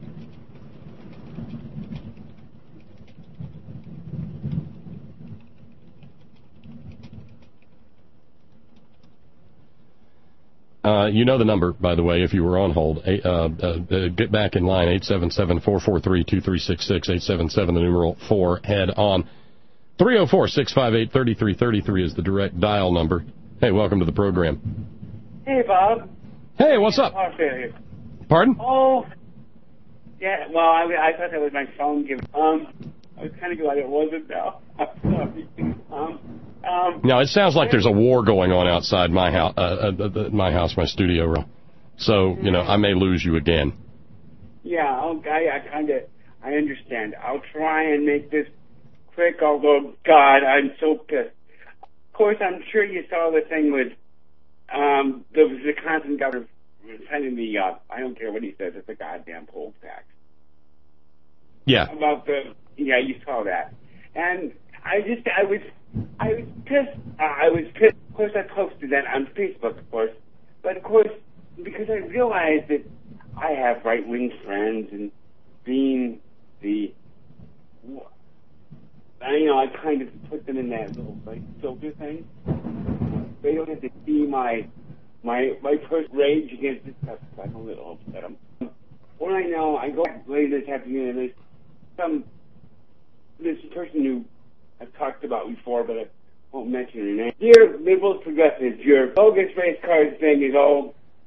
Uh, you know the number, by the way, if you were on hold. Uh, uh, uh, get back in line, eight seven seven, four four three, two three six six, eight seven seven, the numeral four, head on. three oh four, six five eight, three three three three is the direct dial number. Hey, welcome to the program. Hey, Bob. Hey, what's up? Pardon? Oh, yeah, well, I, I thought that was my phone giving. Um, I was kind of glad it wasn't, though. I'm sorry. Um, um, now, it sounds like there's a war going on outside my house, uh, uh, my house, my studio room. So, you know, I may lose you again. Yeah, okay, I kind of, I understand. I'll try and make this quick, although, God, I'm so pissed. Of course, I'm sure you saw the thing with um, the Wisconsin governor sending the, uh, I don't care what he says, it's a goddamn poll tax. Yeah. About the, yeah, you saw that. And I just, I was, I was pissed. Uh, I was pissed. Of course, I posted that on Facebook, of course. But, of course, because I realized that I have right-wing friends, and being the, I, you know, I kind of put them in that little, like, filter thing. They don't have to see my, my, my first rage against this stuff. I'm a little upset. I'm, what I know, I go back later this afternoon, and there's some, this person who I've talked about before, but I won't mention her name. Dear liberals progressives, your bogus race card thing is all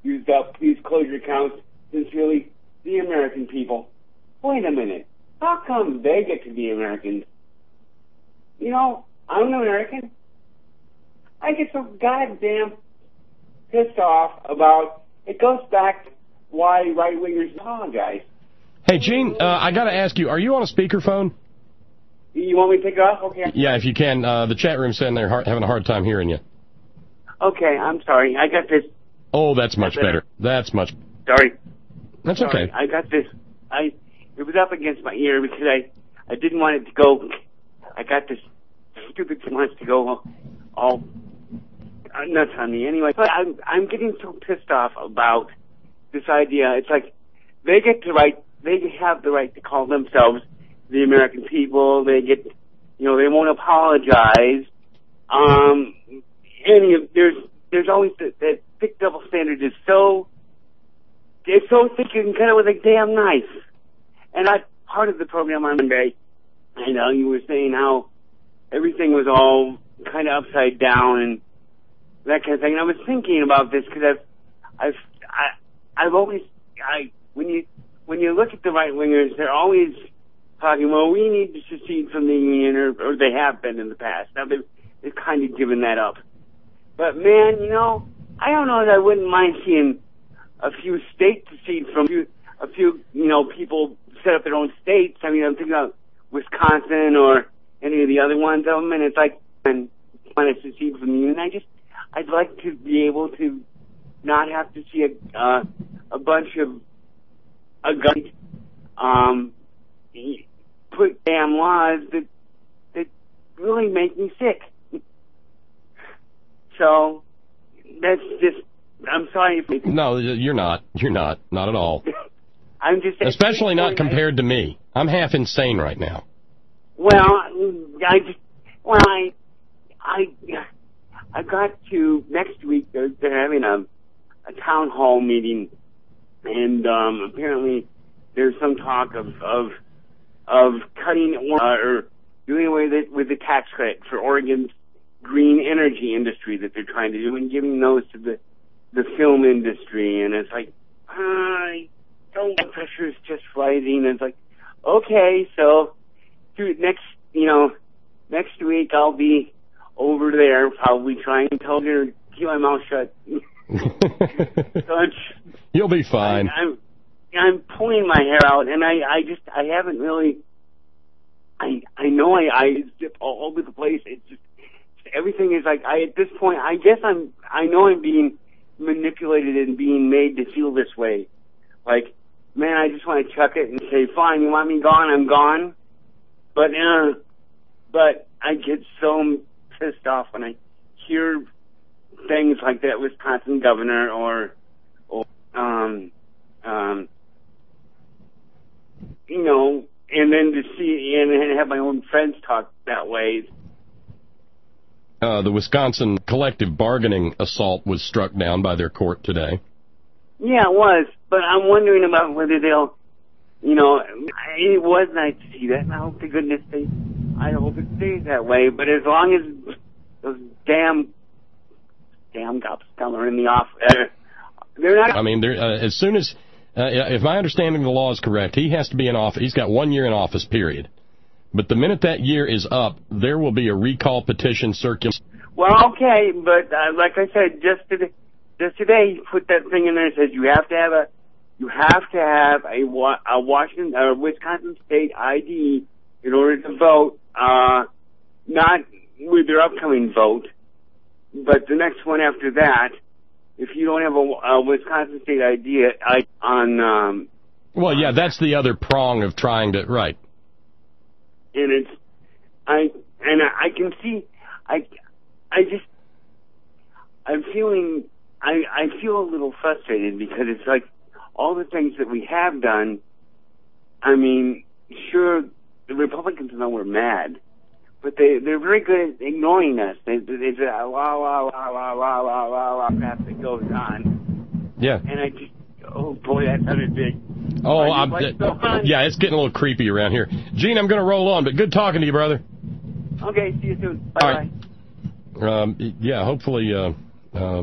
used up. Please close your accounts. Sincerely, the American people. Wait a minute. How come they get to be Americans? You know, I'm an American. I get so goddamn pissed off about, it goes back to why right-wingers apologize. Hey, Gene, uh, I got to ask you, are you on a speakerphone? You want me to take it off? Okay. Yeah, if you can. Uh, the chat room's sitting there hard, having a hard time hearing you. Okay, I'm sorry. I got this. Oh, that's much That's better. That's much. Sorry. That's sorry. okay. I got this. I it was up against my ear because I I didn't want it to go. I got this stupid thing wants to go all uh, nuts on me. Anyway, but I'm I'm getting so pissed off about this idea. It's like they get to right. They have the right to call themselves the American people. They get, you know, they won't apologize. Um, any of there's there's always that, that thick double standard is so it's so thick you can cut it with a damn knife. And I part of the program on Monday, I know you were saying how everything was all kind of upside down and that kind of thing. And I was thinking about this because I've I've I, I've always I when you when you look at the right wingers, they're always talking, well, we need to secede from the Union, or, or they have been in the past. Now, they've, they've kind of given that up. But, man, you know, I don't know that I wouldn't mind seeing a few states secede from a few, a few, you know, people set up their own states. I mean, I'm thinking about Wisconsin or any of the other ones of them, and it's like, and want to secede from the Union. I just, I'd like to be able to not have to see a, uh, a bunch of, a gun, um, put damn laws that that really make me sick. So that's just. I'm sorry. If no, you're not. You're not. Not at all. I'm just. Especially not compared to me. I'm half insane right now. Well, I just. Well, I. I. I got to next week. They're, they're having a a town hall meeting, and um, apparently there's some talk of of. of cutting uh, or doing away with, with the tax credit for Oregon's green energy industry that they're trying to do and giving those to the the film industry. And it's like, I don't, the pressure is just rising. And it's like, okay, so dude, next, you know, next week I'll be over there probably trying to tell her to keep my mouth shut. So you'll be fine. I, I'm, I'm pulling my hair out, and I, I just, I haven't really, I, I know I, I zip all over the place. It's just, everything is like, I, at this point, I guess I'm, I know I'm being manipulated and being made to feel this way. Like, man, I just want to chuck it and say, fine, you want me gone, I'm gone. But, uh, but I get so pissed off when I hear things like that Wisconsin governor or, or, um, um, you know, and then to see and have my own friends talk that way. Uh, the Wisconsin collective bargaining assault was struck down by their court today. Yeah, it was, but I'm wondering about whether they'll, you know, it was nice to see that, and I hope to goodness they, I hope it stays that way, but as long as those damn, damn cops are in the office, uh, they're not... I mean, they're, uh, as soon as... Uh, if my understanding of the law is correct, he has to be in office. He's got one year in office, period. But the minute that year is up, there will be a recall petition circulated. Well, okay, but uh, like I said, just today, just today, he put that thing in there that says you have to have a, you have to have a, a Washington or Wisconsin State I D in order to vote. Uh, not with their upcoming vote, but the next one after that. If you don't have a, a Wisconsin State I D I, on... Um, well, yeah, that's the other prong of trying to... Right. And it's... I and I, I can see... I, I just... I'm feeling... I, I feel a little frustrated because it's like all the things that we have done, I mean, sure, the Republicans know we're mad, but they, they're very good at ignoring us. They, they say, la, la, la, la, la, la, la, la, la, crap that goes on. Yeah. And I just, oh, boy, that sounded big. Oh, I'm, like, uh, yeah, it's getting a little creepy around here. Gene, I'm going to roll on, but good talking to you, brother. Okay, see you soon. Bye-bye. All right. Um, yeah, hopefully uh, um,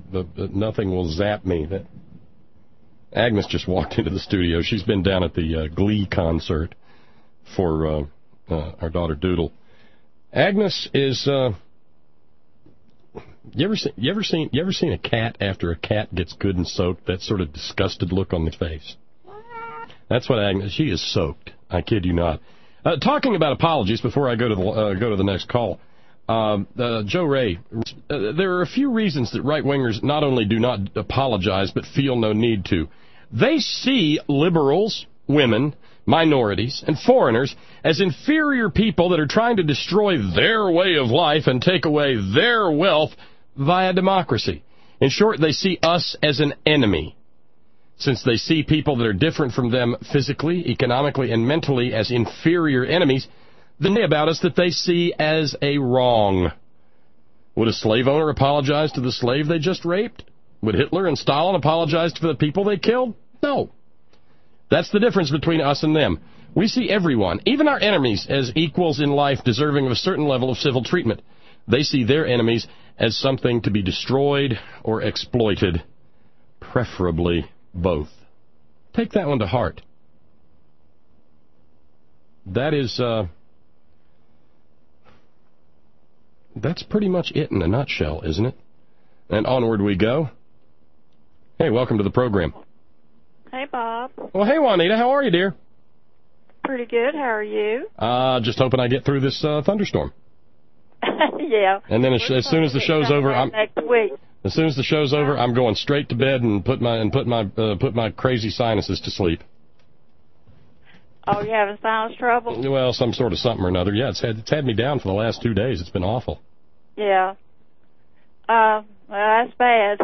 the, the, nothing will zap me. That Agnes just walked into the studio. She's been down at the uh, Glee concert for uh, uh, our daughter Doodle. Agnes is. Uh, you ever seen? You ever seen? You ever seen a cat after a cat gets good and soaked? That sort of disgusted look on the face. That's what Agnes. She is soaked. I kid you not. Uh, talking about apologies before I go to the uh, go to the next call. Um, uh, Joe Ray, uh, there are a few reasons that right-wingers not only do not apologize, but feel no need to. They see liberals, women, minorities, and foreigners as inferior people that are trying to destroy their way of life and take away their wealth via democracy. In short, they see us as an enemy. Since they see people that are different from them physically, economically, and mentally as inferior enemies, the thing about us that they see as a wrong. Would a slave owner apologize to the slave they just raped? Would Hitler and Stalin apologize for the people they killed? No. That's the difference between us and them. We see everyone, even our enemies, as equals in life deserving of a certain level of civil treatment. They see their enemies as something to be destroyed or exploited, preferably both. Take that one to heart. That is, uh... That's pretty much it in a nutshell, isn't it? And onward we go. Hey, welcome to the program. Hey, Bob. Well, hey, Juanita. How are you, dear? Pretty good. How are you? Uh, just hoping I get through this uh, thunderstorm. Yeah. And then as, as soon as the show's over, I'm next week. As soon as the show's over, I'm going straight to bed and put my and put my uh, put my crazy sinuses to sleep. Oh, you having sinus trouble? Well, some sort of something or another. Yeah, it's had it's had me down for the last two days. It's been awful. Yeah. Uh, well, that's bad.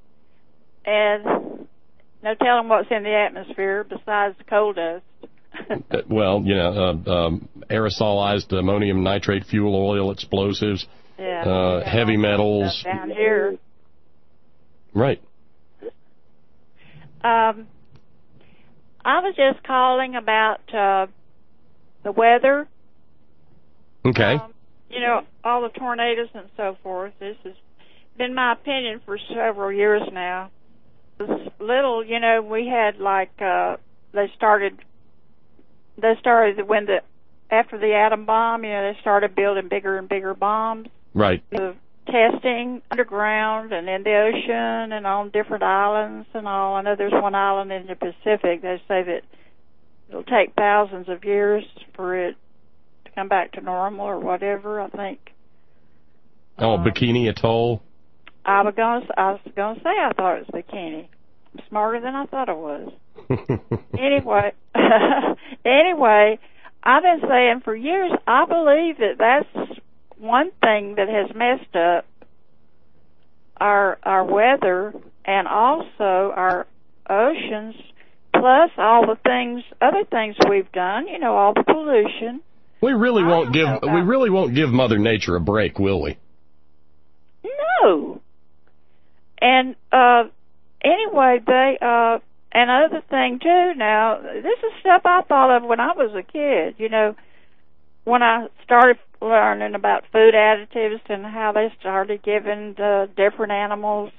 And no telling what's in the atmosphere besides coal dust. uh, well, you know, uh, um, aerosolized ammonium nitrate fuel oil explosives, yeah. uh, yeah. heavy metals. Down here. Right. Um, I was just calling about uh, the weather. Okay. Um, you know, all the tornadoes and so forth. This has been my opinion for several years now. This little, you know, we had like uh, they started. They started when the after the atom bomb. You know, they started building bigger and bigger bombs. Right. The testing underground and in the ocean and on different islands and all. I know there's one island in the Pacific. They say that it'll take thousands of years for it to come back to normal or whatever, I think. Oh, um, Bikini Atoll? I was going to I was going to say I thought it was Bikini. I'm smarter than I thought I was. Anyway, anyway, I've been saying for years, I believe that that's one thing that has messed up our our weather and also our oceans, plus all the things, other things we've done. You know, all the pollution. We really won't give we really won't give Mother Nature a break, will we? No. And uh, anyway, they uh, and another thing too. Now, this is stuff I thought of when I was a kid. You know, when I started learning about food additives and how they started giving the different animals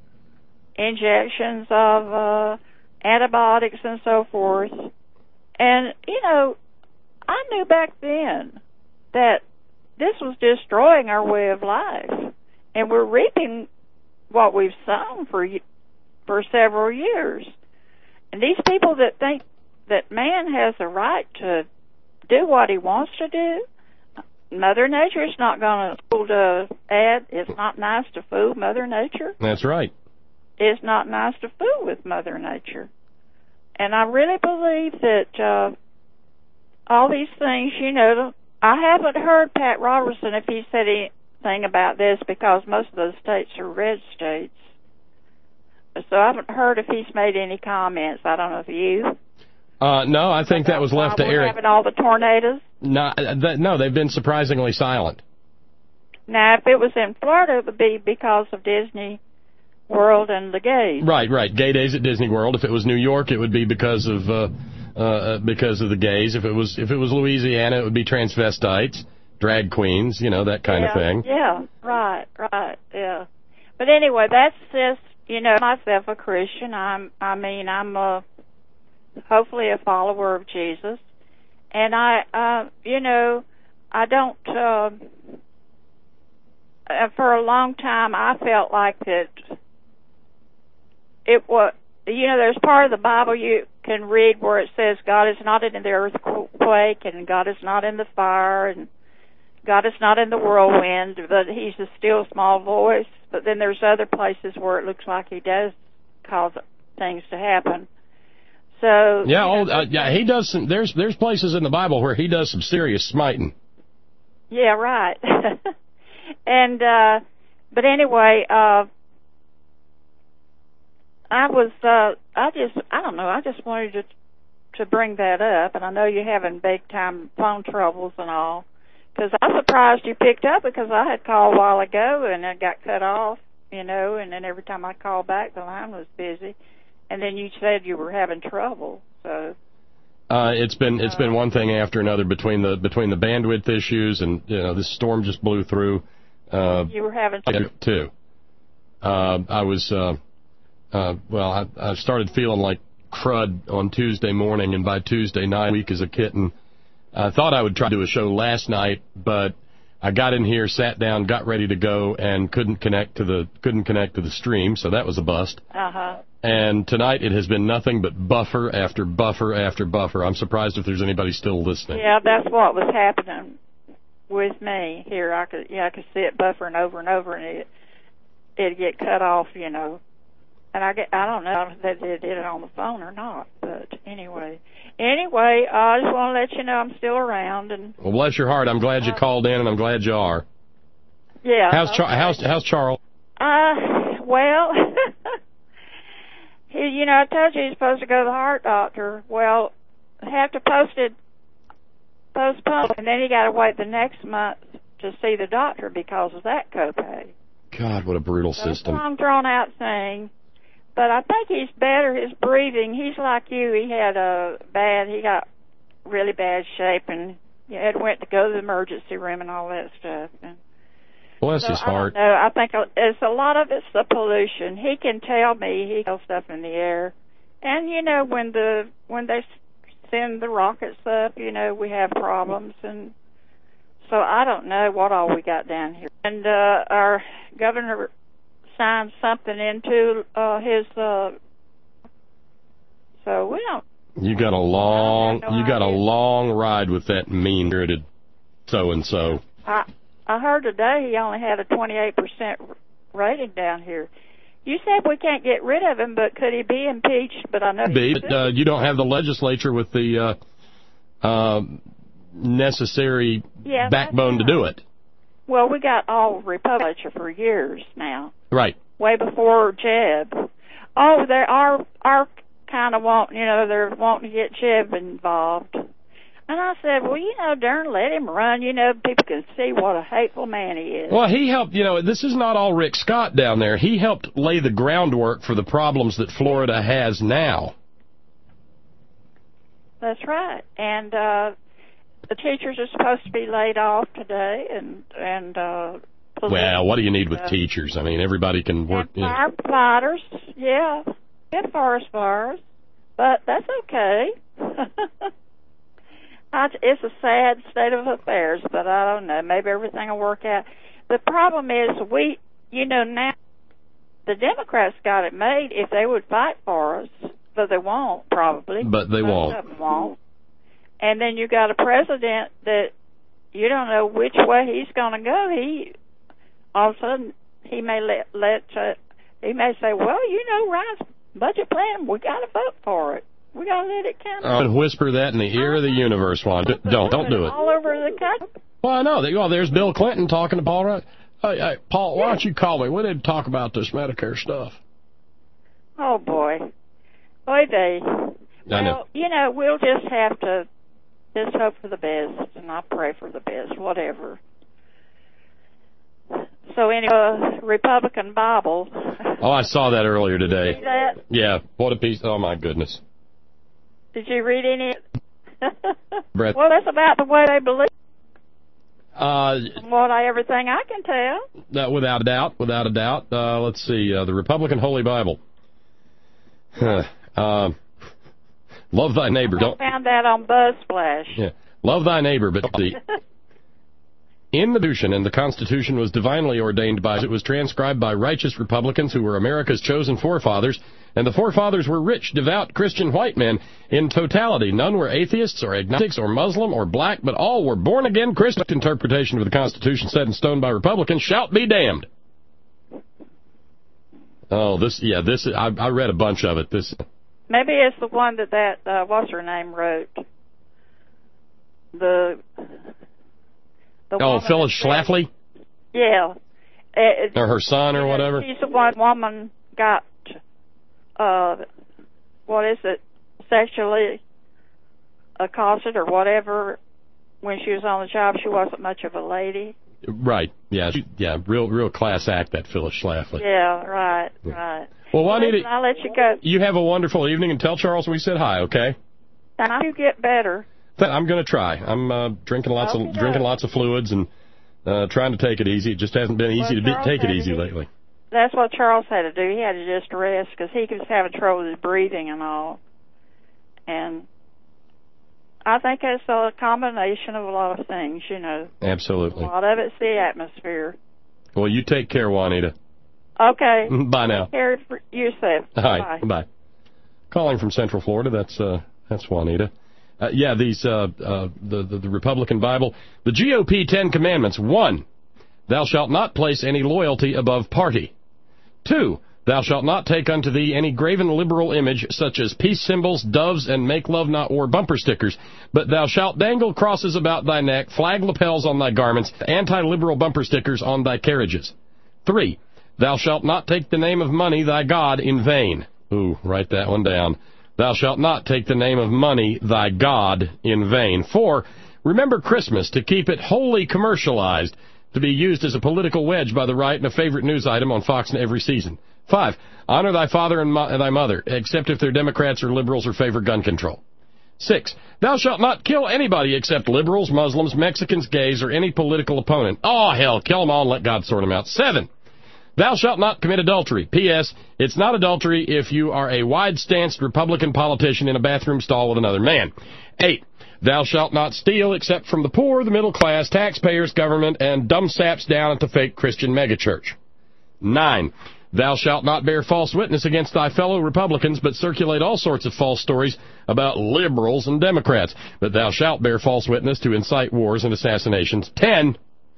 injections of uh, antibiotics and so forth. And, you know, I knew back then that this was destroying our way of life. And we're reaping what we've sown for for several years. And these people that think that man has a right to do what he wants to do, Mother Nature is not going to add, it's not nice to fool Mother Nature. That's right. It's not nice to fool with Mother Nature. And I really believe that uh, all these things, you know, I haven't heard Pat Robertson if he said anything about this because most of those states are red states. So I haven't heard if he's made any comments. I don't know if you. Uh, no, I think that was left to Eric. Having all the tornadoes? No, that, no, they've been surprisingly silent. Now, if it was in Florida, it would be because of Disney World and the gays. Right, right. Gay days at Disney World. If it was New York, it would be because of uh, uh, because of the gays. If it was if it was Louisiana, it would be transvestites, drag queens, you know, that kind yeah, of thing. Yeah, right, right, yeah. But anyway, that's just, you know, myself a Christian. I'm, I mean, I'm a, hopefully a follower of Jesus. And I, uh, you know, I don't, uh, for a long time I felt like that it was, you know, there's part of the Bible you can read where it says God is not in the earthquake and God is not in the fire and God is not in the whirlwind, but he's a still small voice. But then there's other places where it looks like he does cause things to happen. So yeah, oh, uh, yeah, he does some. There's there's places in the Bible where he does some serious smiting. Yeah, right. and uh, but anyway, uh, I was uh, I just I don't know. I just wanted to to bring that up, and I know you're having big time phone troubles and all. Because I was surprised you picked up because I had called a while ago and it got cut off, you know, and then every time I called back the line was busy. And then you said you were having trouble, so. Uh, it's been it's been one thing after another between the between the bandwidth issues and you know this storm just blew through. Uh, you were having trouble too. Uh, I was uh, uh, well. I, I started feeling like crud on Tuesday morning, and by Tuesday night, weak as a kitten. I thought I would try to do a show last night, but I got in here, sat down, got ready to go, and couldn't connect to the couldn't connect to the stream, so that was a bust. Uh-huh. And tonight it has been nothing but buffer after buffer after buffer. I'm surprised if there's anybody still listening. Yeah, that's what was happening with me here. I could yeah, I could see it buffering over and over, and it it'd get cut off, you know. And I get I don't know if they did it on the phone or not, but anyway. Anyway, uh, I just want to let you know I'm still around. And well, bless your heart. I'm glad you uh, called in, and I'm glad you are. Yeah. How's okay. Char- how's how's Charles? Uh, well, he, you know, I told you he's supposed to go to the heart doctor. Well, I have to post it, postpone, and then he got to wait the next month to see the doctor because of that copay. God, what a brutal so system. It's a long drawn out thing. But I think he's better. His breathing, he's like you. He had a bad, he got really bad shape and he had went to go to the emergency room and all that stuff. And bless so, his heart. I don't know. I think it's a lot of it's the pollution. He can tell me he feels stuff in the air. And, you know, when the when they send the rockets up, you know, we have problems. And so I don't know what all we got down here. And uh, our governor signed something into uh, his, uh, so we don't. You got a long, no you got idea. a long ride with that mean-spirited so-and-so. I I heard today he only had a twenty-eight percent rating down here. You said we can't get rid of him, but could he be impeached? But I know be, but, uh, you don't have the legislature with the uh, uh, necessary yeah, backbone right. to do it. Well, we got all Republican for years now. Right. Way before Jeb. Oh, they are are kind of want, you know, they're wanting to get Jeb involved. And I said, well, you know, darn, let him run. You know, people can see what a hateful man he is. Well, he helped, you know, this is not all Rick Scott down there. He helped lay the groundwork for the problems that Florida has now. That's right. And uh, the teachers are supposed to be laid off today, and, and uh, well, what do you need with uh, teachers? I mean, everybody can work. And firefighters, yeah, and forest fires, but that's okay. It's a sad state of affairs, but I don't know. Maybe everything will work out. The problem is we, you know, now the Democrats got it made if they would fight for us, but they won't probably. But they Most won't. Of them won't. And then you got a president that you don't know which way he's going to go. He all of a sudden he may let let uh, he may say, well, you know, Ryan's budget plan, we got to vote for it. We got to let it count. Uh, and whisper that in the ear of the universe, Juan. Don't, don't do it. All over the country. Well, I know. Well, there's Bill Clinton talking to Paul Ryan. Hey, hey, Paul, why don't you call me? We need to talk about this Medicare stuff. Oh, boy. Oy vey. Well, you know, we'll just have to just hope for the best, and I pray for the best, whatever. So, anyway, uh, Republican Bible. Oh, I saw that earlier today. Did you see that? Yeah, what a piece. Oh, my goodness. Did you read any? Brett. Well, that's about the way they believe. Uh, From what I, everything I can tell. Uh, without a doubt, without a doubt. Uh, let's see, uh, the Republican Holy Bible. uh, love thy neighbor. Don't. I found that on BuzzSplash. Yeah, love thy neighbor, but the. In the Constitution, and the Constitution was divinely ordained by, it was transcribed by righteous Republicans who were America's chosen forefathers, and the forefathers were rich, devout Christian white men in totality. None were atheists or agnostics or Muslim or black, but all were born-again Christian. Interpretation of the Constitution set in stone by Republicans, shout be damned. Oh, this, yeah, this, I, I read a bunch of it. This. Maybe it's the one that that, uh, what's her name wrote. The... Oh, Phyllis Schlafly? Yeah. It, or her son or whatever? She's the one woman got, uh, what is it, sexually accosted or whatever when she was on the job. She wasn't much of a lady. Right. Yeah. She, yeah. Real, real class act, that Phyllis Schlafly. Yeah, right, right. Well, Juanita, Listen, I'll let you go. You have a wonderful evening, and tell Charles we said hi, okay? And you get better. I'm going to try. I'm uh, drinking lots okay, of drinking lots of fluids and uh, trying to take it easy. It just hasn't been easy well, to be, Charles take it easy to, lately. That's what Charles had to do. He had to just rest because he was having trouble with his breathing and all. And I think it's a combination of a lot of things, you know. Absolutely. A lot of it's the atmosphere. Well, you take care, Juanita. Okay. Bye now. Take care for yourself. Hi. Bye. Bye. Calling from Central Florida. That's uh, that's Juanita. Uh, yeah, these uh, uh, the, the the Republican Bible, the G O P Ten Commandments. One, thou shalt not place any loyalty above party. Two, thou shalt not take unto thee any graven liberal image, such as peace symbols, doves, and make love not war bumper stickers. But thou shalt dangle crosses about thy neck, flag lapels on thy garments, anti-liberal bumper stickers on thy carriages. Three, thou shalt not take the name of money, thy God, in vain. Ooh, write that one down. Thou shalt not take the name of money, thy God, in vain. Four, remember Christmas, to keep it wholly commercialized, to be used as a political wedge by the right and a favorite news item on Fox in every season. Five, honor thy father and, mo- and thy mother, except if they're Democrats or liberals or favor gun control. Six, thou shalt not kill anybody except liberals, Muslims, Mexicans, gays, or any political opponent. Oh, hell, kill them all and let God sort them out. Seven, thou shalt not commit adultery. P S. It's not adultery if you are a wide-stanced Republican politician in a bathroom stall with another man. Eight, thou shalt not steal except from the poor, the middle class, taxpayers, government, and dumb saps down at the fake Christian megachurch. Nine, thou shalt not bear false witness against thy fellow Republicans, but circulate all sorts of false stories about liberals and Democrats. But thou shalt bear false witness to incite wars and assassinations. Ten,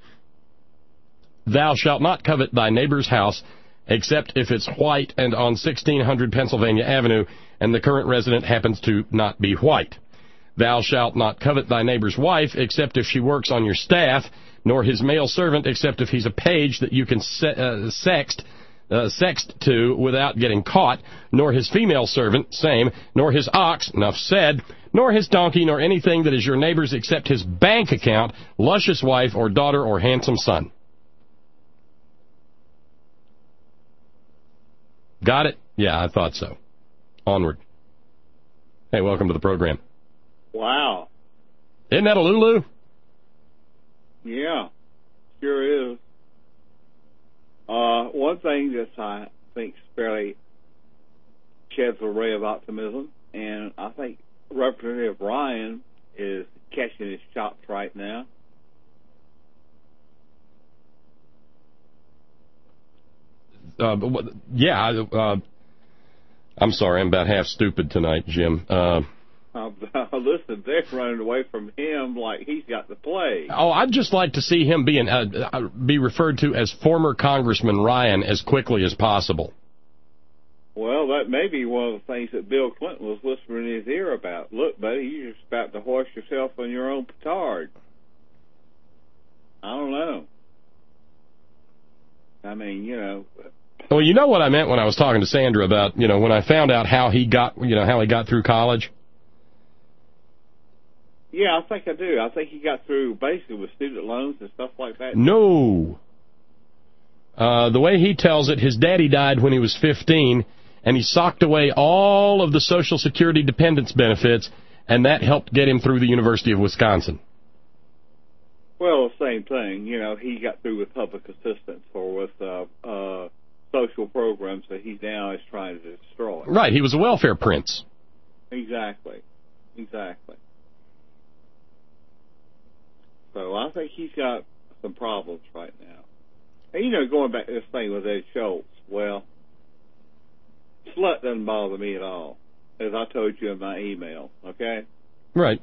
thou shalt not covet thy neighbor's house, except if it's white and on sixteen hundred Pennsylvania Avenue, and the current resident happens to not be white. Thou shalt not covet thy neighbor's wife, except if she works on your staff, nor his male servant, except if he's a page that you can se- uh, sext, uh, sext to without getting caught, nor his female servant, same, nor his ox, enough said, nor his donkey, nor anything that is your neighbor's except his bank account, luscious wife, or daughter, or handsome son. Got it? Yeah, I thought so. Onward. Hey, welcome to the program. Wow. Isn't that a Lulu? Yeah, sure is. Uh, one thing that I think fairly sheds a ray of optimism, and I think Representative Ryan is catching his shots right now. Uh, yeah, uh, I'm sorry, I'm about half stupid tonight, Jim. Uh, uh, listen, they're running away from him like he's got the plague. Oh, I'd just like to see him being uh, be referred to as former Congressman Ryan as quickly as possible. Well, that may be one of the things that Bill Clinton was whispering in his ear about. Look, buddy, you're just about to hoist yourself on your own petard. I don't know. I mean, you know. Well, you know what I meant when I was talking to Sandra about, you know, when I found out how he got, you know, how he got through college. Yeah, I think I do. I think he got through basically with student loans and stuff like that. No. Uh, the way he tells it, his daddy died when he was fifteen, and he socked away all of the Social Security dependence benefits, and that helped get him through the University of Wisconsin. Well, the same thing. You know, he got through with public assistance or with uh, uh, social programs that he now is trying to destroy. Right. He was a welfare prince. Exactly. Exactly. So I think he's got some problems right now. And, you know, going back to this thing with Ed Schultz, well, slut doesn't bother me at all, as I told you in my email, okay? Right.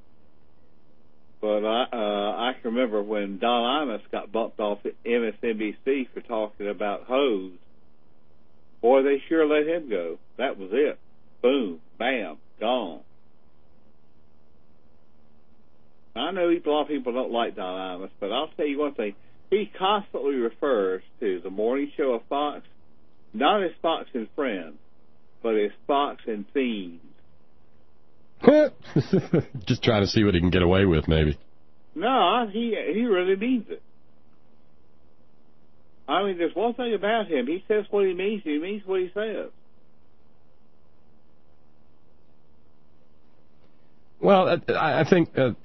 But I uh, I can remember when Don Imus got bumped off at M S N B C for talking about hoes. Boy, they sure let him go. That was it. Boom, bam, gone. I know a lot of people don't like Don Imus, but I'll tell you one thing. He constantly refers to the morning show of Fox, not as Fox and Friends, but as Fox and Fiends. Just trying to see what he can get away with, maybe. No, he he really means it. I mean, there's one thing about him. He says what he means, he means what he says. Well, I, I think, uh,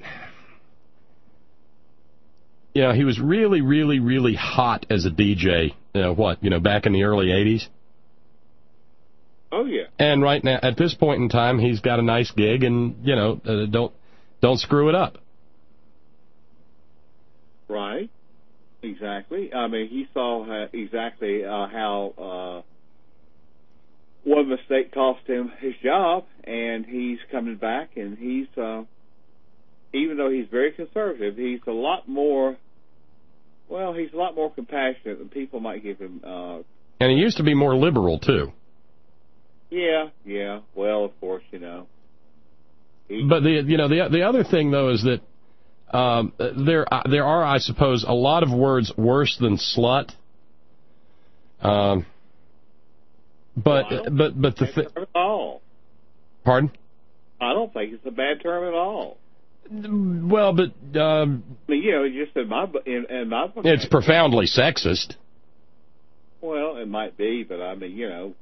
you know, he was really, really, really hot as a D J, you know, what, you know, back in the early eighties? Oh, yeah. And right now, at this point in time, he's got a nice gig, and, you know, uh, don't don't screw it up. Right. Exactly. I mean, he saw uh, exactly uh, how uh, one mistake cost him his job, and he's coming back, and he's, uh, even though he's very conservative, he's a lot more, well, he's a lot more compassionate than people might give him. Uh, and he used to be more liberal, too. Yeah, yeah. Well, of course, you know. He, but the you know the the other thing though is that um, there uh, there are, I suppose, a lot of words worse than slut. Um, but well, but but the thing. At all. Pardon? I don't think it's a bad term at all. Well, but um, I mean, you know, just in my in, in my book, it's profoundly sexist. Well, it might be, but I mean, you know.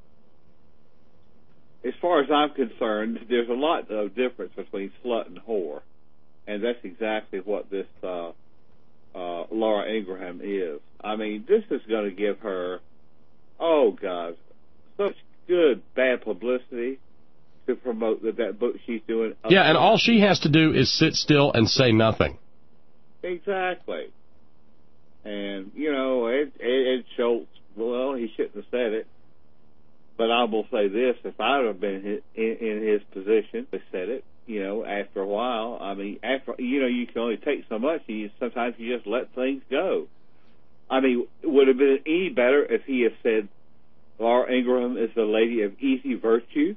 As far as I'm concerned, there's a lot of difference between slut and whore, and that's exactly what this uh, uh, Laura Ingraham is. I mean, this is going to give her, oh God, such good bad publicity to promote that, that book she's doing. Yeah, and all she has to do is sit still and say nothing. Exactly. And, you know, Ed, Ed, Ed Schultz, well, he shouldn't have said it. But I will say this, if I would have been in, in his position, I said it, you know, after a while, I mean, after, you know, you can only take so much, and you, sometimes you just let things go. I mean, would it have been any better if he had said, Laura Ingraham is the lady of easy virtue?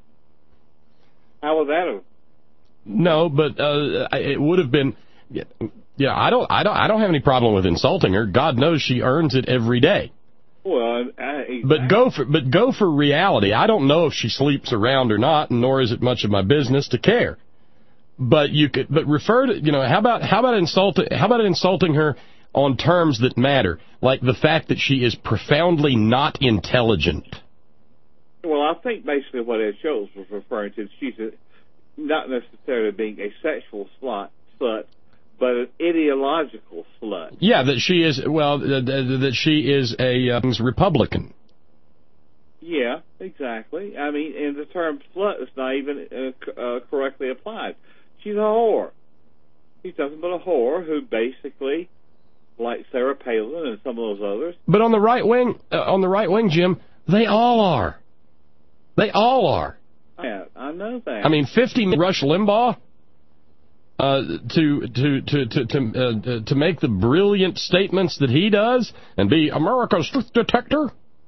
How would that have? No, but uh, it would have been, yeah, yeah, I don't, I don't, I don't have any problem with insulting her. God knows she earns it every day. Well, uh, exactly. But go for but go for reality. I don't know if she sleeps around or not, nor is it much of my business to care. But you could, but refer to, you know, how about how about insulting how about insulting her on terms that matter, like the fact that she is profoundly not intelligent. Well, I think basically what Ed Schultz was referring to, she's a, not necessarily being a sexual slut, slut, but an ideological slut. Yeah, that she is, well, that she is a uh, Republican. Yeah, exactly. I mean, and the term slut is not even uh, uh, correctly applied. She's a whore. She's nothing but a whore who basically, like Sarah Palin and some of those others. But on the right wing, uh, on the right wing, Jim, they all are. They all are. Yeah, I know that. I mean, fifty Rush Limbaugh. Uh, to to to to to, uh, to make the brilliant statements that he does and be America's truth detector,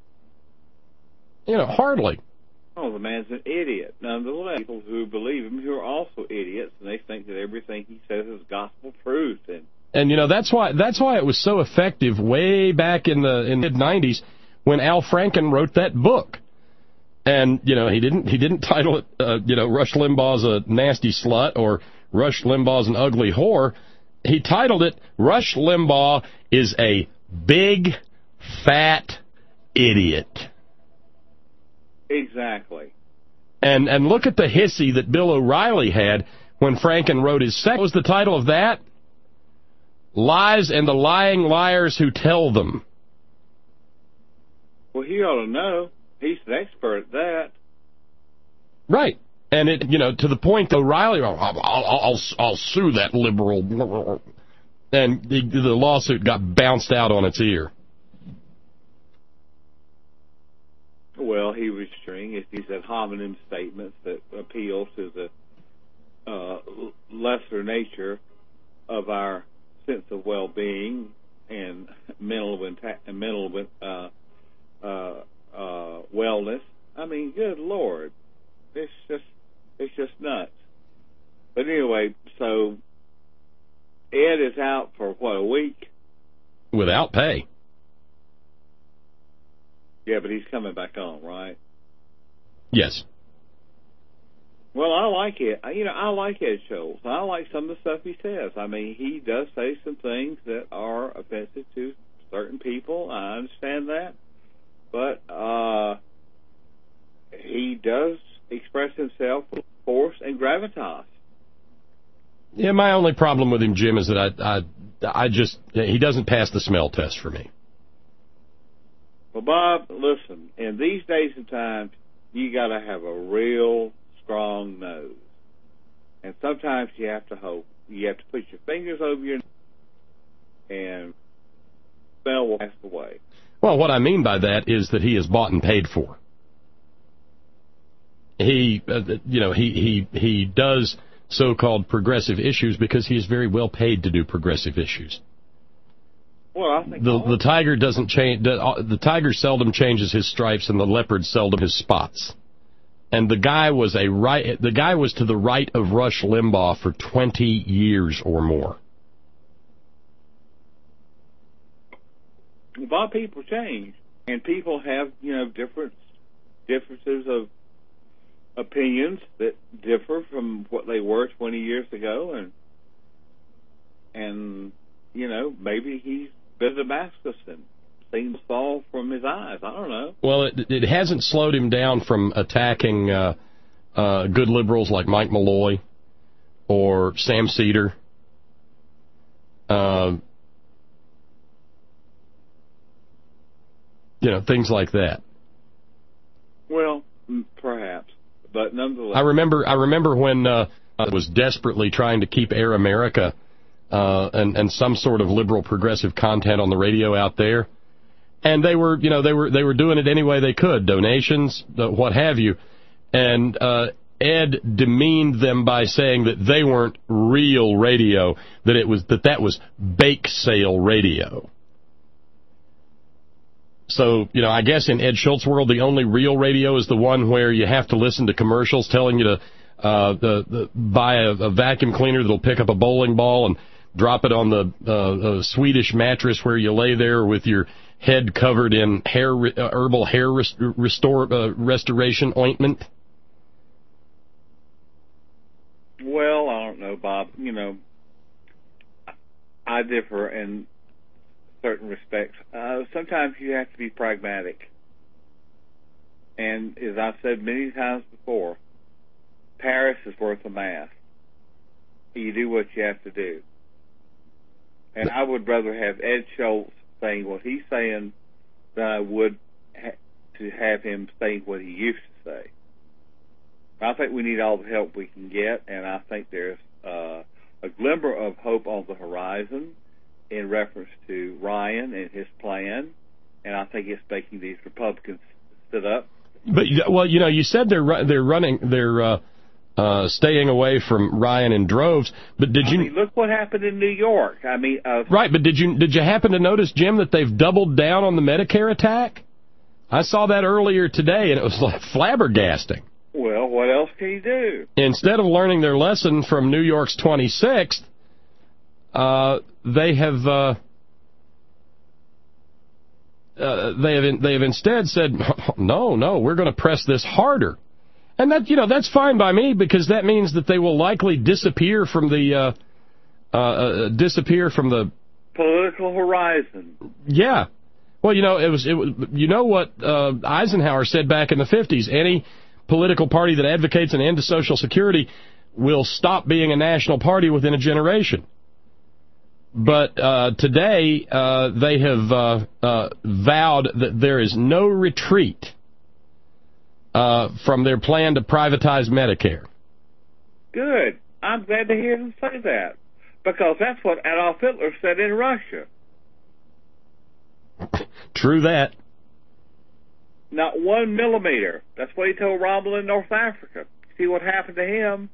you know, hardly. Oh, the man's an idiot. Nonetheless, people who believe him who are also idiots, and they think that everything he says is gospel truth. And and you know that's why that's why it was so effective way back in the in the mid nineties when Al Franken wrote that book. And you know he didn't he didn't title it uh, you know Rush Limbaugh's a nasty slut or Rush Limbaugh's an ugly whore. He titled it, Rush Limbaugh is a big, fat idiot. Exactly. And and look at the hissy that Bill O'Reilly had when Franken wrote his second. What was the title of that? Lies and the lying liars who tell them. Well, he ought to know. He's an expert at that. Right. And, it, you know, to the point that O'Reilly, I'll, I'll, I'll, I'll sue that liberal. And the, the lawsuit got bounced out on its ear. Well, he was string. He said homonym statements that appeal to the uh, lesser nature of our sense of well-being and mental and mental uh, uh, uh, wellness. I mean, good Lord, it's just it's just nuts. But anyway, so Ed is out for what, a week? Without pay. Yeah, but he's coming back on, right? Yes. Well, I like it. You know, I like Ed Schultz. I like some of the stuff he says. I mean, he does say some things that are offensive to certain people. I understand that. But uh, he does express himself with force and gravitas. Yeah, my only problem with him, Jim, is that I, I, I just, he doesn't pass the smell test for me. Well, Bob, listen, in these days and times, you got to have a real strong nose. And sometimes you have to hope. You have to put your fingers over your nose and smell will pass away. Well, what I mean by that is that he is bought and paid for. He, uh, you know, he, he, he does so-called progressive issues because he is very well paid to do progressive issues. Well, I think the the tiger doesn't change. The, the tiger seldom changes his stripes, and the leopard seldom his spots. And the guy was a right. The guy was to the right of Rush Limbaugh for twenty years or more. Bob, people change, and people have you know different differences of opinions that differ from what they were twenty years ago, and and you know maybe he's been to Damascus and seen the fall from his eyes. I don't know. Well, it, it hasn't slowed him down from attacking uh, uh, good liberals like Mike Malloy or Sam Cedar. Uh, you know, things like that. Well, perhaps, but nonetheless. I remember. I remember when uh, I was desperately trying to keep Air America uh, and and some sort of liberal progressive content on the radio out there, and they were, you know, they were they were doing it any way they could, donations, what have you, and uh, Ed demeaned them by saying that they weren't real radio, that it was that that was bake sale radio. So, you know, I guess in Ed Schultz's world, the only real radio is the one where you have to listen to commercials telling you to uh, the, the, buy a, a vacuum cleaner that'll pick up a bowling ball and drop it on the uh, Swedish mattress where you lay there with your head covered in hair uh, herbal hair rest- restore, uh, restoration ointment. Well, I don't know, Bob. You know, I differ in certain respects. Uh, sometimes you have to be pragmatic. And as I've said many times before, Paris is worth a math. You do what you have to do. And I would rather have Ed Schultz saying what he's saying than I would ha- to have him saying what he used to say. I think we need all the help we can get, and I think there's uh, a glimmer of hope on the horizon in reference to Ryan and his plan, and I think it's making these Republicans sit up. But well, you know, you said they're they're running they're uh, uh, staying away from Ryan in droves. But did you I mean, look what happened in New York? I mean, uh, right? But did you did you happen to notice, Jim, that they've doubled down on the Medicare attack? I saw that earlier today, and it was like flabbergasting. Well, what else can you do? Instead of learning their lesson from New York's twenty-sixth, uh, they have uh, uh, they have in, they have instead said, no, no, we're going to press this harder, and that you know that's fine by me, because that means that they will likely disappear from the uh, uh, uh, disappear from the political horizon. Yeah, well, you know it was it was you know what uh, Eisenhower said back in the fifties. Any political party that advocates an end to Social Security will stop being a national party within a generation. But uh, today uh, they have uh, uh, vowed that there is no retreat uh, from their plan to privatize Medicare. Good. I'm glad to hear them say that, because that's what Adolf Hitler said in Russia. True that. Not one millimeter. That's what he told Rommel in North Africa. See what happened to him?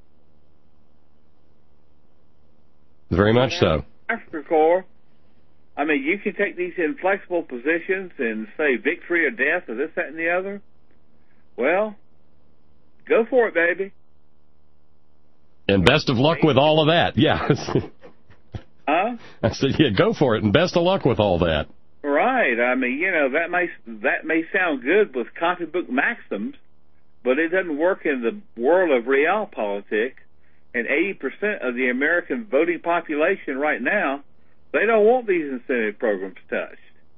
Very much so. Africa Corps. I mean, you can take these inflexible positions and say victory or death or this, that, and the other. Well, go for it, baby. And best of luck with all of that. Yeah. Huh? I said, yeah, go for it, and best of luck with all that. Right. I mean, you know, that may that may sound good with copybook maxims, but it doesn't work in the world of realpolitik. And eighty percent of the American voting population right now, they don't want these incentive programs touched.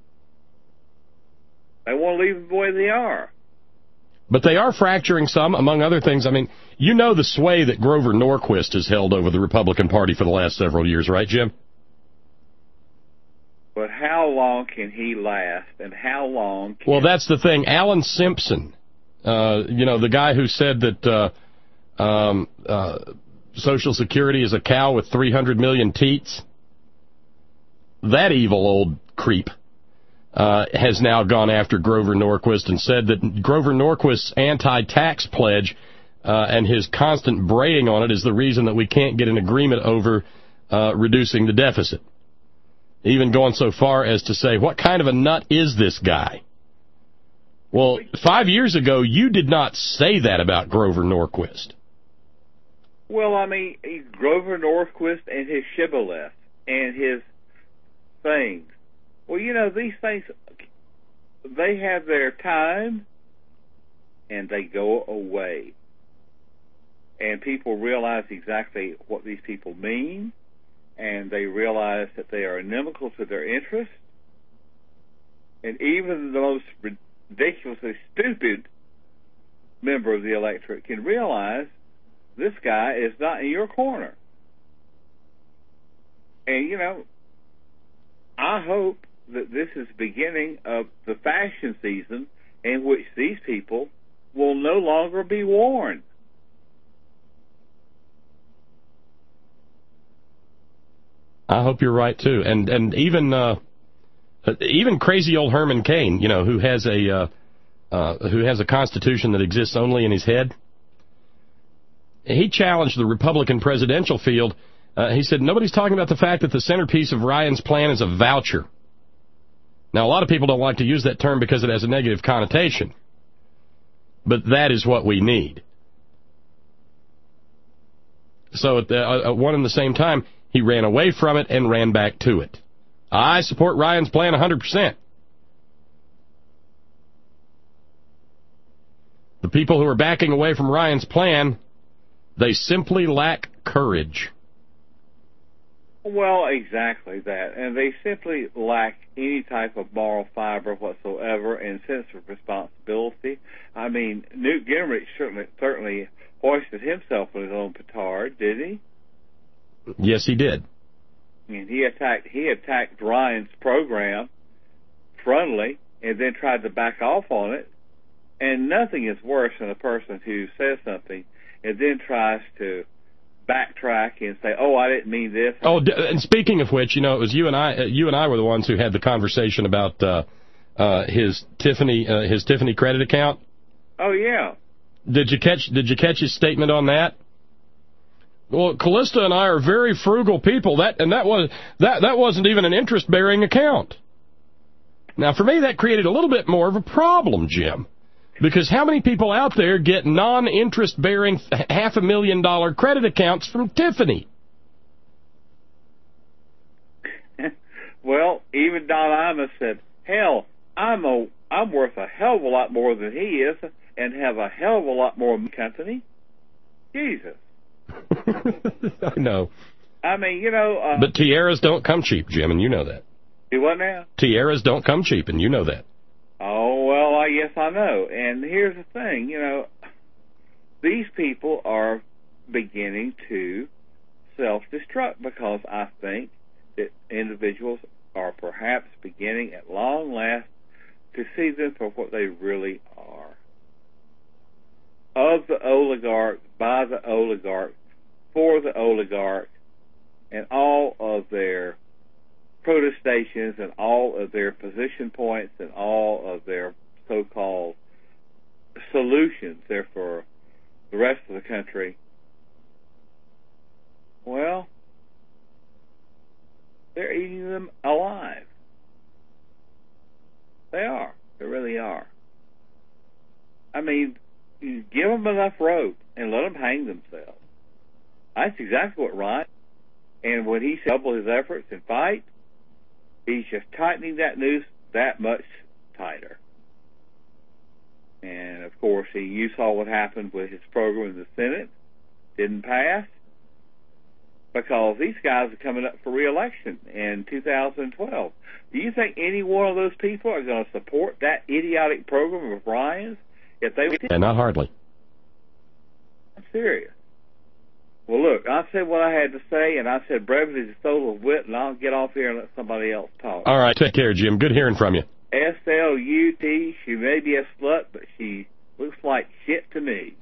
They want to leave them the way they are. But they are fracturing some, among other things. I mean, you know the sway that Grover Norquist has held over the Republican Party for the last several years, right, Jim? But how long can he last, and how long can... Well, that's the thing. Alan Simpson, uh, you know, the guy who said that uh, um, uh, Social Security is a cow with three hundred million teats, that evil old creep uh, has now gone after Grover Norquist and said that Grover Norquist's anti-tax pledge uh, and his constant braying on it is the reason that we can't get an agreement over uh, reducing the deficit. Even going so far as to say, what kind of a nut is this guy? Well, five years ago, you did not say that about Grover Norquist. Well, I mean, Grover Norquist and his shibboleth and his things. Well, you know, these things, they have their time and they go away. And people realize exactly what these people mean, and they realize that they are inimical to their interests. And even the most ridiculously stupid member of the electorate can realize this guy is not in your corner. And, you know, I hope that this is the beginning of the fashion season in which these people will no longer be worn. I hope you're right, too. And and even uh, even crazy old Herman Cain, you know, who has a uh, uh, who has a constitution that exists only in his head, he challenged the Republican presidential field. Uh, he said, nobody's talking about the fact that the centerpiece of Ryan's plan is a voucher. Now, a lot of people don't like to use that term because it has a negative connotation. But that is what we need. So at, the, uh, at one and the same time, he ran away from it and ran back to it. I support Ryan's plan one hundred percent. The people who are backing away from Ryan's plan, they simply lack courage. Well, exactly that. And they simply lack any type of moral fiber whatsoever and sense of responsibility. I mean, Newt Gingrich certainly, certainly hoisted himself on his own petard, did he? Yes, he did. And he attacked he attacked Ryan's program frontally and then tried to back off on it. And nothing is worse than a person who says something and then tries to backtrack and say, "Oh, I didn't mean this." Oh, and speaking of which, you know, it was you and I. Uh, you and I were the ones who had the conversation about uh, uh, his Tiffany uh, his Tiffany credit account. Oh yeah. Did you catch Did you catch his statement on that? Well, Callista and I are very frugal people. That and that was that that wasn't even an interest bearing account. Now, for me, that created a little bit more of a problem, Jim. Because how many people out there get non-interest-bearing half a million dollar credit accounts from Tiffany? Well, even Don Imus said, "Hell, I'm a I'm worth a hell of a lot more than he is, and have a hell of a lot more company." Jesus. I know. I mean, you know. Uh, but tiaras don't come cheap, Jim, and you know that. Do what now? Tiaras don't come cheap, and you know that. Oh, well, I guess I know. And here's the thing, you know, these people are beginning to self-destruct because I think that individuals are perhaps beginning at long last to see them for what they really are. Of the oligarchs, by the oligarchs, for the oligarchs, and all of their protestations and all of their position points and all of their so-called solutions there for the rest of the country, well, they're eating them alive. They are. They really are. I mean, you give them enough rope and let them hang themselves. That's exactly what Ryan, and when he double his efforts and fight, he's just tightening that noose that much tighter. And, of course, he, you saw what happened with his program in the Senate. Didn't pass because these guys are coming up for re-election in two thousand twelve. Do you think any one of those people are going to support that idiotic program of Ryan's? If they yeah, not hardly. I'm serious. Well, look, I said what I had to say, and I said brevity is the soul of wit, and I'll get off here and let somebody else talk. All right, take care, Jim. Good hearing from you. S L U T, she may be a slut, but she looks like shit to me.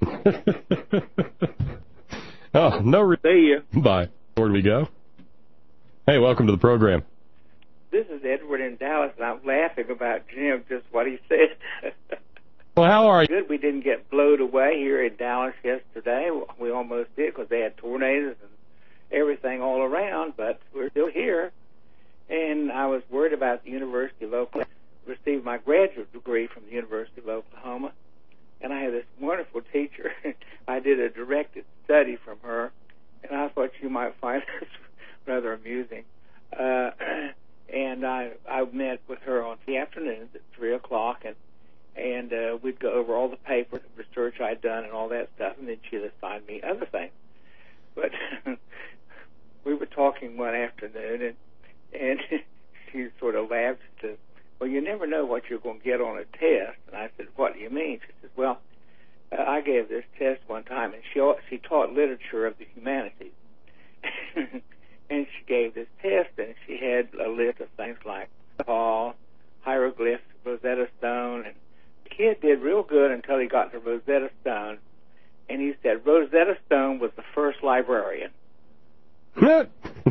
Oh, no. Re- See ya. Bye. Where do we go? Hey, welcome to the program. This is Edward in Dallas, and I'm laughing about Jim, just what he said. Well, how are you? Good. We didn't get blowed away here in Dallas yesterday. We almost did because they had tornadoes and everything all around, but we're still here. And I was worried about the University of Oklahoma. I received my graduate degree from the University of Oklahoma, and I had this wonderful teacher. I did a directed study from her, and I thought you might find this rather amusing. Uh, and I, I met with her on the afternoons at three o'clock, and and uh, we'd go over all the papers, research I'd done, and all that stuff, and then she'd assign me other things. But we were talking one afternoon, and and she sort of laughed and said, well, you never know what you're going to get on a test. And I said, what do you mean? She said, well, uh, I gave this test one time, and she she taught literature of the humanities. And she gave this test, and she had a list of things like Paul, hieroglyphs, Rosetta Stone, and the kid did real good until he got to Rosetta Stone, and he said Rosetta Stone was the first librarian. I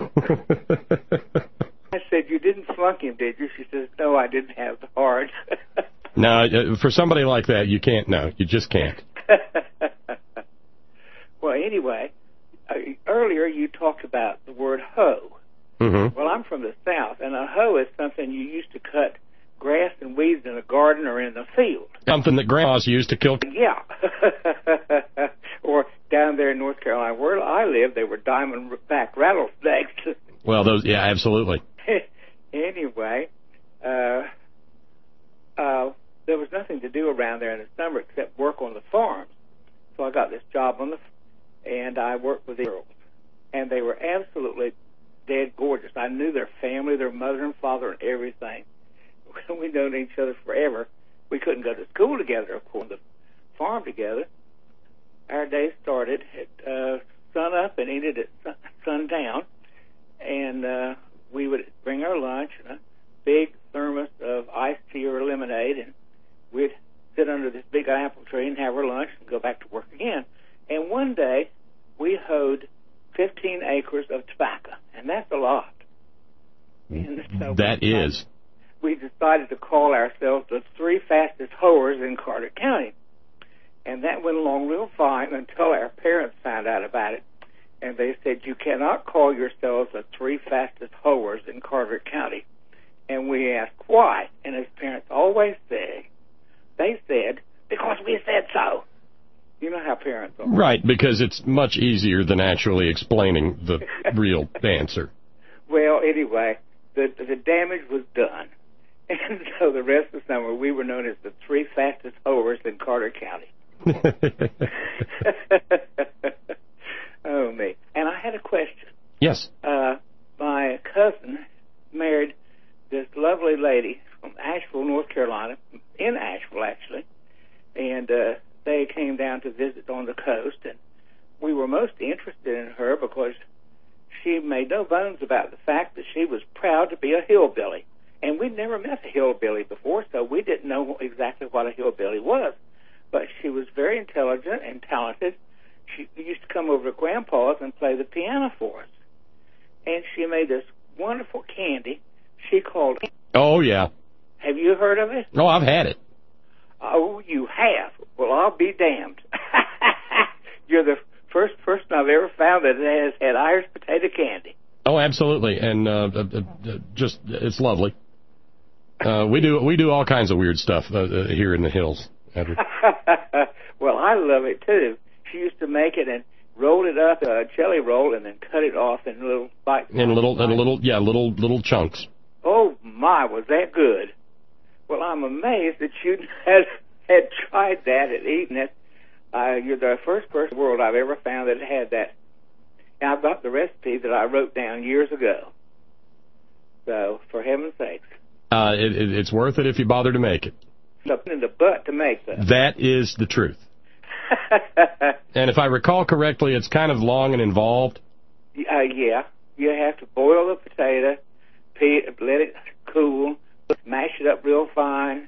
said, you didn't flunk him, did you? She says, no, I didn't have the heart. No, uh, for somebody like that, you can't. No, you just can't. Well, anyway, uh, earlier you talked about the word hoe. Mm-hmm. Well, I'm from the South, and a hoe is something you used to cut grass and weeds in a garden or in the field. Something that grandmas used to kill. Yeah. Or down there in North Carolina, where I live, they were diamond-backed rattlesnakes. Well, those, yeah, absolutely. Anyway, uh, uh, there was nothing to do around there in the summer except work on the farms. So I got this job on the, and I worked with the girls, and they were absolutely dead gorgeous. I knew their family, their mother and father, and everything. We'd known each other forever. We couldn't go to school together, of course, on the farm together. Our day started at uh, sun up and ended at sun, sundown, and uh, we would bring our lunch in a big thermos of iced tea or lemonade, and we'd sit under this big apple tree and have our lunch and go back to work again. And one day, we hoed fifteen acres of tobacco, and that's a lot. And so that we decided, is. we decided to call ourselves the three fastest hoers in Carter County. And that went along real fine until our parents found out about it. And they said, you cannot call yourselves the three fastest hoers in Carter County. And we asked why. And his parents always say, they said, because we said so. You know how parents are. Right, because it's much easier than actually explaining the real answer. Well, anyway, the the damage was done. And so the rest of the summer, we were known as the three fastest hoers in Carter County. Oh, me. And I had a question. Yes. Uh, my cousin married this lovely lady from Asheville, North Carolina, in Asheville, actually, and uh, they came down to visit on the coast, and we were most interested in her because she made no bones about the fact that she was proud to be a hillbilly. And we'd never met a hillbilly before, so we didn't know exactly what a hillbilly was. But she was very intelligent and talented. She used to come over to Grandpa's and play the piano for us. And she made this wonderful candy she called... Oh, yeah. Have you heard of it? Oh, I've had it. Oh, you have? Well, I'll be damned. You're the first person I've ever found that has had Irish potato candy. Oh, absolutely. And uh, uh, uh, just, it's lovely. Uh, we do we do all kinds of weird stuff uh, uh, here in the hills, Edward. Well, I love it, too. She used to make it and roll it up, a jelly roll, and then cut it off in little bites. In little, in little, yeah, little little chunks. Oh, my, was that good. Well, I'm amazed that you had, had tried that and eaten it. Uh, you're the first person in the world I've ever found that had that. And I've got the recipe that I wrote down years ago. So, for heaven's sakes. Uh, it, it, it's worth it if you bother to make it. Something in the butt to make that. That is the truth. And if I recall correctly, it's kind of long and involved. Uh, yeah. You have to boil the potato, pea, let it cool, mash it up real fine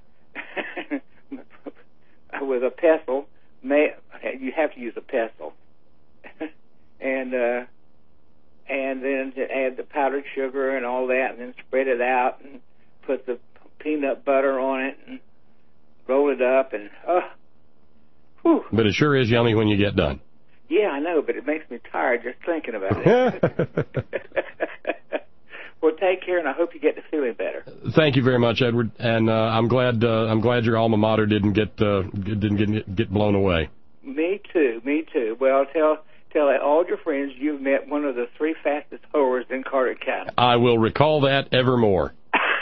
with a pestle. May, you have to use a pestle. and uh, and then to add the powdered sugar and all that, and then spread it out and put the peanut butter on it and roll it up. and uh, whew. But it sure is yummy when you get done. Yeah, I know, but it makes me tired just thinking about it. Well, take care, and I hope you get to feeling better. Thank you very much, Edward, and uh, I'm glad uh, I'm glad your alma mater didn't get uh, didn't get get blown away. Me too, me too. Well, tell tell all your friends you've met one of the three fastest hoers in Carter County. I will recall that evermore.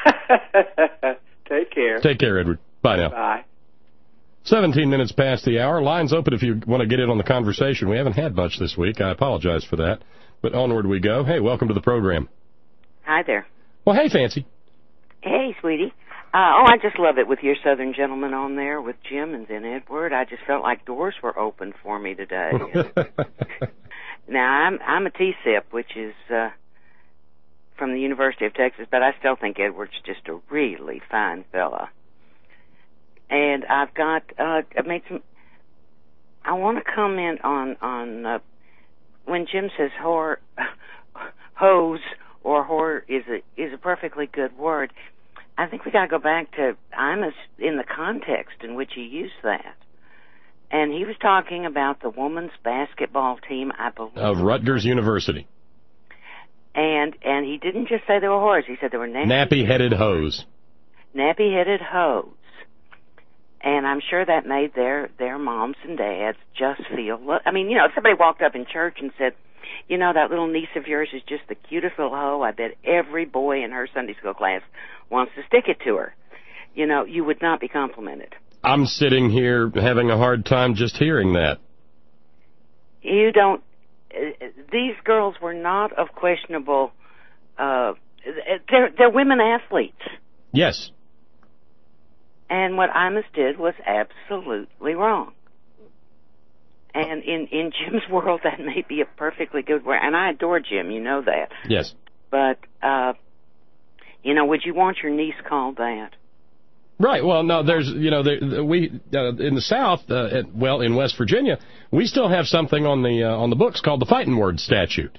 Take care. Take care, Edward. Bye now. Bye. seventeen minutes past the hour. Lines open if you want to get in on the conversation. We haven't had much this week. I apologize for that. But onward we go. Hey, welcome to the program. Hi there. Well, hey, Fancy. Hey, sweetie. Uh, oh, I just love it with your Southern gentleman on there with Jim and then Edward. I just felt like doors were open for me today. Now, I'm I'm a T S I P, which is uh, from the University of Texas, but I still think Edward's just a really fine fella. And I've got, uh, I made some, I want to comment on, on, uh, when Jim says whore, hose or whore is a, is a perfectly good word. I think we got to go back to, I'm a, in the context in which he used that. And he was talking about the women's basketball team, I believe. Of Rutgers University. And, and he didn't just say they were whores, he said they were nappy. Nappy-headed hoes. Nappy-headed hoes. And I'm sure that made their, their moms and dads just feel, I mean, you know, if somebody walked up in church and said, you know, that little niece of yours is just the cutest little hoe, I bet every boy in her Sunday school class wants to stick it to her. You know, you would not be complimented. I'm sitting here having a hard time just hearing that. You don't, uh, these girls were not of questionable, uh, they're, they're women athletes. Yes. And what Imus did was absolutely wrong. And in, in Jim's world, that may be a perfectly good word. And I adore Jim, you know that. Yes. But, uh, you know, would you want your niece called that? Right. Well, no, there's, you know, there, we, uh, in the South, uh, at, well, in West Virginia, we still have something on the, uh, on the books called the fighting word statute.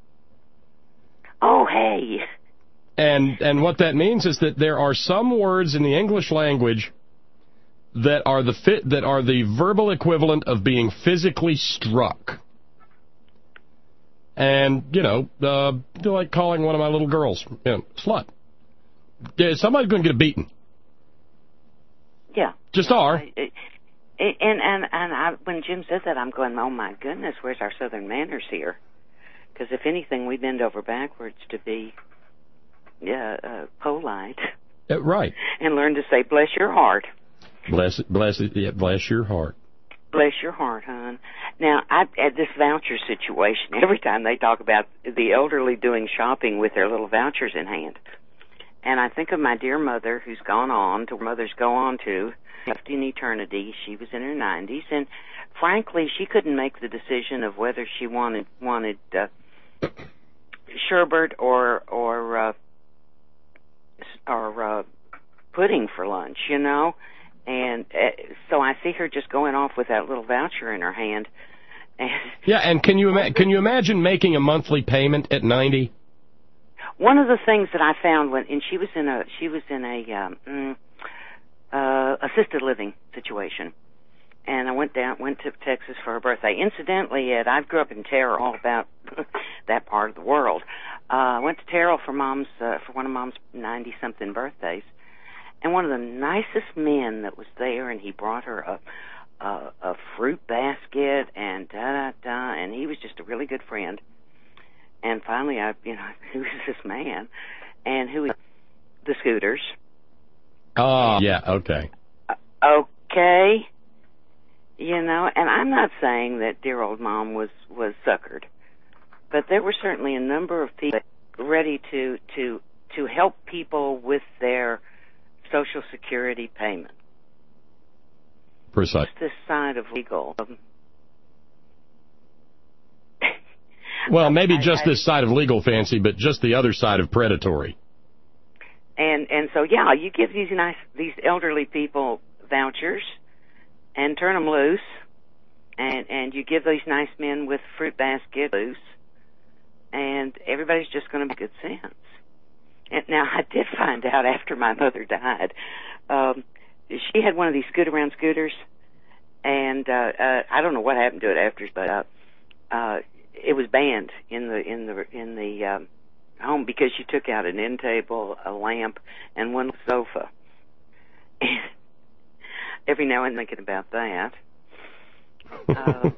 Oh, hey. And and what that means is that there are some words in the English language that are the fit, that are the verbal equivalent of being physically struck. And, you know, uh, like calling one of my little girls, you know, slut. Yeah, somebody's going to get a beating. Yeah. Just are. And and and I, when Jim says that, I'm going, oh my goodness, where's our Southern manners here? Because if anything, we bend over backwards to be yeah, uh, polite. Uh, right. And learn to say, bless your heart. Bless it, bless it, yeah, bless your heart. Bless your heart, hon. Now, I, at this voucher situation, every time they talk about the elderly doing shopping with their little vouchers in hand, and I think of my dear mother who's gone on to where mothers go on to, left in eternity. She was in her nineties, and frankly, she couldn't make the decision of whether she wanted wanted uh, sherbet or or uh, or uh, pudding for lunch, you know. And uh, so I see her just going off with that little voucher in her hand. And yeah, and can you ima- can you imagine making a monthly payment at ninety? One of the things that I found when, and she was in a she was in a um, mm, uh, assisted living situation, and I went down went to Texas for her birthday. Incidentally, Ed, I grew up in Terrell, all about that part of the world. Uh, I went to Terrell for mom's uh, for one of mom's ninety something birthdays. And one of the nicest men that was there, and he brought her a, a, a fruit basket and da da da, and he was just a really good friend. And finally, I, you know, who is this man? And who is the Scooters? Oh, yeah, okay. Uh, okay, you know, and I'm not saying that dear old mom was was suckered, but there were certainly a number of people ready to to to help people with their Social Security payment. Precise. This side of legal. Um, well, maybe I, just I, this side of legal, Fancy, but just the other side of predatory. And and so yeah, you give these nice these elderly people vouchers and turn them loose, and and you give these nice men with fruit basket loose, and everybody's just going to make good sense. And now, I did find out after my mother died, um, she had one of these scoot-around scooters, and uh, uh, I don't know what happened to it after, but uh, uh, it was banned in the in the in the um, home because she took out an end table, a lamp, and one sofa. And every now and then thinking about that. Uh,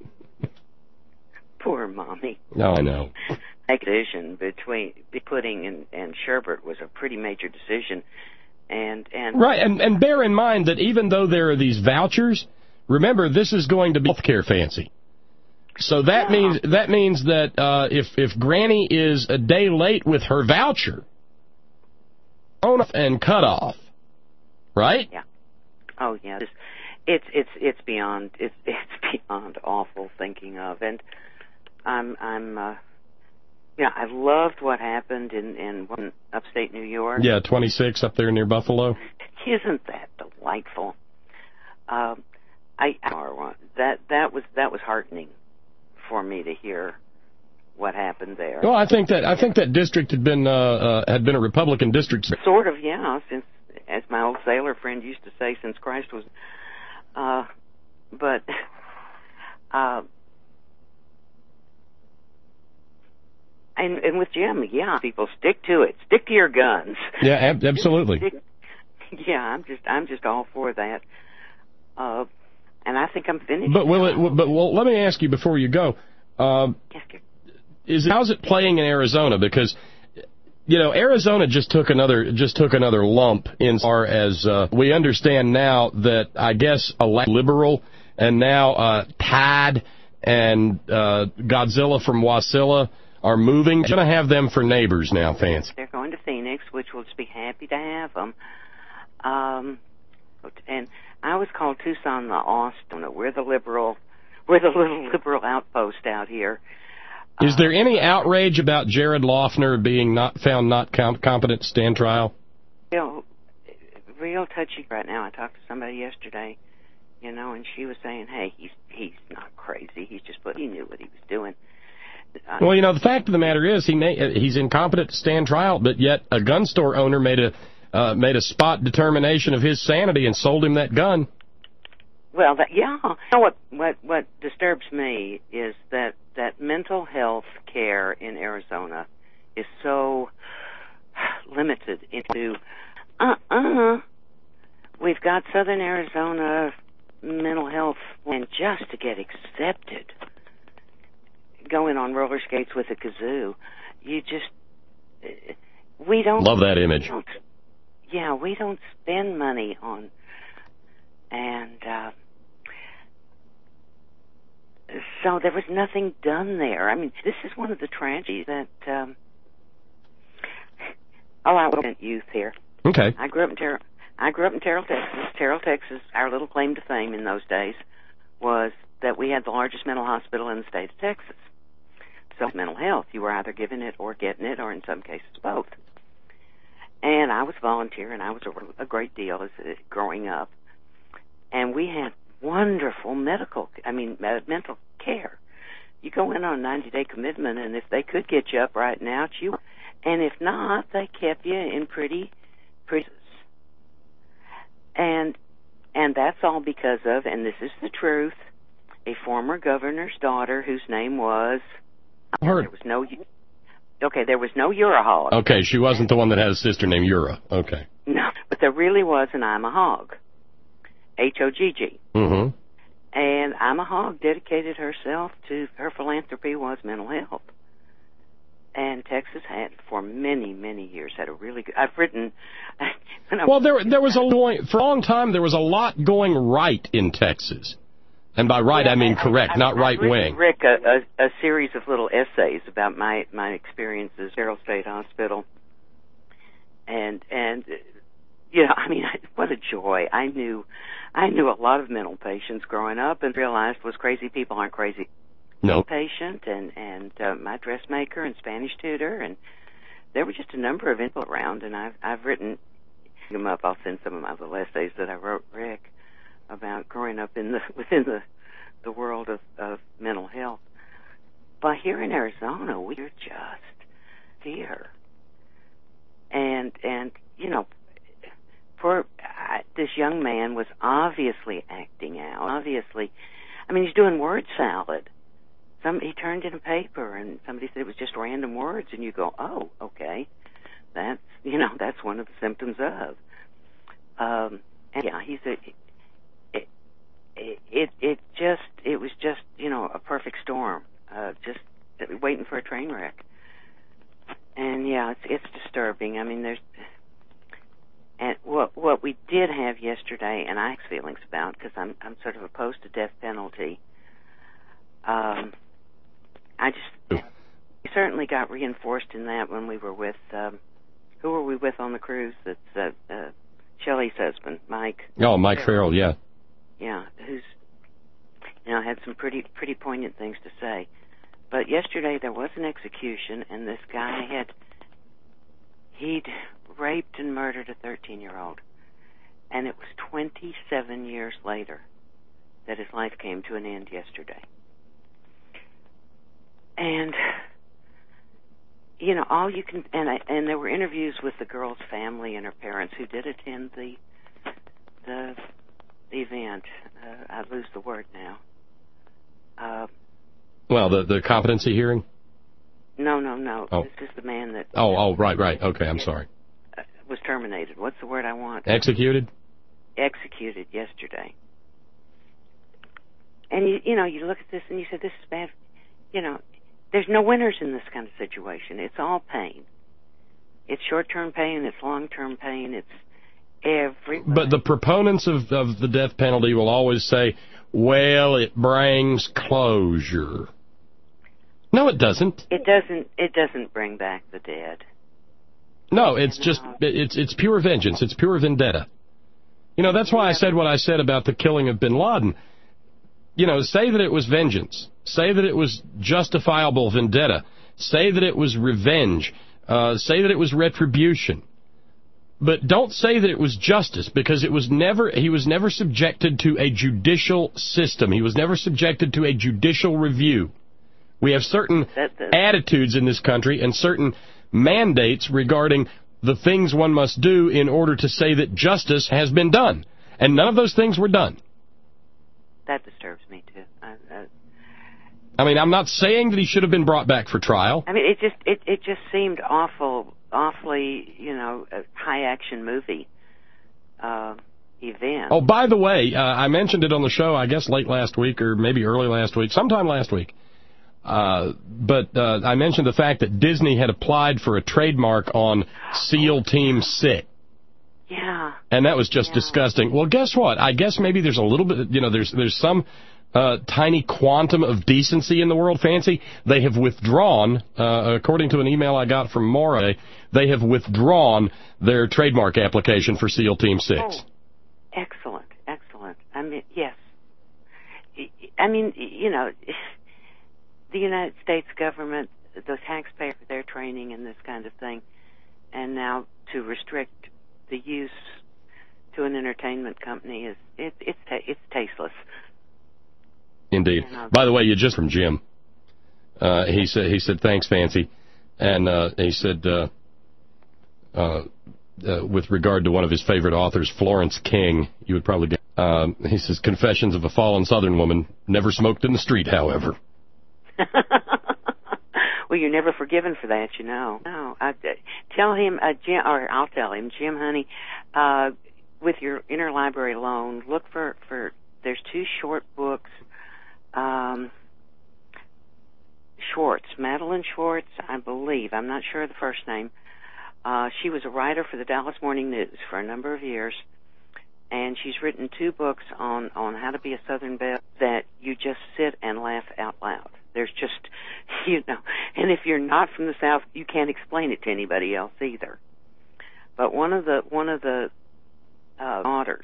poor mommy. No, I know. Decision between pudding and, and sherbet was a pretty major decision, and and right, and and bear in mind that even though there are these vouchers, remember this is going to be healthcare, Fancy. So that yeah. means that means that uh, if if Granny is a day late with her voucher, on and cut off, right? Yeah. Oh yeah. It's it's it's, it's beyond it's it's beyond awful thinking of, and I'm I'm. Uh, Yeah, I loved what happened in, in one upstate New York. Yeah, twenty-six up there near Buffalo. Isn't that delightful? Um, I, I that that was that was heartening for me to hear what happened there. Well, I think that I think that district had been uh, uh, had been a Republican district. Sort of, yeah. Since, as my old sailor friend used to say, since Christ was. Uh, but. Uh, And, and with Jim, yeah, people stick to it. Stick to your guns. Yeah, ab- absolutely. Stick, yeah, I'm just, I'm just all for that. Uh, and I think I'm finished. But will it? But well, let me ask you before you go. Um, yes, sir. Is it, how's it playing in Arizona? Because you know, Arizona just took another just took another lump in as far as uh, we understand now that I guess a liberal and now uh, Tide and uh, Godzilla from Wasilla are moving. Going to have them for neighbors now, Fancy. They're going to Phoenix, which we'll just be happy to have them. Um, and I always call Tucson the Austin. We're the liberal, we're the little liberal outpost out here. Is there any outrage about Jared Loughner being not found not com- competent to stand trial? Real, real touchy right now. I talked to somebody yesterday, you know, and she was saying, "Hey, he's he's not crazy. He's just but he knew what he was doing." Well, you know, the fact of the matter is he may, he's incompetent to stand trial, but yet a gun store owner made a uh, made a spot determination of his sanity and sold him that gun. Well, that, yeah. You know what, what what disturbs me is that, that mental health care in Arizona is so limited into, uh-uh, we've got Southern Arizona mental health, and just to get accepted, going on roller skates with a kazoo, you just, we don't... Love that image. Don't, yeah, we don't spend money on, and uh, so there was nothing done there. I mean, this is one of the tragedies that, um, oh, I was youth here. Okay. I grew up in Terrell, I grew up in Terrell, Texas. Terrell, Texas, our little claim to fame in those days was that we had the largest mental hospital in the state of Texas. self mental health. You were either giving it or getting it, or in some cases both. And I was volunteering. I was a, a great deal as uh, growing up, and we had wonderful medical, I mean, uh, mental care. You go in on a ninety-day commitment, and if they could get you up right now, it's you. And if not, they kept you in pretty, pretty. And and that's all because of, and this is the truth, a former governor's daughter whose name was. Her. There was no. Okay, there was no Urahog. Okay, she wasn't the one that had a sister named Ura. Okay. No, but there really was an I'm a Hog. H O G G. Mm-hmm. And I'm a Hog dedicated herself to, her philanthropy was mental health. And Texas had, for many, many years, had a really good, I've written... well, there there was a, for a long time, there was a lot going right in Texas. And by right, yeah, I mean I, correct, I, not I've right-wing. Rick, a, a, a series of little essays about my, my experiences at Carroll State Hospital. And, and, you know, I mean, what a joy. I knew, I knew a lot of mental patients growing up and realized was crazy people aren't crazy. No. Patient and, and uh, my dressmaker and Spanish tutor, and there were just a number of people around, and I've, I've written them up. I'll send some of my little essays that I wrote, Rick, about growing up in the within the the world of, of mental health. But here in Arizona, we're just here, and and you know, for uh, this young man was obviously acting out. Obviously, I mean, he's doing word salad. Some he turned in a paper, and somebody said it was just random words, and you go, oh, okay, that's you know that's one of the symptoms of. Um, and yeah, he's a. It, it it just it was just you know a perfect storm, uh, just waiting for a train wreck. And yeah, it's it's disturbing. I mean, there's and what what we did have yesterday, and I have feelings about because I'm I'm sort of opposed to death penalty. Um, I just we certainly got reinforced in that when we were with um, who were we with on the cruise? That's uh, uh, Shelley's husband, Mike. Oh, Mike Farrell, yeah. Yeah, who's you know had some pretty pretty poignant things to say. But yesterday there was an execution, and this guy had he'd raped and murdered a thirteen-year-old, and it was twenty-seven years later that his life came to an end yesterday. And you know, all you can and I, and there were interviews with the girl's family and her parents who did attend the the event. Uh, I lose the word now. Uh, well, the the competency hearing? No, no, no. Oh. This is the man that... Oh, oh, right, right. Okay, I'm sorry. Uh, was terminated. What's the word I want? Executed? Executed yesterday. And, you, you know, you look at this and you say, this is bad. You know, there's no winners in this kind of situation. It's all pain. It's short-term pain. It's long-term pain. It's every. But the proponents of, of the death penalty will always say, well, it brings closure. No, it doesn't. It doesn't. It doesn't bring back the dead. No, it's just it's it's pure vengeance. It's pure vendetta. You know, that's why I said what I said about the killing of bin Laden. You know, say that it was vengeance. Say that it was justifiable vendetta. Say that it was revenge. Uh, say that it was retribution. But don't say that it was justice, because it was never. He was never subjected to a judicial system. He was never subjected to a judicial review. We have certain attitudes in this country and certain mandates regarding the things one must do in order to say that justice has been done. And none of those things were done. That disturbs me, too. I, I, I mean, I'm not saying that he should have been brought back for trial. I mean, it just it, it just seemed awful, awfully, you know, a high-action movie uh, event. Oh, by the way, uh, I mentioned it on the show, I guess, late last week or maybe early last week, sometime last week. Uh, but uh, I mentioned the fact that Disney had applied for a trademark on SEAL Team Six. Yeah. And that was just yeah. disgusting. Well, guess what? I guess maybe there's a little bit, you know, there's there's some uh, tiny quantum of decency in the world, Fancy. They have withdrawn, uh, according to an email I got from Maura, they have withdrawn their trademark application for SEAL Team Six. Oh, excellent, excellent. I mean, yes. I mean, you know... the United States government, the taxpayer, their training and this kind of thing, and now to restrict the use to an entertainment company is it, it's ta- it's tasteless. Indeed. You know, By the way, you just from Jim. Uh, he said he said thanks, Fancy, and uh, he said uh, uh, uh, with regard to one of his favorite authors, Florence King, you would probably get. Um, he says Confessions of a Fallen Southern Woman, never smoked in the street, however. Well, you're never forgiven for that, you know. No, I, uh, tell him, uh, Jim, or I'll tell him, Jim, honey, uh, with your interlibrary loan, look for, for there's two short books, um, Schwartz, Madeline Schwartz, I believe. I'm not sure of the first name. Uh, she was a writer for the Dallas Morning News for a number of years, and she's written two books on, on how to be a Southern belle that you just sit and laugh out loud. There's just, you know, and if you're not from the South, you can't explain it to anybody else either. But one of the one of the uh, daughters,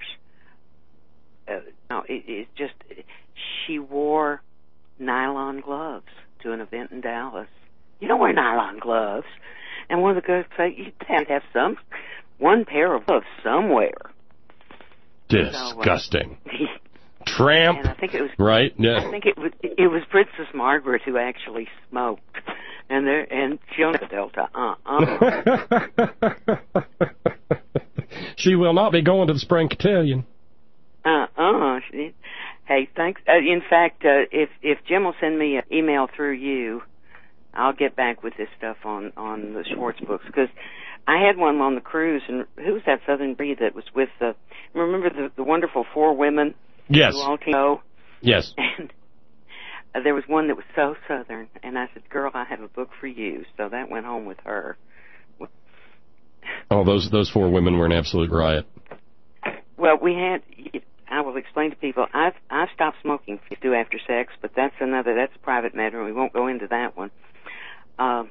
uh, no, it, it just she wore nylon gloves to an event in Dallas. You don't wear nylon gloves, and one of the girls said, "You have to have some one pair of gloves somewhere." Disgusting. So, uh, Tramp. And I think it was right. Yeah. I think it was it was Princess Margaret who actually smoked, and there and she owned the Delta. Uh uh. She will not be going to the Spring Cotillion. Uh uh. Hey, thanks. Uh, in fact, uh, if if Jim will send me an email through you, I'll get back with this stuff on on the Schwartz books, because I had one on the cruise, and who was that Southern breed that was with the? Remember the the wonderful four women? Yes. Who all know? Yes. And uh, there was one that was so Southern, and I said, "Girl, I have a book for you." So that went home with her. Oh, those those four women were an absolute riot. Well, we had. I will explain to people. I've I've stopped smoking to do after sex, but that's another. That's a private matter, and we won't go into that one. Um,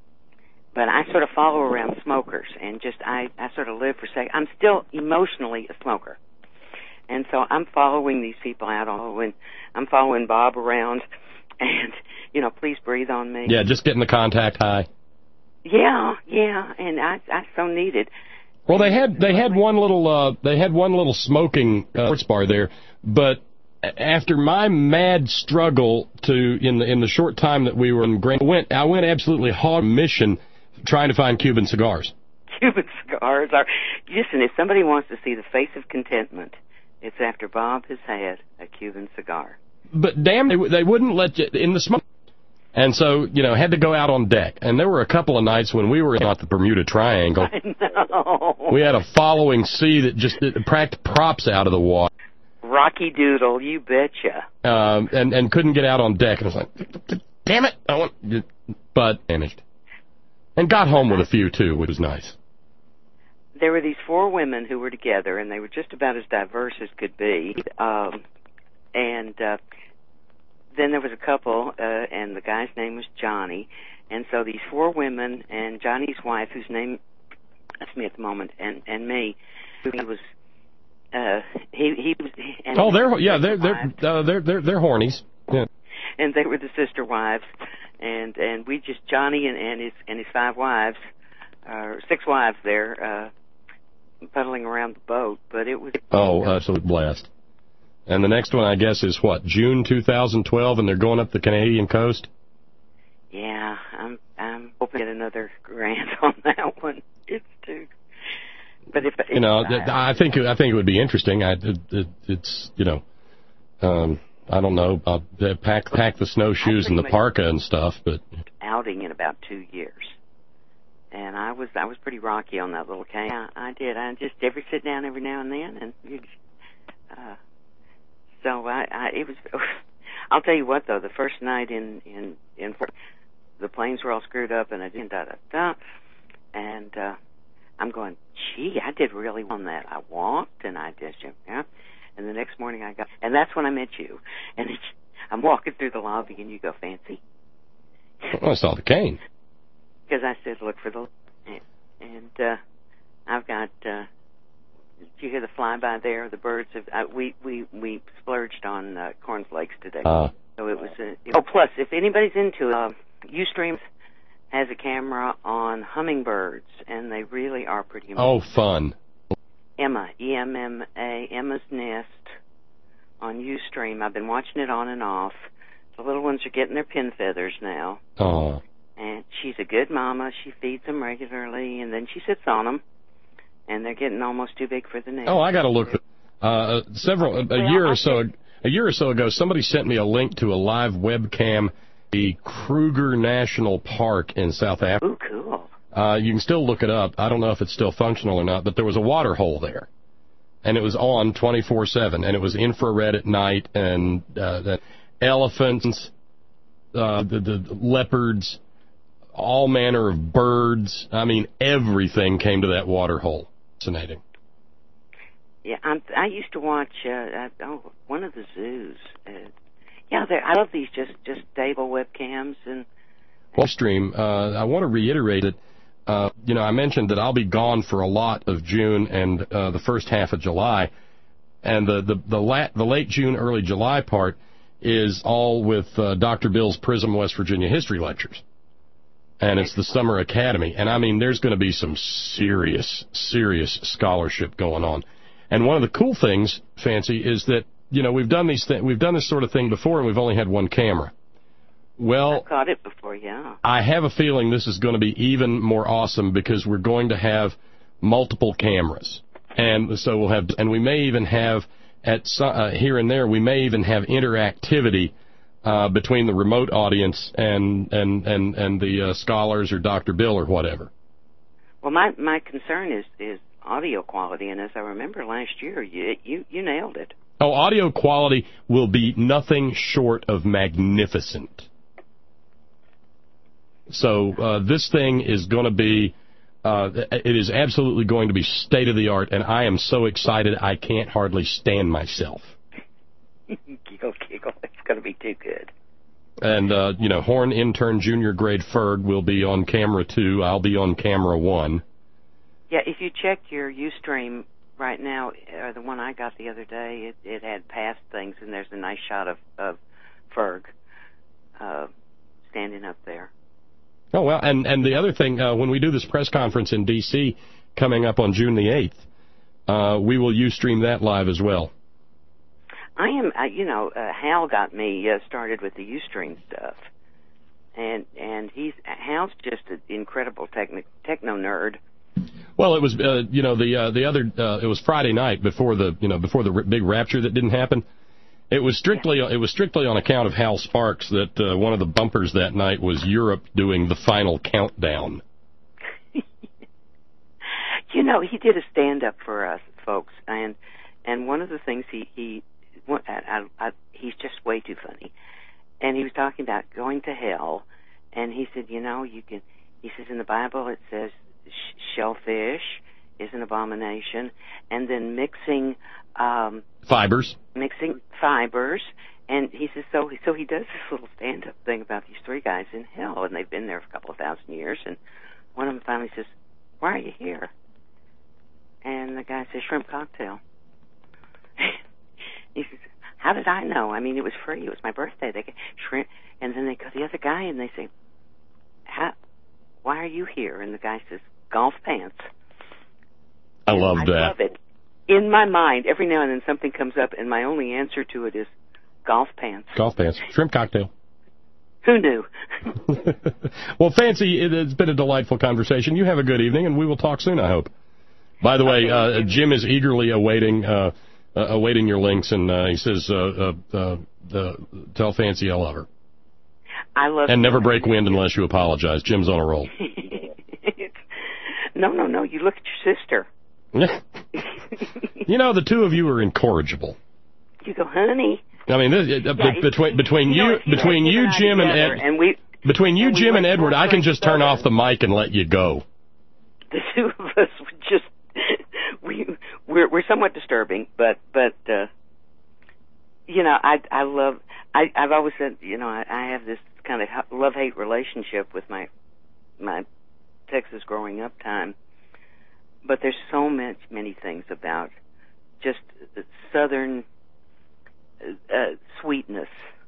but I sort of follow around smokers, and just I I sort of live for sex. I'm still emotionally a smoker. And so I'm following these people out on, and I'm following Bob around, and, you know, please breathe on me. Yeah, just getting the contact high. Yeah, yeah, and I I so need it. Well, they had they had one little uh, they had one little smoking uh, sports bar there, but after my mad struggle to in the in the short time that we were in Grand, I went I went absolutely hog mission trying to find Cuban cigars. Cuban cigars are. Listen, if somebody wants to see the face of contentment, it's after Bob has had a Cuban cigar. But damn, they, they wouldn't let you in the smoke. And so, you know, had to go out on deck. And there were a couple of nights when we were in the Bermuda Triangle. I know. We had a following sea that just it cracked props out of the water. Rocky Doodle, you betcha. Um, and, and couldn't get out on deck. And I was like, damn it. I want, but managed. And got home with a few, too, which was nice. There were these four women who were together, and they were just about as diverse as could be. Um, and uh, then there was a couple, uh, and the guy's name was Johnny. And so these four women and Johnny's wife, whose name that's me at the moment, and and me, who was uh, he he was. And oh, they're yeah, they're they're uh, they're they're they're hornies. Yeah. And they were the sister wives, and and we just Johnny and, and his and his five wives, uh, six wives there. Uh, puddling around the boat, but it was... Oh, absolute blast. And the next one, I guess, is what, June two thousand twelve, and they're going up the Canadian coast? Yeah, I'm I'm hoping to get another grant on that one. It's too... But if... You know, I, I think I think it would be interesting. I, it, it, it's, you know, um, I don't know, I'll pack, pack the snowshoes and the parka and stuff, but... Outing in about two years. And I was I was pretty rocky on that little cane. I, I did. I just every sit down every now and then, and you, uh, so I, I it was. I'll tell you what though, the first night in in in the planes were all screwed up, and I didn't da da da, and uh, I'm going, gee, I did really well on that. I walked and I just yeah, and the next morning I got, and that's when I met you, and it's, I'm walking through the lobby, and you go, Fancy. Well, I saw the cane. Because I said, look for the... And uh, I've got... Uh, did you hear the flyby there? The birds have... Uh, we, we, we splurged on uh, cornflakes today. Uh, so it was a, Oh, plus, if anybody's into uh, Ustream has a camera on hummingbirds, and they really are pretty amazing. Oh, fun. Emma, E M M A, Emma's Nest on Ustream. I've been watching it on and off. The little ones are getting their pin feathers now. Oh. And she's a good mama. She feeds them regularly, and then she sits on them, and they're getting almost too big for the nest. Oh, I got to look. Uh, several a, a well, year I or so a year or so ago, somebody sent me a link to a live webcam, the Kruger National Park in South Africa. Ooh, cool. Uh, you can still look it up. I don't know if it's still functional or not, but there was a water hole there, and it was on twenty-four seven, and it was infrared at night, and uh, the elephants, uh, the, the leopards, all manner of birds. I mean, everything came to that water hole. Fascinating. Yeah, I'm, I used to watch uh, uh, oh one of the zoos. Uh, yeah, I love these just just stable webcams and. Well, stream. Uh, I want to reiterate that. Uh, you know, I mentioned that I'll be gone for a lot of June and uh, the first half of July, and the the the, la- the late June, early July part is all with uh, Doctor Bill's Prism West Virginia History Lectures, and it's the Summer Academy, and I mean, there's going to be some serious, serious scholarship going on. And one of the cool things, Fancy, is that you know we've done these th- we've done this sort of thing before, and we've only had one camera. Well, I've caught it before, yeah. I have a feeling this is going to be even more awesome because we're going to have multiple cameras, and so we'll have, and we may even have at some, uh, here and there, we may even have interactivity uh, between the remote audience and and and and the uh, scholars or Doctor Bill or whatever. Well, my my concern is is audio quality, and as I remember last year, you you, you nailed it. Oh, audio quality will be nothing short of magnificent. So uh, this thing is going to be, uh, it is absolutely going to be state-of-the-art, and I am so excited I can't hardly stand myself. Giggle, giggle. It's going to be too good. And, uh, you know, Horn Intern Junior Grade Ferg will be on camera two. I'll be on camera one. Yeah, if you check your Ustream right now, or the one I got the other day, it, it had past things, and there's a nice shot of, of Ferg uh, standing up there. Oh, well, and, and the other thing, uh, when we do this press conference in D C coming up on June the eighth, uh, we will Ustream that live as well. I am, uh, you know, uh, Hal got me uh, started with the Ustream stuff, and and he's Hal's just an incredible techni- techno nerd. Well, it was, uh, you know, the uh, the other, uh, it was Friday night before the, you know, before the r- big rapture that didn't happen. It was strictly it was strictly on account of Hal Sparks that uh, one of the bumpers that night was Europe doing the final countdown. You know, he did a stand-up for us, folks, and and one of the things he he I, I, I, he's just way too funny, and he was talking about going to hell, and he said, you know, you can. He says in the Bible it says sh- shellfish is an abomination, and then mixing. Um, Fibers. Mixing fibers, and he says so. So he does this little stand-up thing about these three guys in hell, and they've been there for a couple of thousand years. And one of them finally says, "Why are you here?" And the guy says, "Shrimp cocktail." He says, "How did I know? I mean, it was free. It was my birthday. They get shrimp." And then they go to the other guy and they say, "How? Why are you here?" And the guy says, "Golf pants." I love I that. I love it. In my mind, every now and then something comes up, and my only answer to it is golf pants. Golf pants. Shrimp cocktail. Who knew? Well, Fancy, it has been a delightful conversation. You have a good evening, and we will talk soon, I hope. By the way, uh, Jim is eagerly awaiting uh, uh, awaiting your links, and uh, he says, uh, uh, uh, the, tell Fancy I love her. I love And you. never break wind unless you apologize. Jim's on a roll. No, no, no. You look at your sister. You know, the two of you are incorrigible. You go, honey. I mean, this, it, Yeah, be- between between you you, know, you know, between Jim you, and I Jim, and together, Ed, and we, between you, and we Jim, went and Edward, to I can just turn Southern. off the mic and let you go. The two of us would just we we're we're somewhat disturbing, but but uh, you know, I I love I I've always said, you know, I, I have this kind of love hate relationship with my my Texas growing up time. But there's so much, many things about just Southern uh, sweetness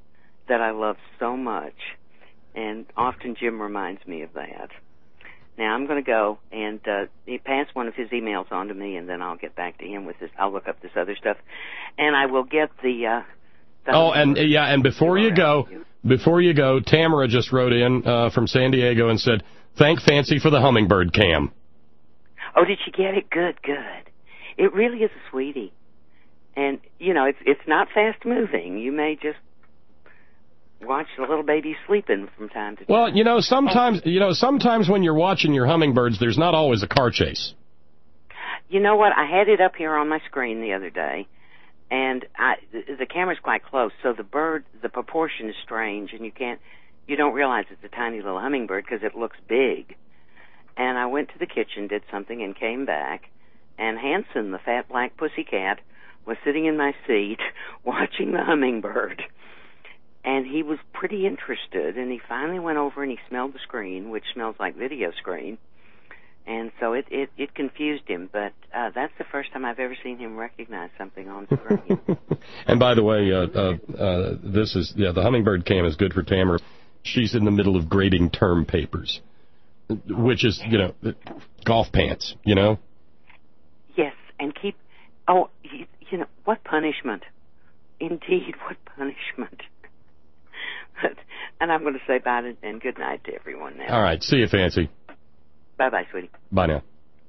that I love so much, and often Jim reminds me of that. Now, I'm going to go and uh, he pass one of his emails on to me, and then I'll get back to him with this. I'll look up this other stuff, and I will get the... Uh, the oh, and yeah, and before you go, before you go, Tamara just wrote in uh, from San Diego and said, thank Fancy for the hummingbird cam. Oh, did she get it? Good, good. It really is a sweetie. And, you know, it's it's not fast-moving. You may just watch the little baby sleeping from time to time. Well, you know, sometimes, you know, sometimes when you're watching your hummingbirds, there's not always a car chase. You know what? I had it up here on my screen the other day, and I, the, the camera's quite close, so the bird, the proportion is strange, and you can't, you don't realize it's a tiny little hummingbird because it looks big. And I went to the kitchen, did something, and came back, and Hanson, the fat black pussycat, was sitting in my seat watching the hummingbird. And he was pretty interested, and he finally went over and he smelled the screen, which smells like video screen. And so it, it, it confused him, but uh, that's the first time I've ever seen him recognize something on screen. And by the way, uh, uh, uh, this is, yeah, the hummingbird cam is good for Tamara. She's in the middle of grading term papers, which is, you know, golf pants, you know? Yes, and keep, oh, you, you know, what punishment. Indeed, what punishment. And I'm going to say bye and good night to everyone now. All right. See you, Fancy. Bye-bye, sweetie. Bye now.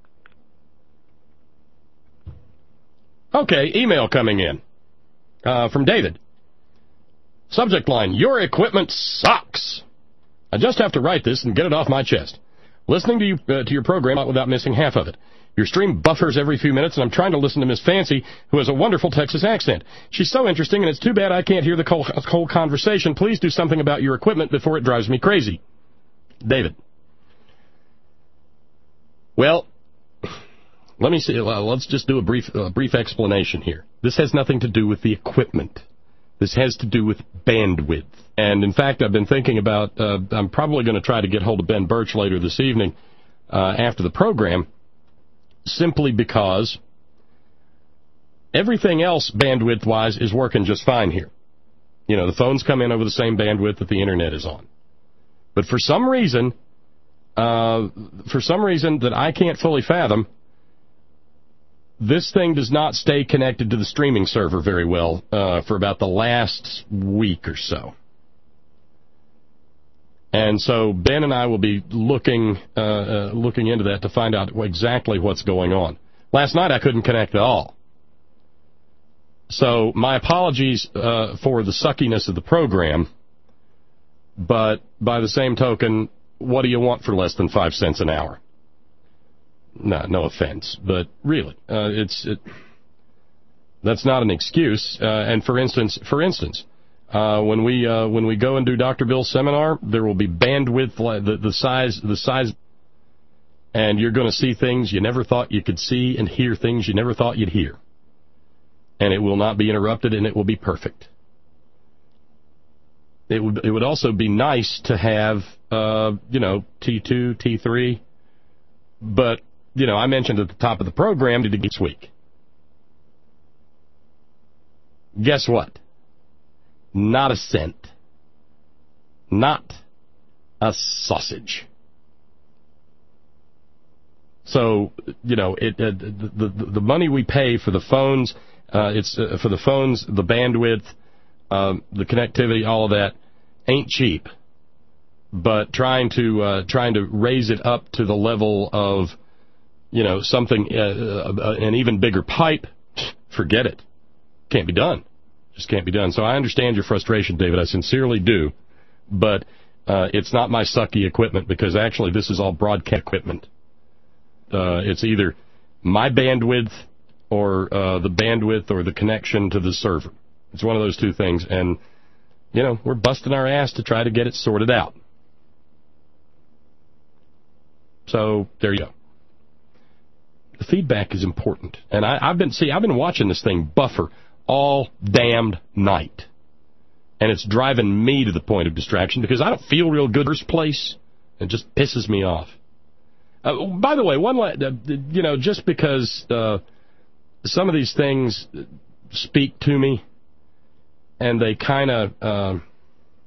Okay, email coming in uh, from David. Subject line, your equipment sucks. I just have to write this and get it off my chest. Listening to you uh, to your program without missing half of it. Your stream buffers every few minutes, and I'm trying to listen to Miss Fancy, who has a wonderful Texas accent. She's so interesting, and it's too bad I can't hear the whole, whole conversation. Please do something about your equipment before it drives me crazy. David. Well, let me see. Well, let's just do a brief, uh, brief explanation here. This has nothing to do with the equipment. This has to do with bandwidth. And, in fact, I've been thinking about, uh, I'm probably going to try to get hold of Ben Birch later this evening uh, after the program, simply because everything else, bandwidth-wise, is working just fine here. You know, the phones come in over the same bandwidth that the Internet is on. But for some reason, uh, for some reason that I can't fully fathom, this thing does not stay connected to the streaming server very well uh, for about the last week or so. And so Ben and I will be looking uh, uh, looking into that to find out exactly what's going on. Last night I couldn't connect at all. So my apologies uh, for the suckiness of the program, but by the same token, what do you want for less than five cents an hour? No, no offense, but really, uh, it's it, that's not an excuse. Uh, and for instance, for instance, uh, when we uh, when we go and do Doctor Bill's seminar, there will be bandwidth the, the size the size, and you're going to see things you never thought you could see and hear things you never thought you'd hear, and it will not be interrupted, and it will be perfect. It would it would also be nice to have uh, you know T two, T three, but you know, I mentioned at the top of the program this week. Guess what? Not a cent. Not a sausage. So, you know, it, uh, the, the the money we pay for the phones, uh, it's uh, for the phones, the bandwidth, um, the connectivity, all of that ain't cheap. But trying to uh, trying to raise it up to the level of, you know, something, uh, uh, an even bigger pipe, forget it. Can't be done. Just can't be done. So I understand your frustration, David. I sincerely do. But uh, it's not my sucky equipment, because actually this is all broadcast equipment. Uh, it's either my bandwidth or uh, the bandwidth or the connection to the server. It's one of those two things. And, you know, we're busting our ass to try to get it sorted out. So there you go. The feedback is important, and I, I've been see I've been watching this thing buffer all damned night, and it's driving me to the point of distraction because I don't feel real good in the first place. It just pisses me off. Uh, by the way, one la- uh, you know, just because uh, some of these things speak to me, and they kind of uh,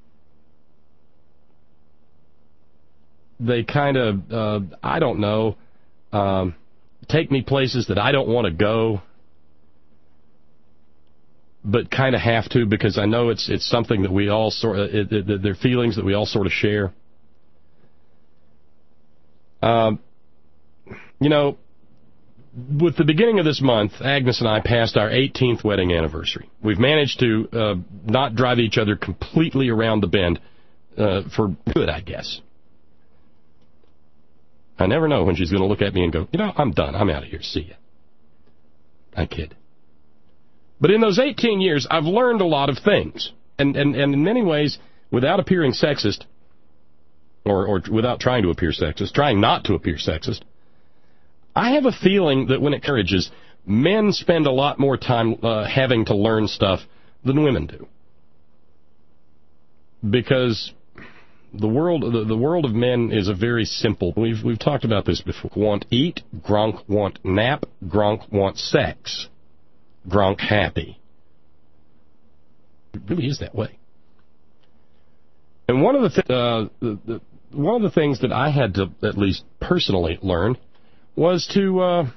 they kind of, uh, I don't know, um, take me places that I don't want to go, but kind of have to because I know it's it's something that we all sort of, it, it, they're feelings that we all sort of share. Um, you know, with the beginning of this month, Agnes and I passed our eighteenth wedding anniversary. We've managed to uh, not drive each other completely around the bend uh, for good, I guess. I never know when she's going to look at me and go, you know, I'm done. I'm out of here. See ya. I kid. But in those eighteen years, I've learned a lot of things. And, and, and in many ways, without appearing sexist, or, or without trying to appear sexist, trying not to appear sexist, I have a feeling that when it marriages, men spend a lot more time uh, having to learn stuff than women do. Because the world the, the world of men is a very simple. We've we've talked about this before. Want eat, Gronk want nap, Gronk want sex. Gronk happy. It really is that way. And one of the, th- uh, the, the one of the things that I had to at least personally learn was to uh,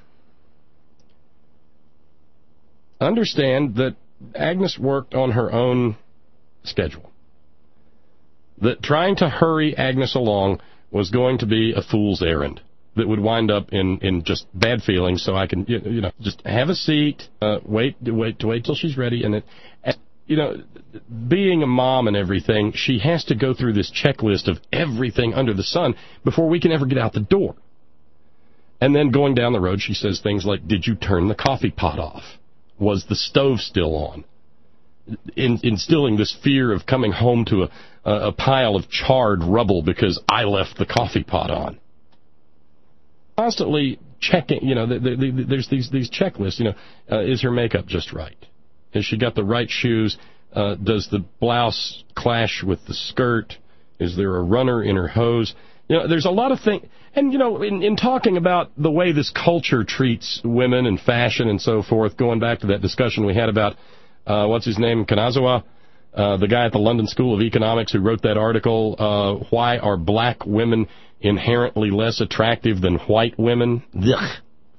understand that Agnes worked on her own schedule. That trying to hurry Agnes along was going to be a fool's errand that would wind up in, in just bad feelings. So I can, you, you know, just have a seat, uh, wait, wait, to wait till she's ready, and it, and, you know, being a mom and everything, she has to go through this checklist of everything under the sun before we can ever get out the door. And then going down the road, she says things like, "Did you turn the coffee pot off? Was the stove still on?" In, instilling this fear of coming home to a, a pile of charred rubble because I left the coffee pot on. Constantly checking, you know, the, the, the, there's these these checklists. You know, uh, is her makeup just right? Has she got the right shoes? Uh, does the blouse clash with the skirt? Is there a runner in her hose? You know, there's a lot of things. And, you know, in, in talking about the way this culture treats women and fashion and so forth, going back to that discussion we had about, uh, what's his name, Kanazawa, uh, the guy at the London School of Economics who wrote that article, uh, Why Are Black Women Inherently Less Attractive Than White Women? Ugh.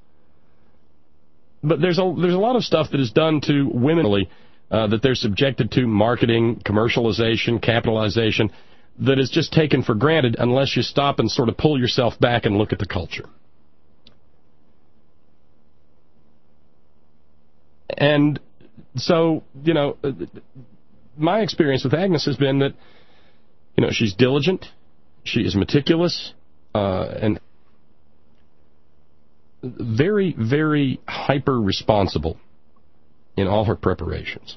But there's a, there's a lot of stuff that is done to women uh, that they're subjected to, marketing, commercialization, capitalization, that is just taken for granted unless you stop and sort of pull yourself back and look at the culture. And so, you know, my experience with Agnes has been that, you know, she's diligent, she is meticulous, uh, and very, very hyper-responsible in all her preparations.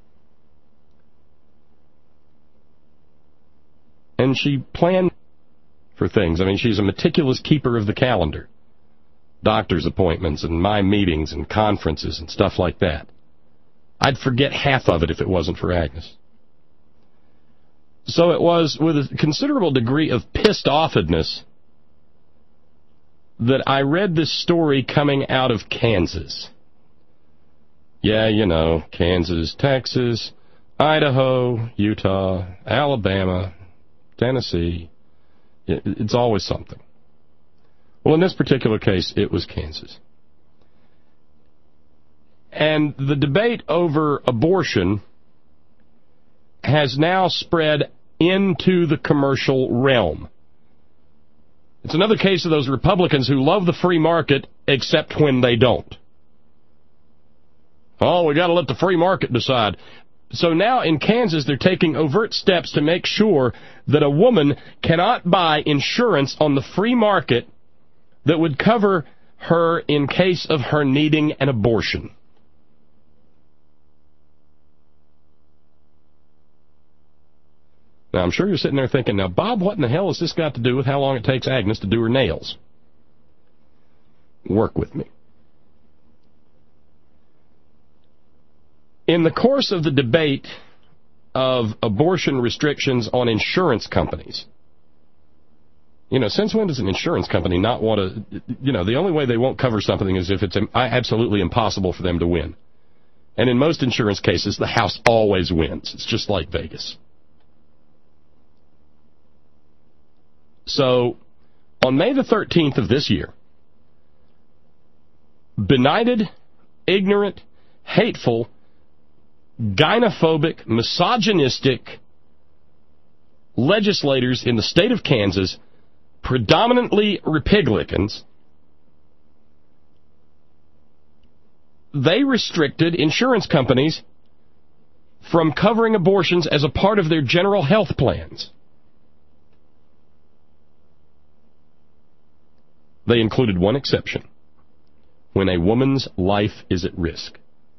And she planned for things. I mean, she's a meticulous keeper of the calendar. Doctor's appointments and my meetings and conferences and stuff like that. I'd forget half of it if it wasn't for Agnes. So it was with a considerable degree of pissed-offedness that I read this story coming out of Kansas. Yeah, you know, Kansas, Texas, Idaho, Utah, Alabama, Tennessee. It's always something. Well, in this particular case, it was Kansas. And the debate over abortion has now spread into the commercial realm. It's another case of those Republicans who love the free market except when they don't. Oh, we got to let the free market decide. So now in Kansas, they're taking overt steps to make sure that a woman cannot buy insurance on the free market that would cover her in case of her needing an abortion. Now, I'm sure you're sitting there thinking, now, Bob, what in the hell has this got to do with how long it takes Agnes to do her nails? Work with me. In the course of the debate of abortion restrictions on insurance companies, you know, since when does an insurance company not want to, you know, the only way they won't cover something is if it's absolutely impossible for them to win. And in most insurance cases, the house always wins. It's just like Vegas. So On May the thirteenth of this year, benighted, ignorant, hateful, gynophobic, misogynistic legislators in the state of Kansas, predominantly Republicans, they restricted insurance companies from covering abortions as a part of their general health plans. They included one exception: when a woman's life is at risk.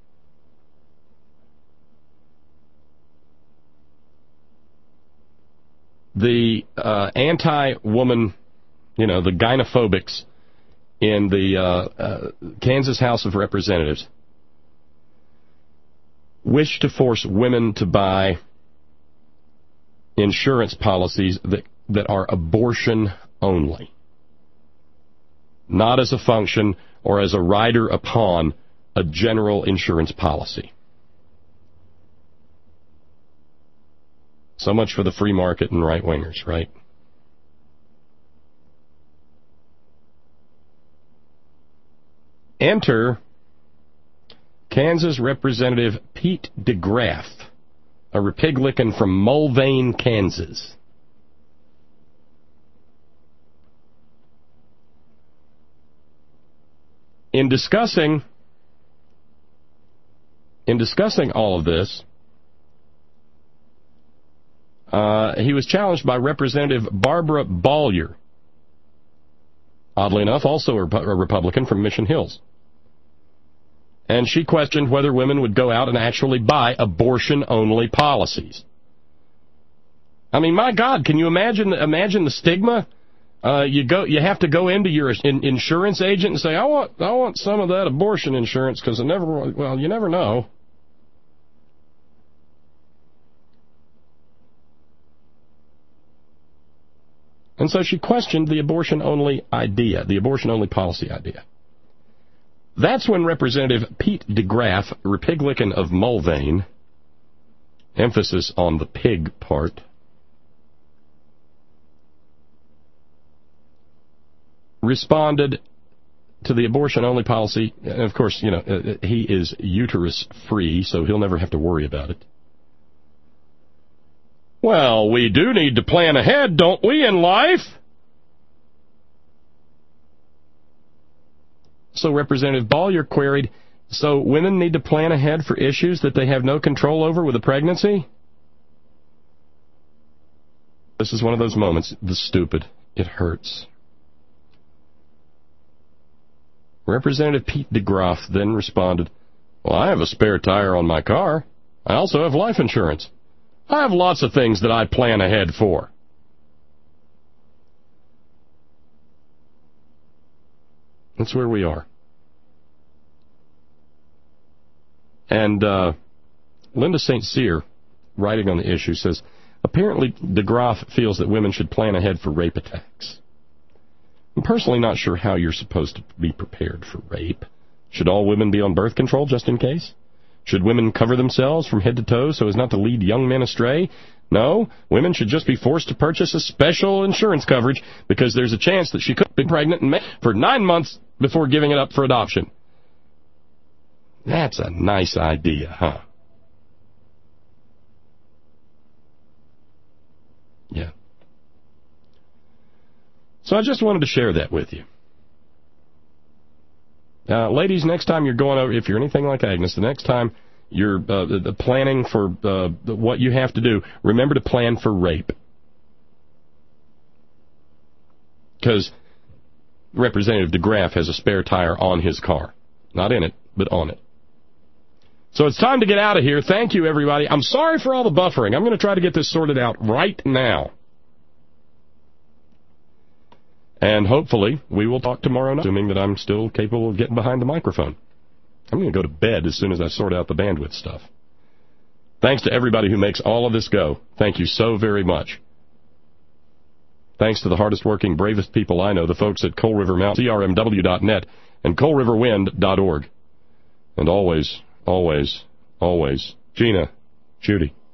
The uh, anti-woman, you know, the gynophobics in the uh, uh, Kansas House of Representatives wish to force women to buy insurance policies that, that are abortion only, not as a function or as a rider upon a general insurance policy. So much for the free market and right-wingers, right? Enter Kansas Representative Pete DeGraff, a Republican from Mulvane, Kansas. In discussing, in discussing all of this, uh, he was challenged by Representative Barbara Bollier, oddly enough, also a Republican from Mission Hills. And she questioned whether women would go out and actually buy abortion-only policies. I mean, my God, can you imagine imagine the stigma? Uh, you go, you have to go into your in, insurance agent and say, "I want, I want some of that abortion insurance because I never, well, you never know." And so she questioned the abortion-only idea, the abortion-only policy idea. That's when Representative Pete DeGraff, Republican of Mulvane, emphasis on the pig part, responded to the abortion-only policy. And of course, you know, he is uterus-free, so he'll never have to worry about it. Well, we do need to plan ahead, don't we, in life? So Representative Bollier queried, so women need to plan ahead for issues that they have no control over with a pregnancy? This is one of those moments, the stupid, it hurts. Representative Pete DeGraff then responded, well, I have a spare tire on my car. I also have life insurance. I have lots of things that I plan ahead for. That's where we are. And uh, Linda Saint Cyr, writing on the issue, says, apparently DeGraff feels that women should plan ahead for rape attacks. I'm personally not sure how you're supposed to be prepared for rape. Should all women be on birth control just in case? Should women cover themselves from head to toe so as not to lead young men astray? No, women should just be forced to purchase a special insurance coverage because there's a chance that she could be pregnant and for nine months before giving it up for adoption. That's a nice idea, huh? Yeah. So I just wanted to share that with you. Uh, ladies, next time you're going over, if you're anything like Agnes, the next time you're uh, the, the planning for uh, the, what you have to do, remember to plan for rape. Because Representative DeGraff has a spare tire on his car. Not in it, but on it. So it's time to get out of here. Thank you, everybody. I'm sorry for all the buffering. I'm going to try to get this sorted out right now. And hopefully we will talk tomorrow night, assuming that I'm still capable of getting behind the microphone. I'm going to go to bed as soon as I sort out the bandwidth stuff. Thanks to everybody who makes all of this go. Thank you so very much. Thanks to the hardest working, bravest people I know, the folks at Coal River Mountain, C R M W dot net, and coal river wind dot org. And always, always, always, Gina, Judy.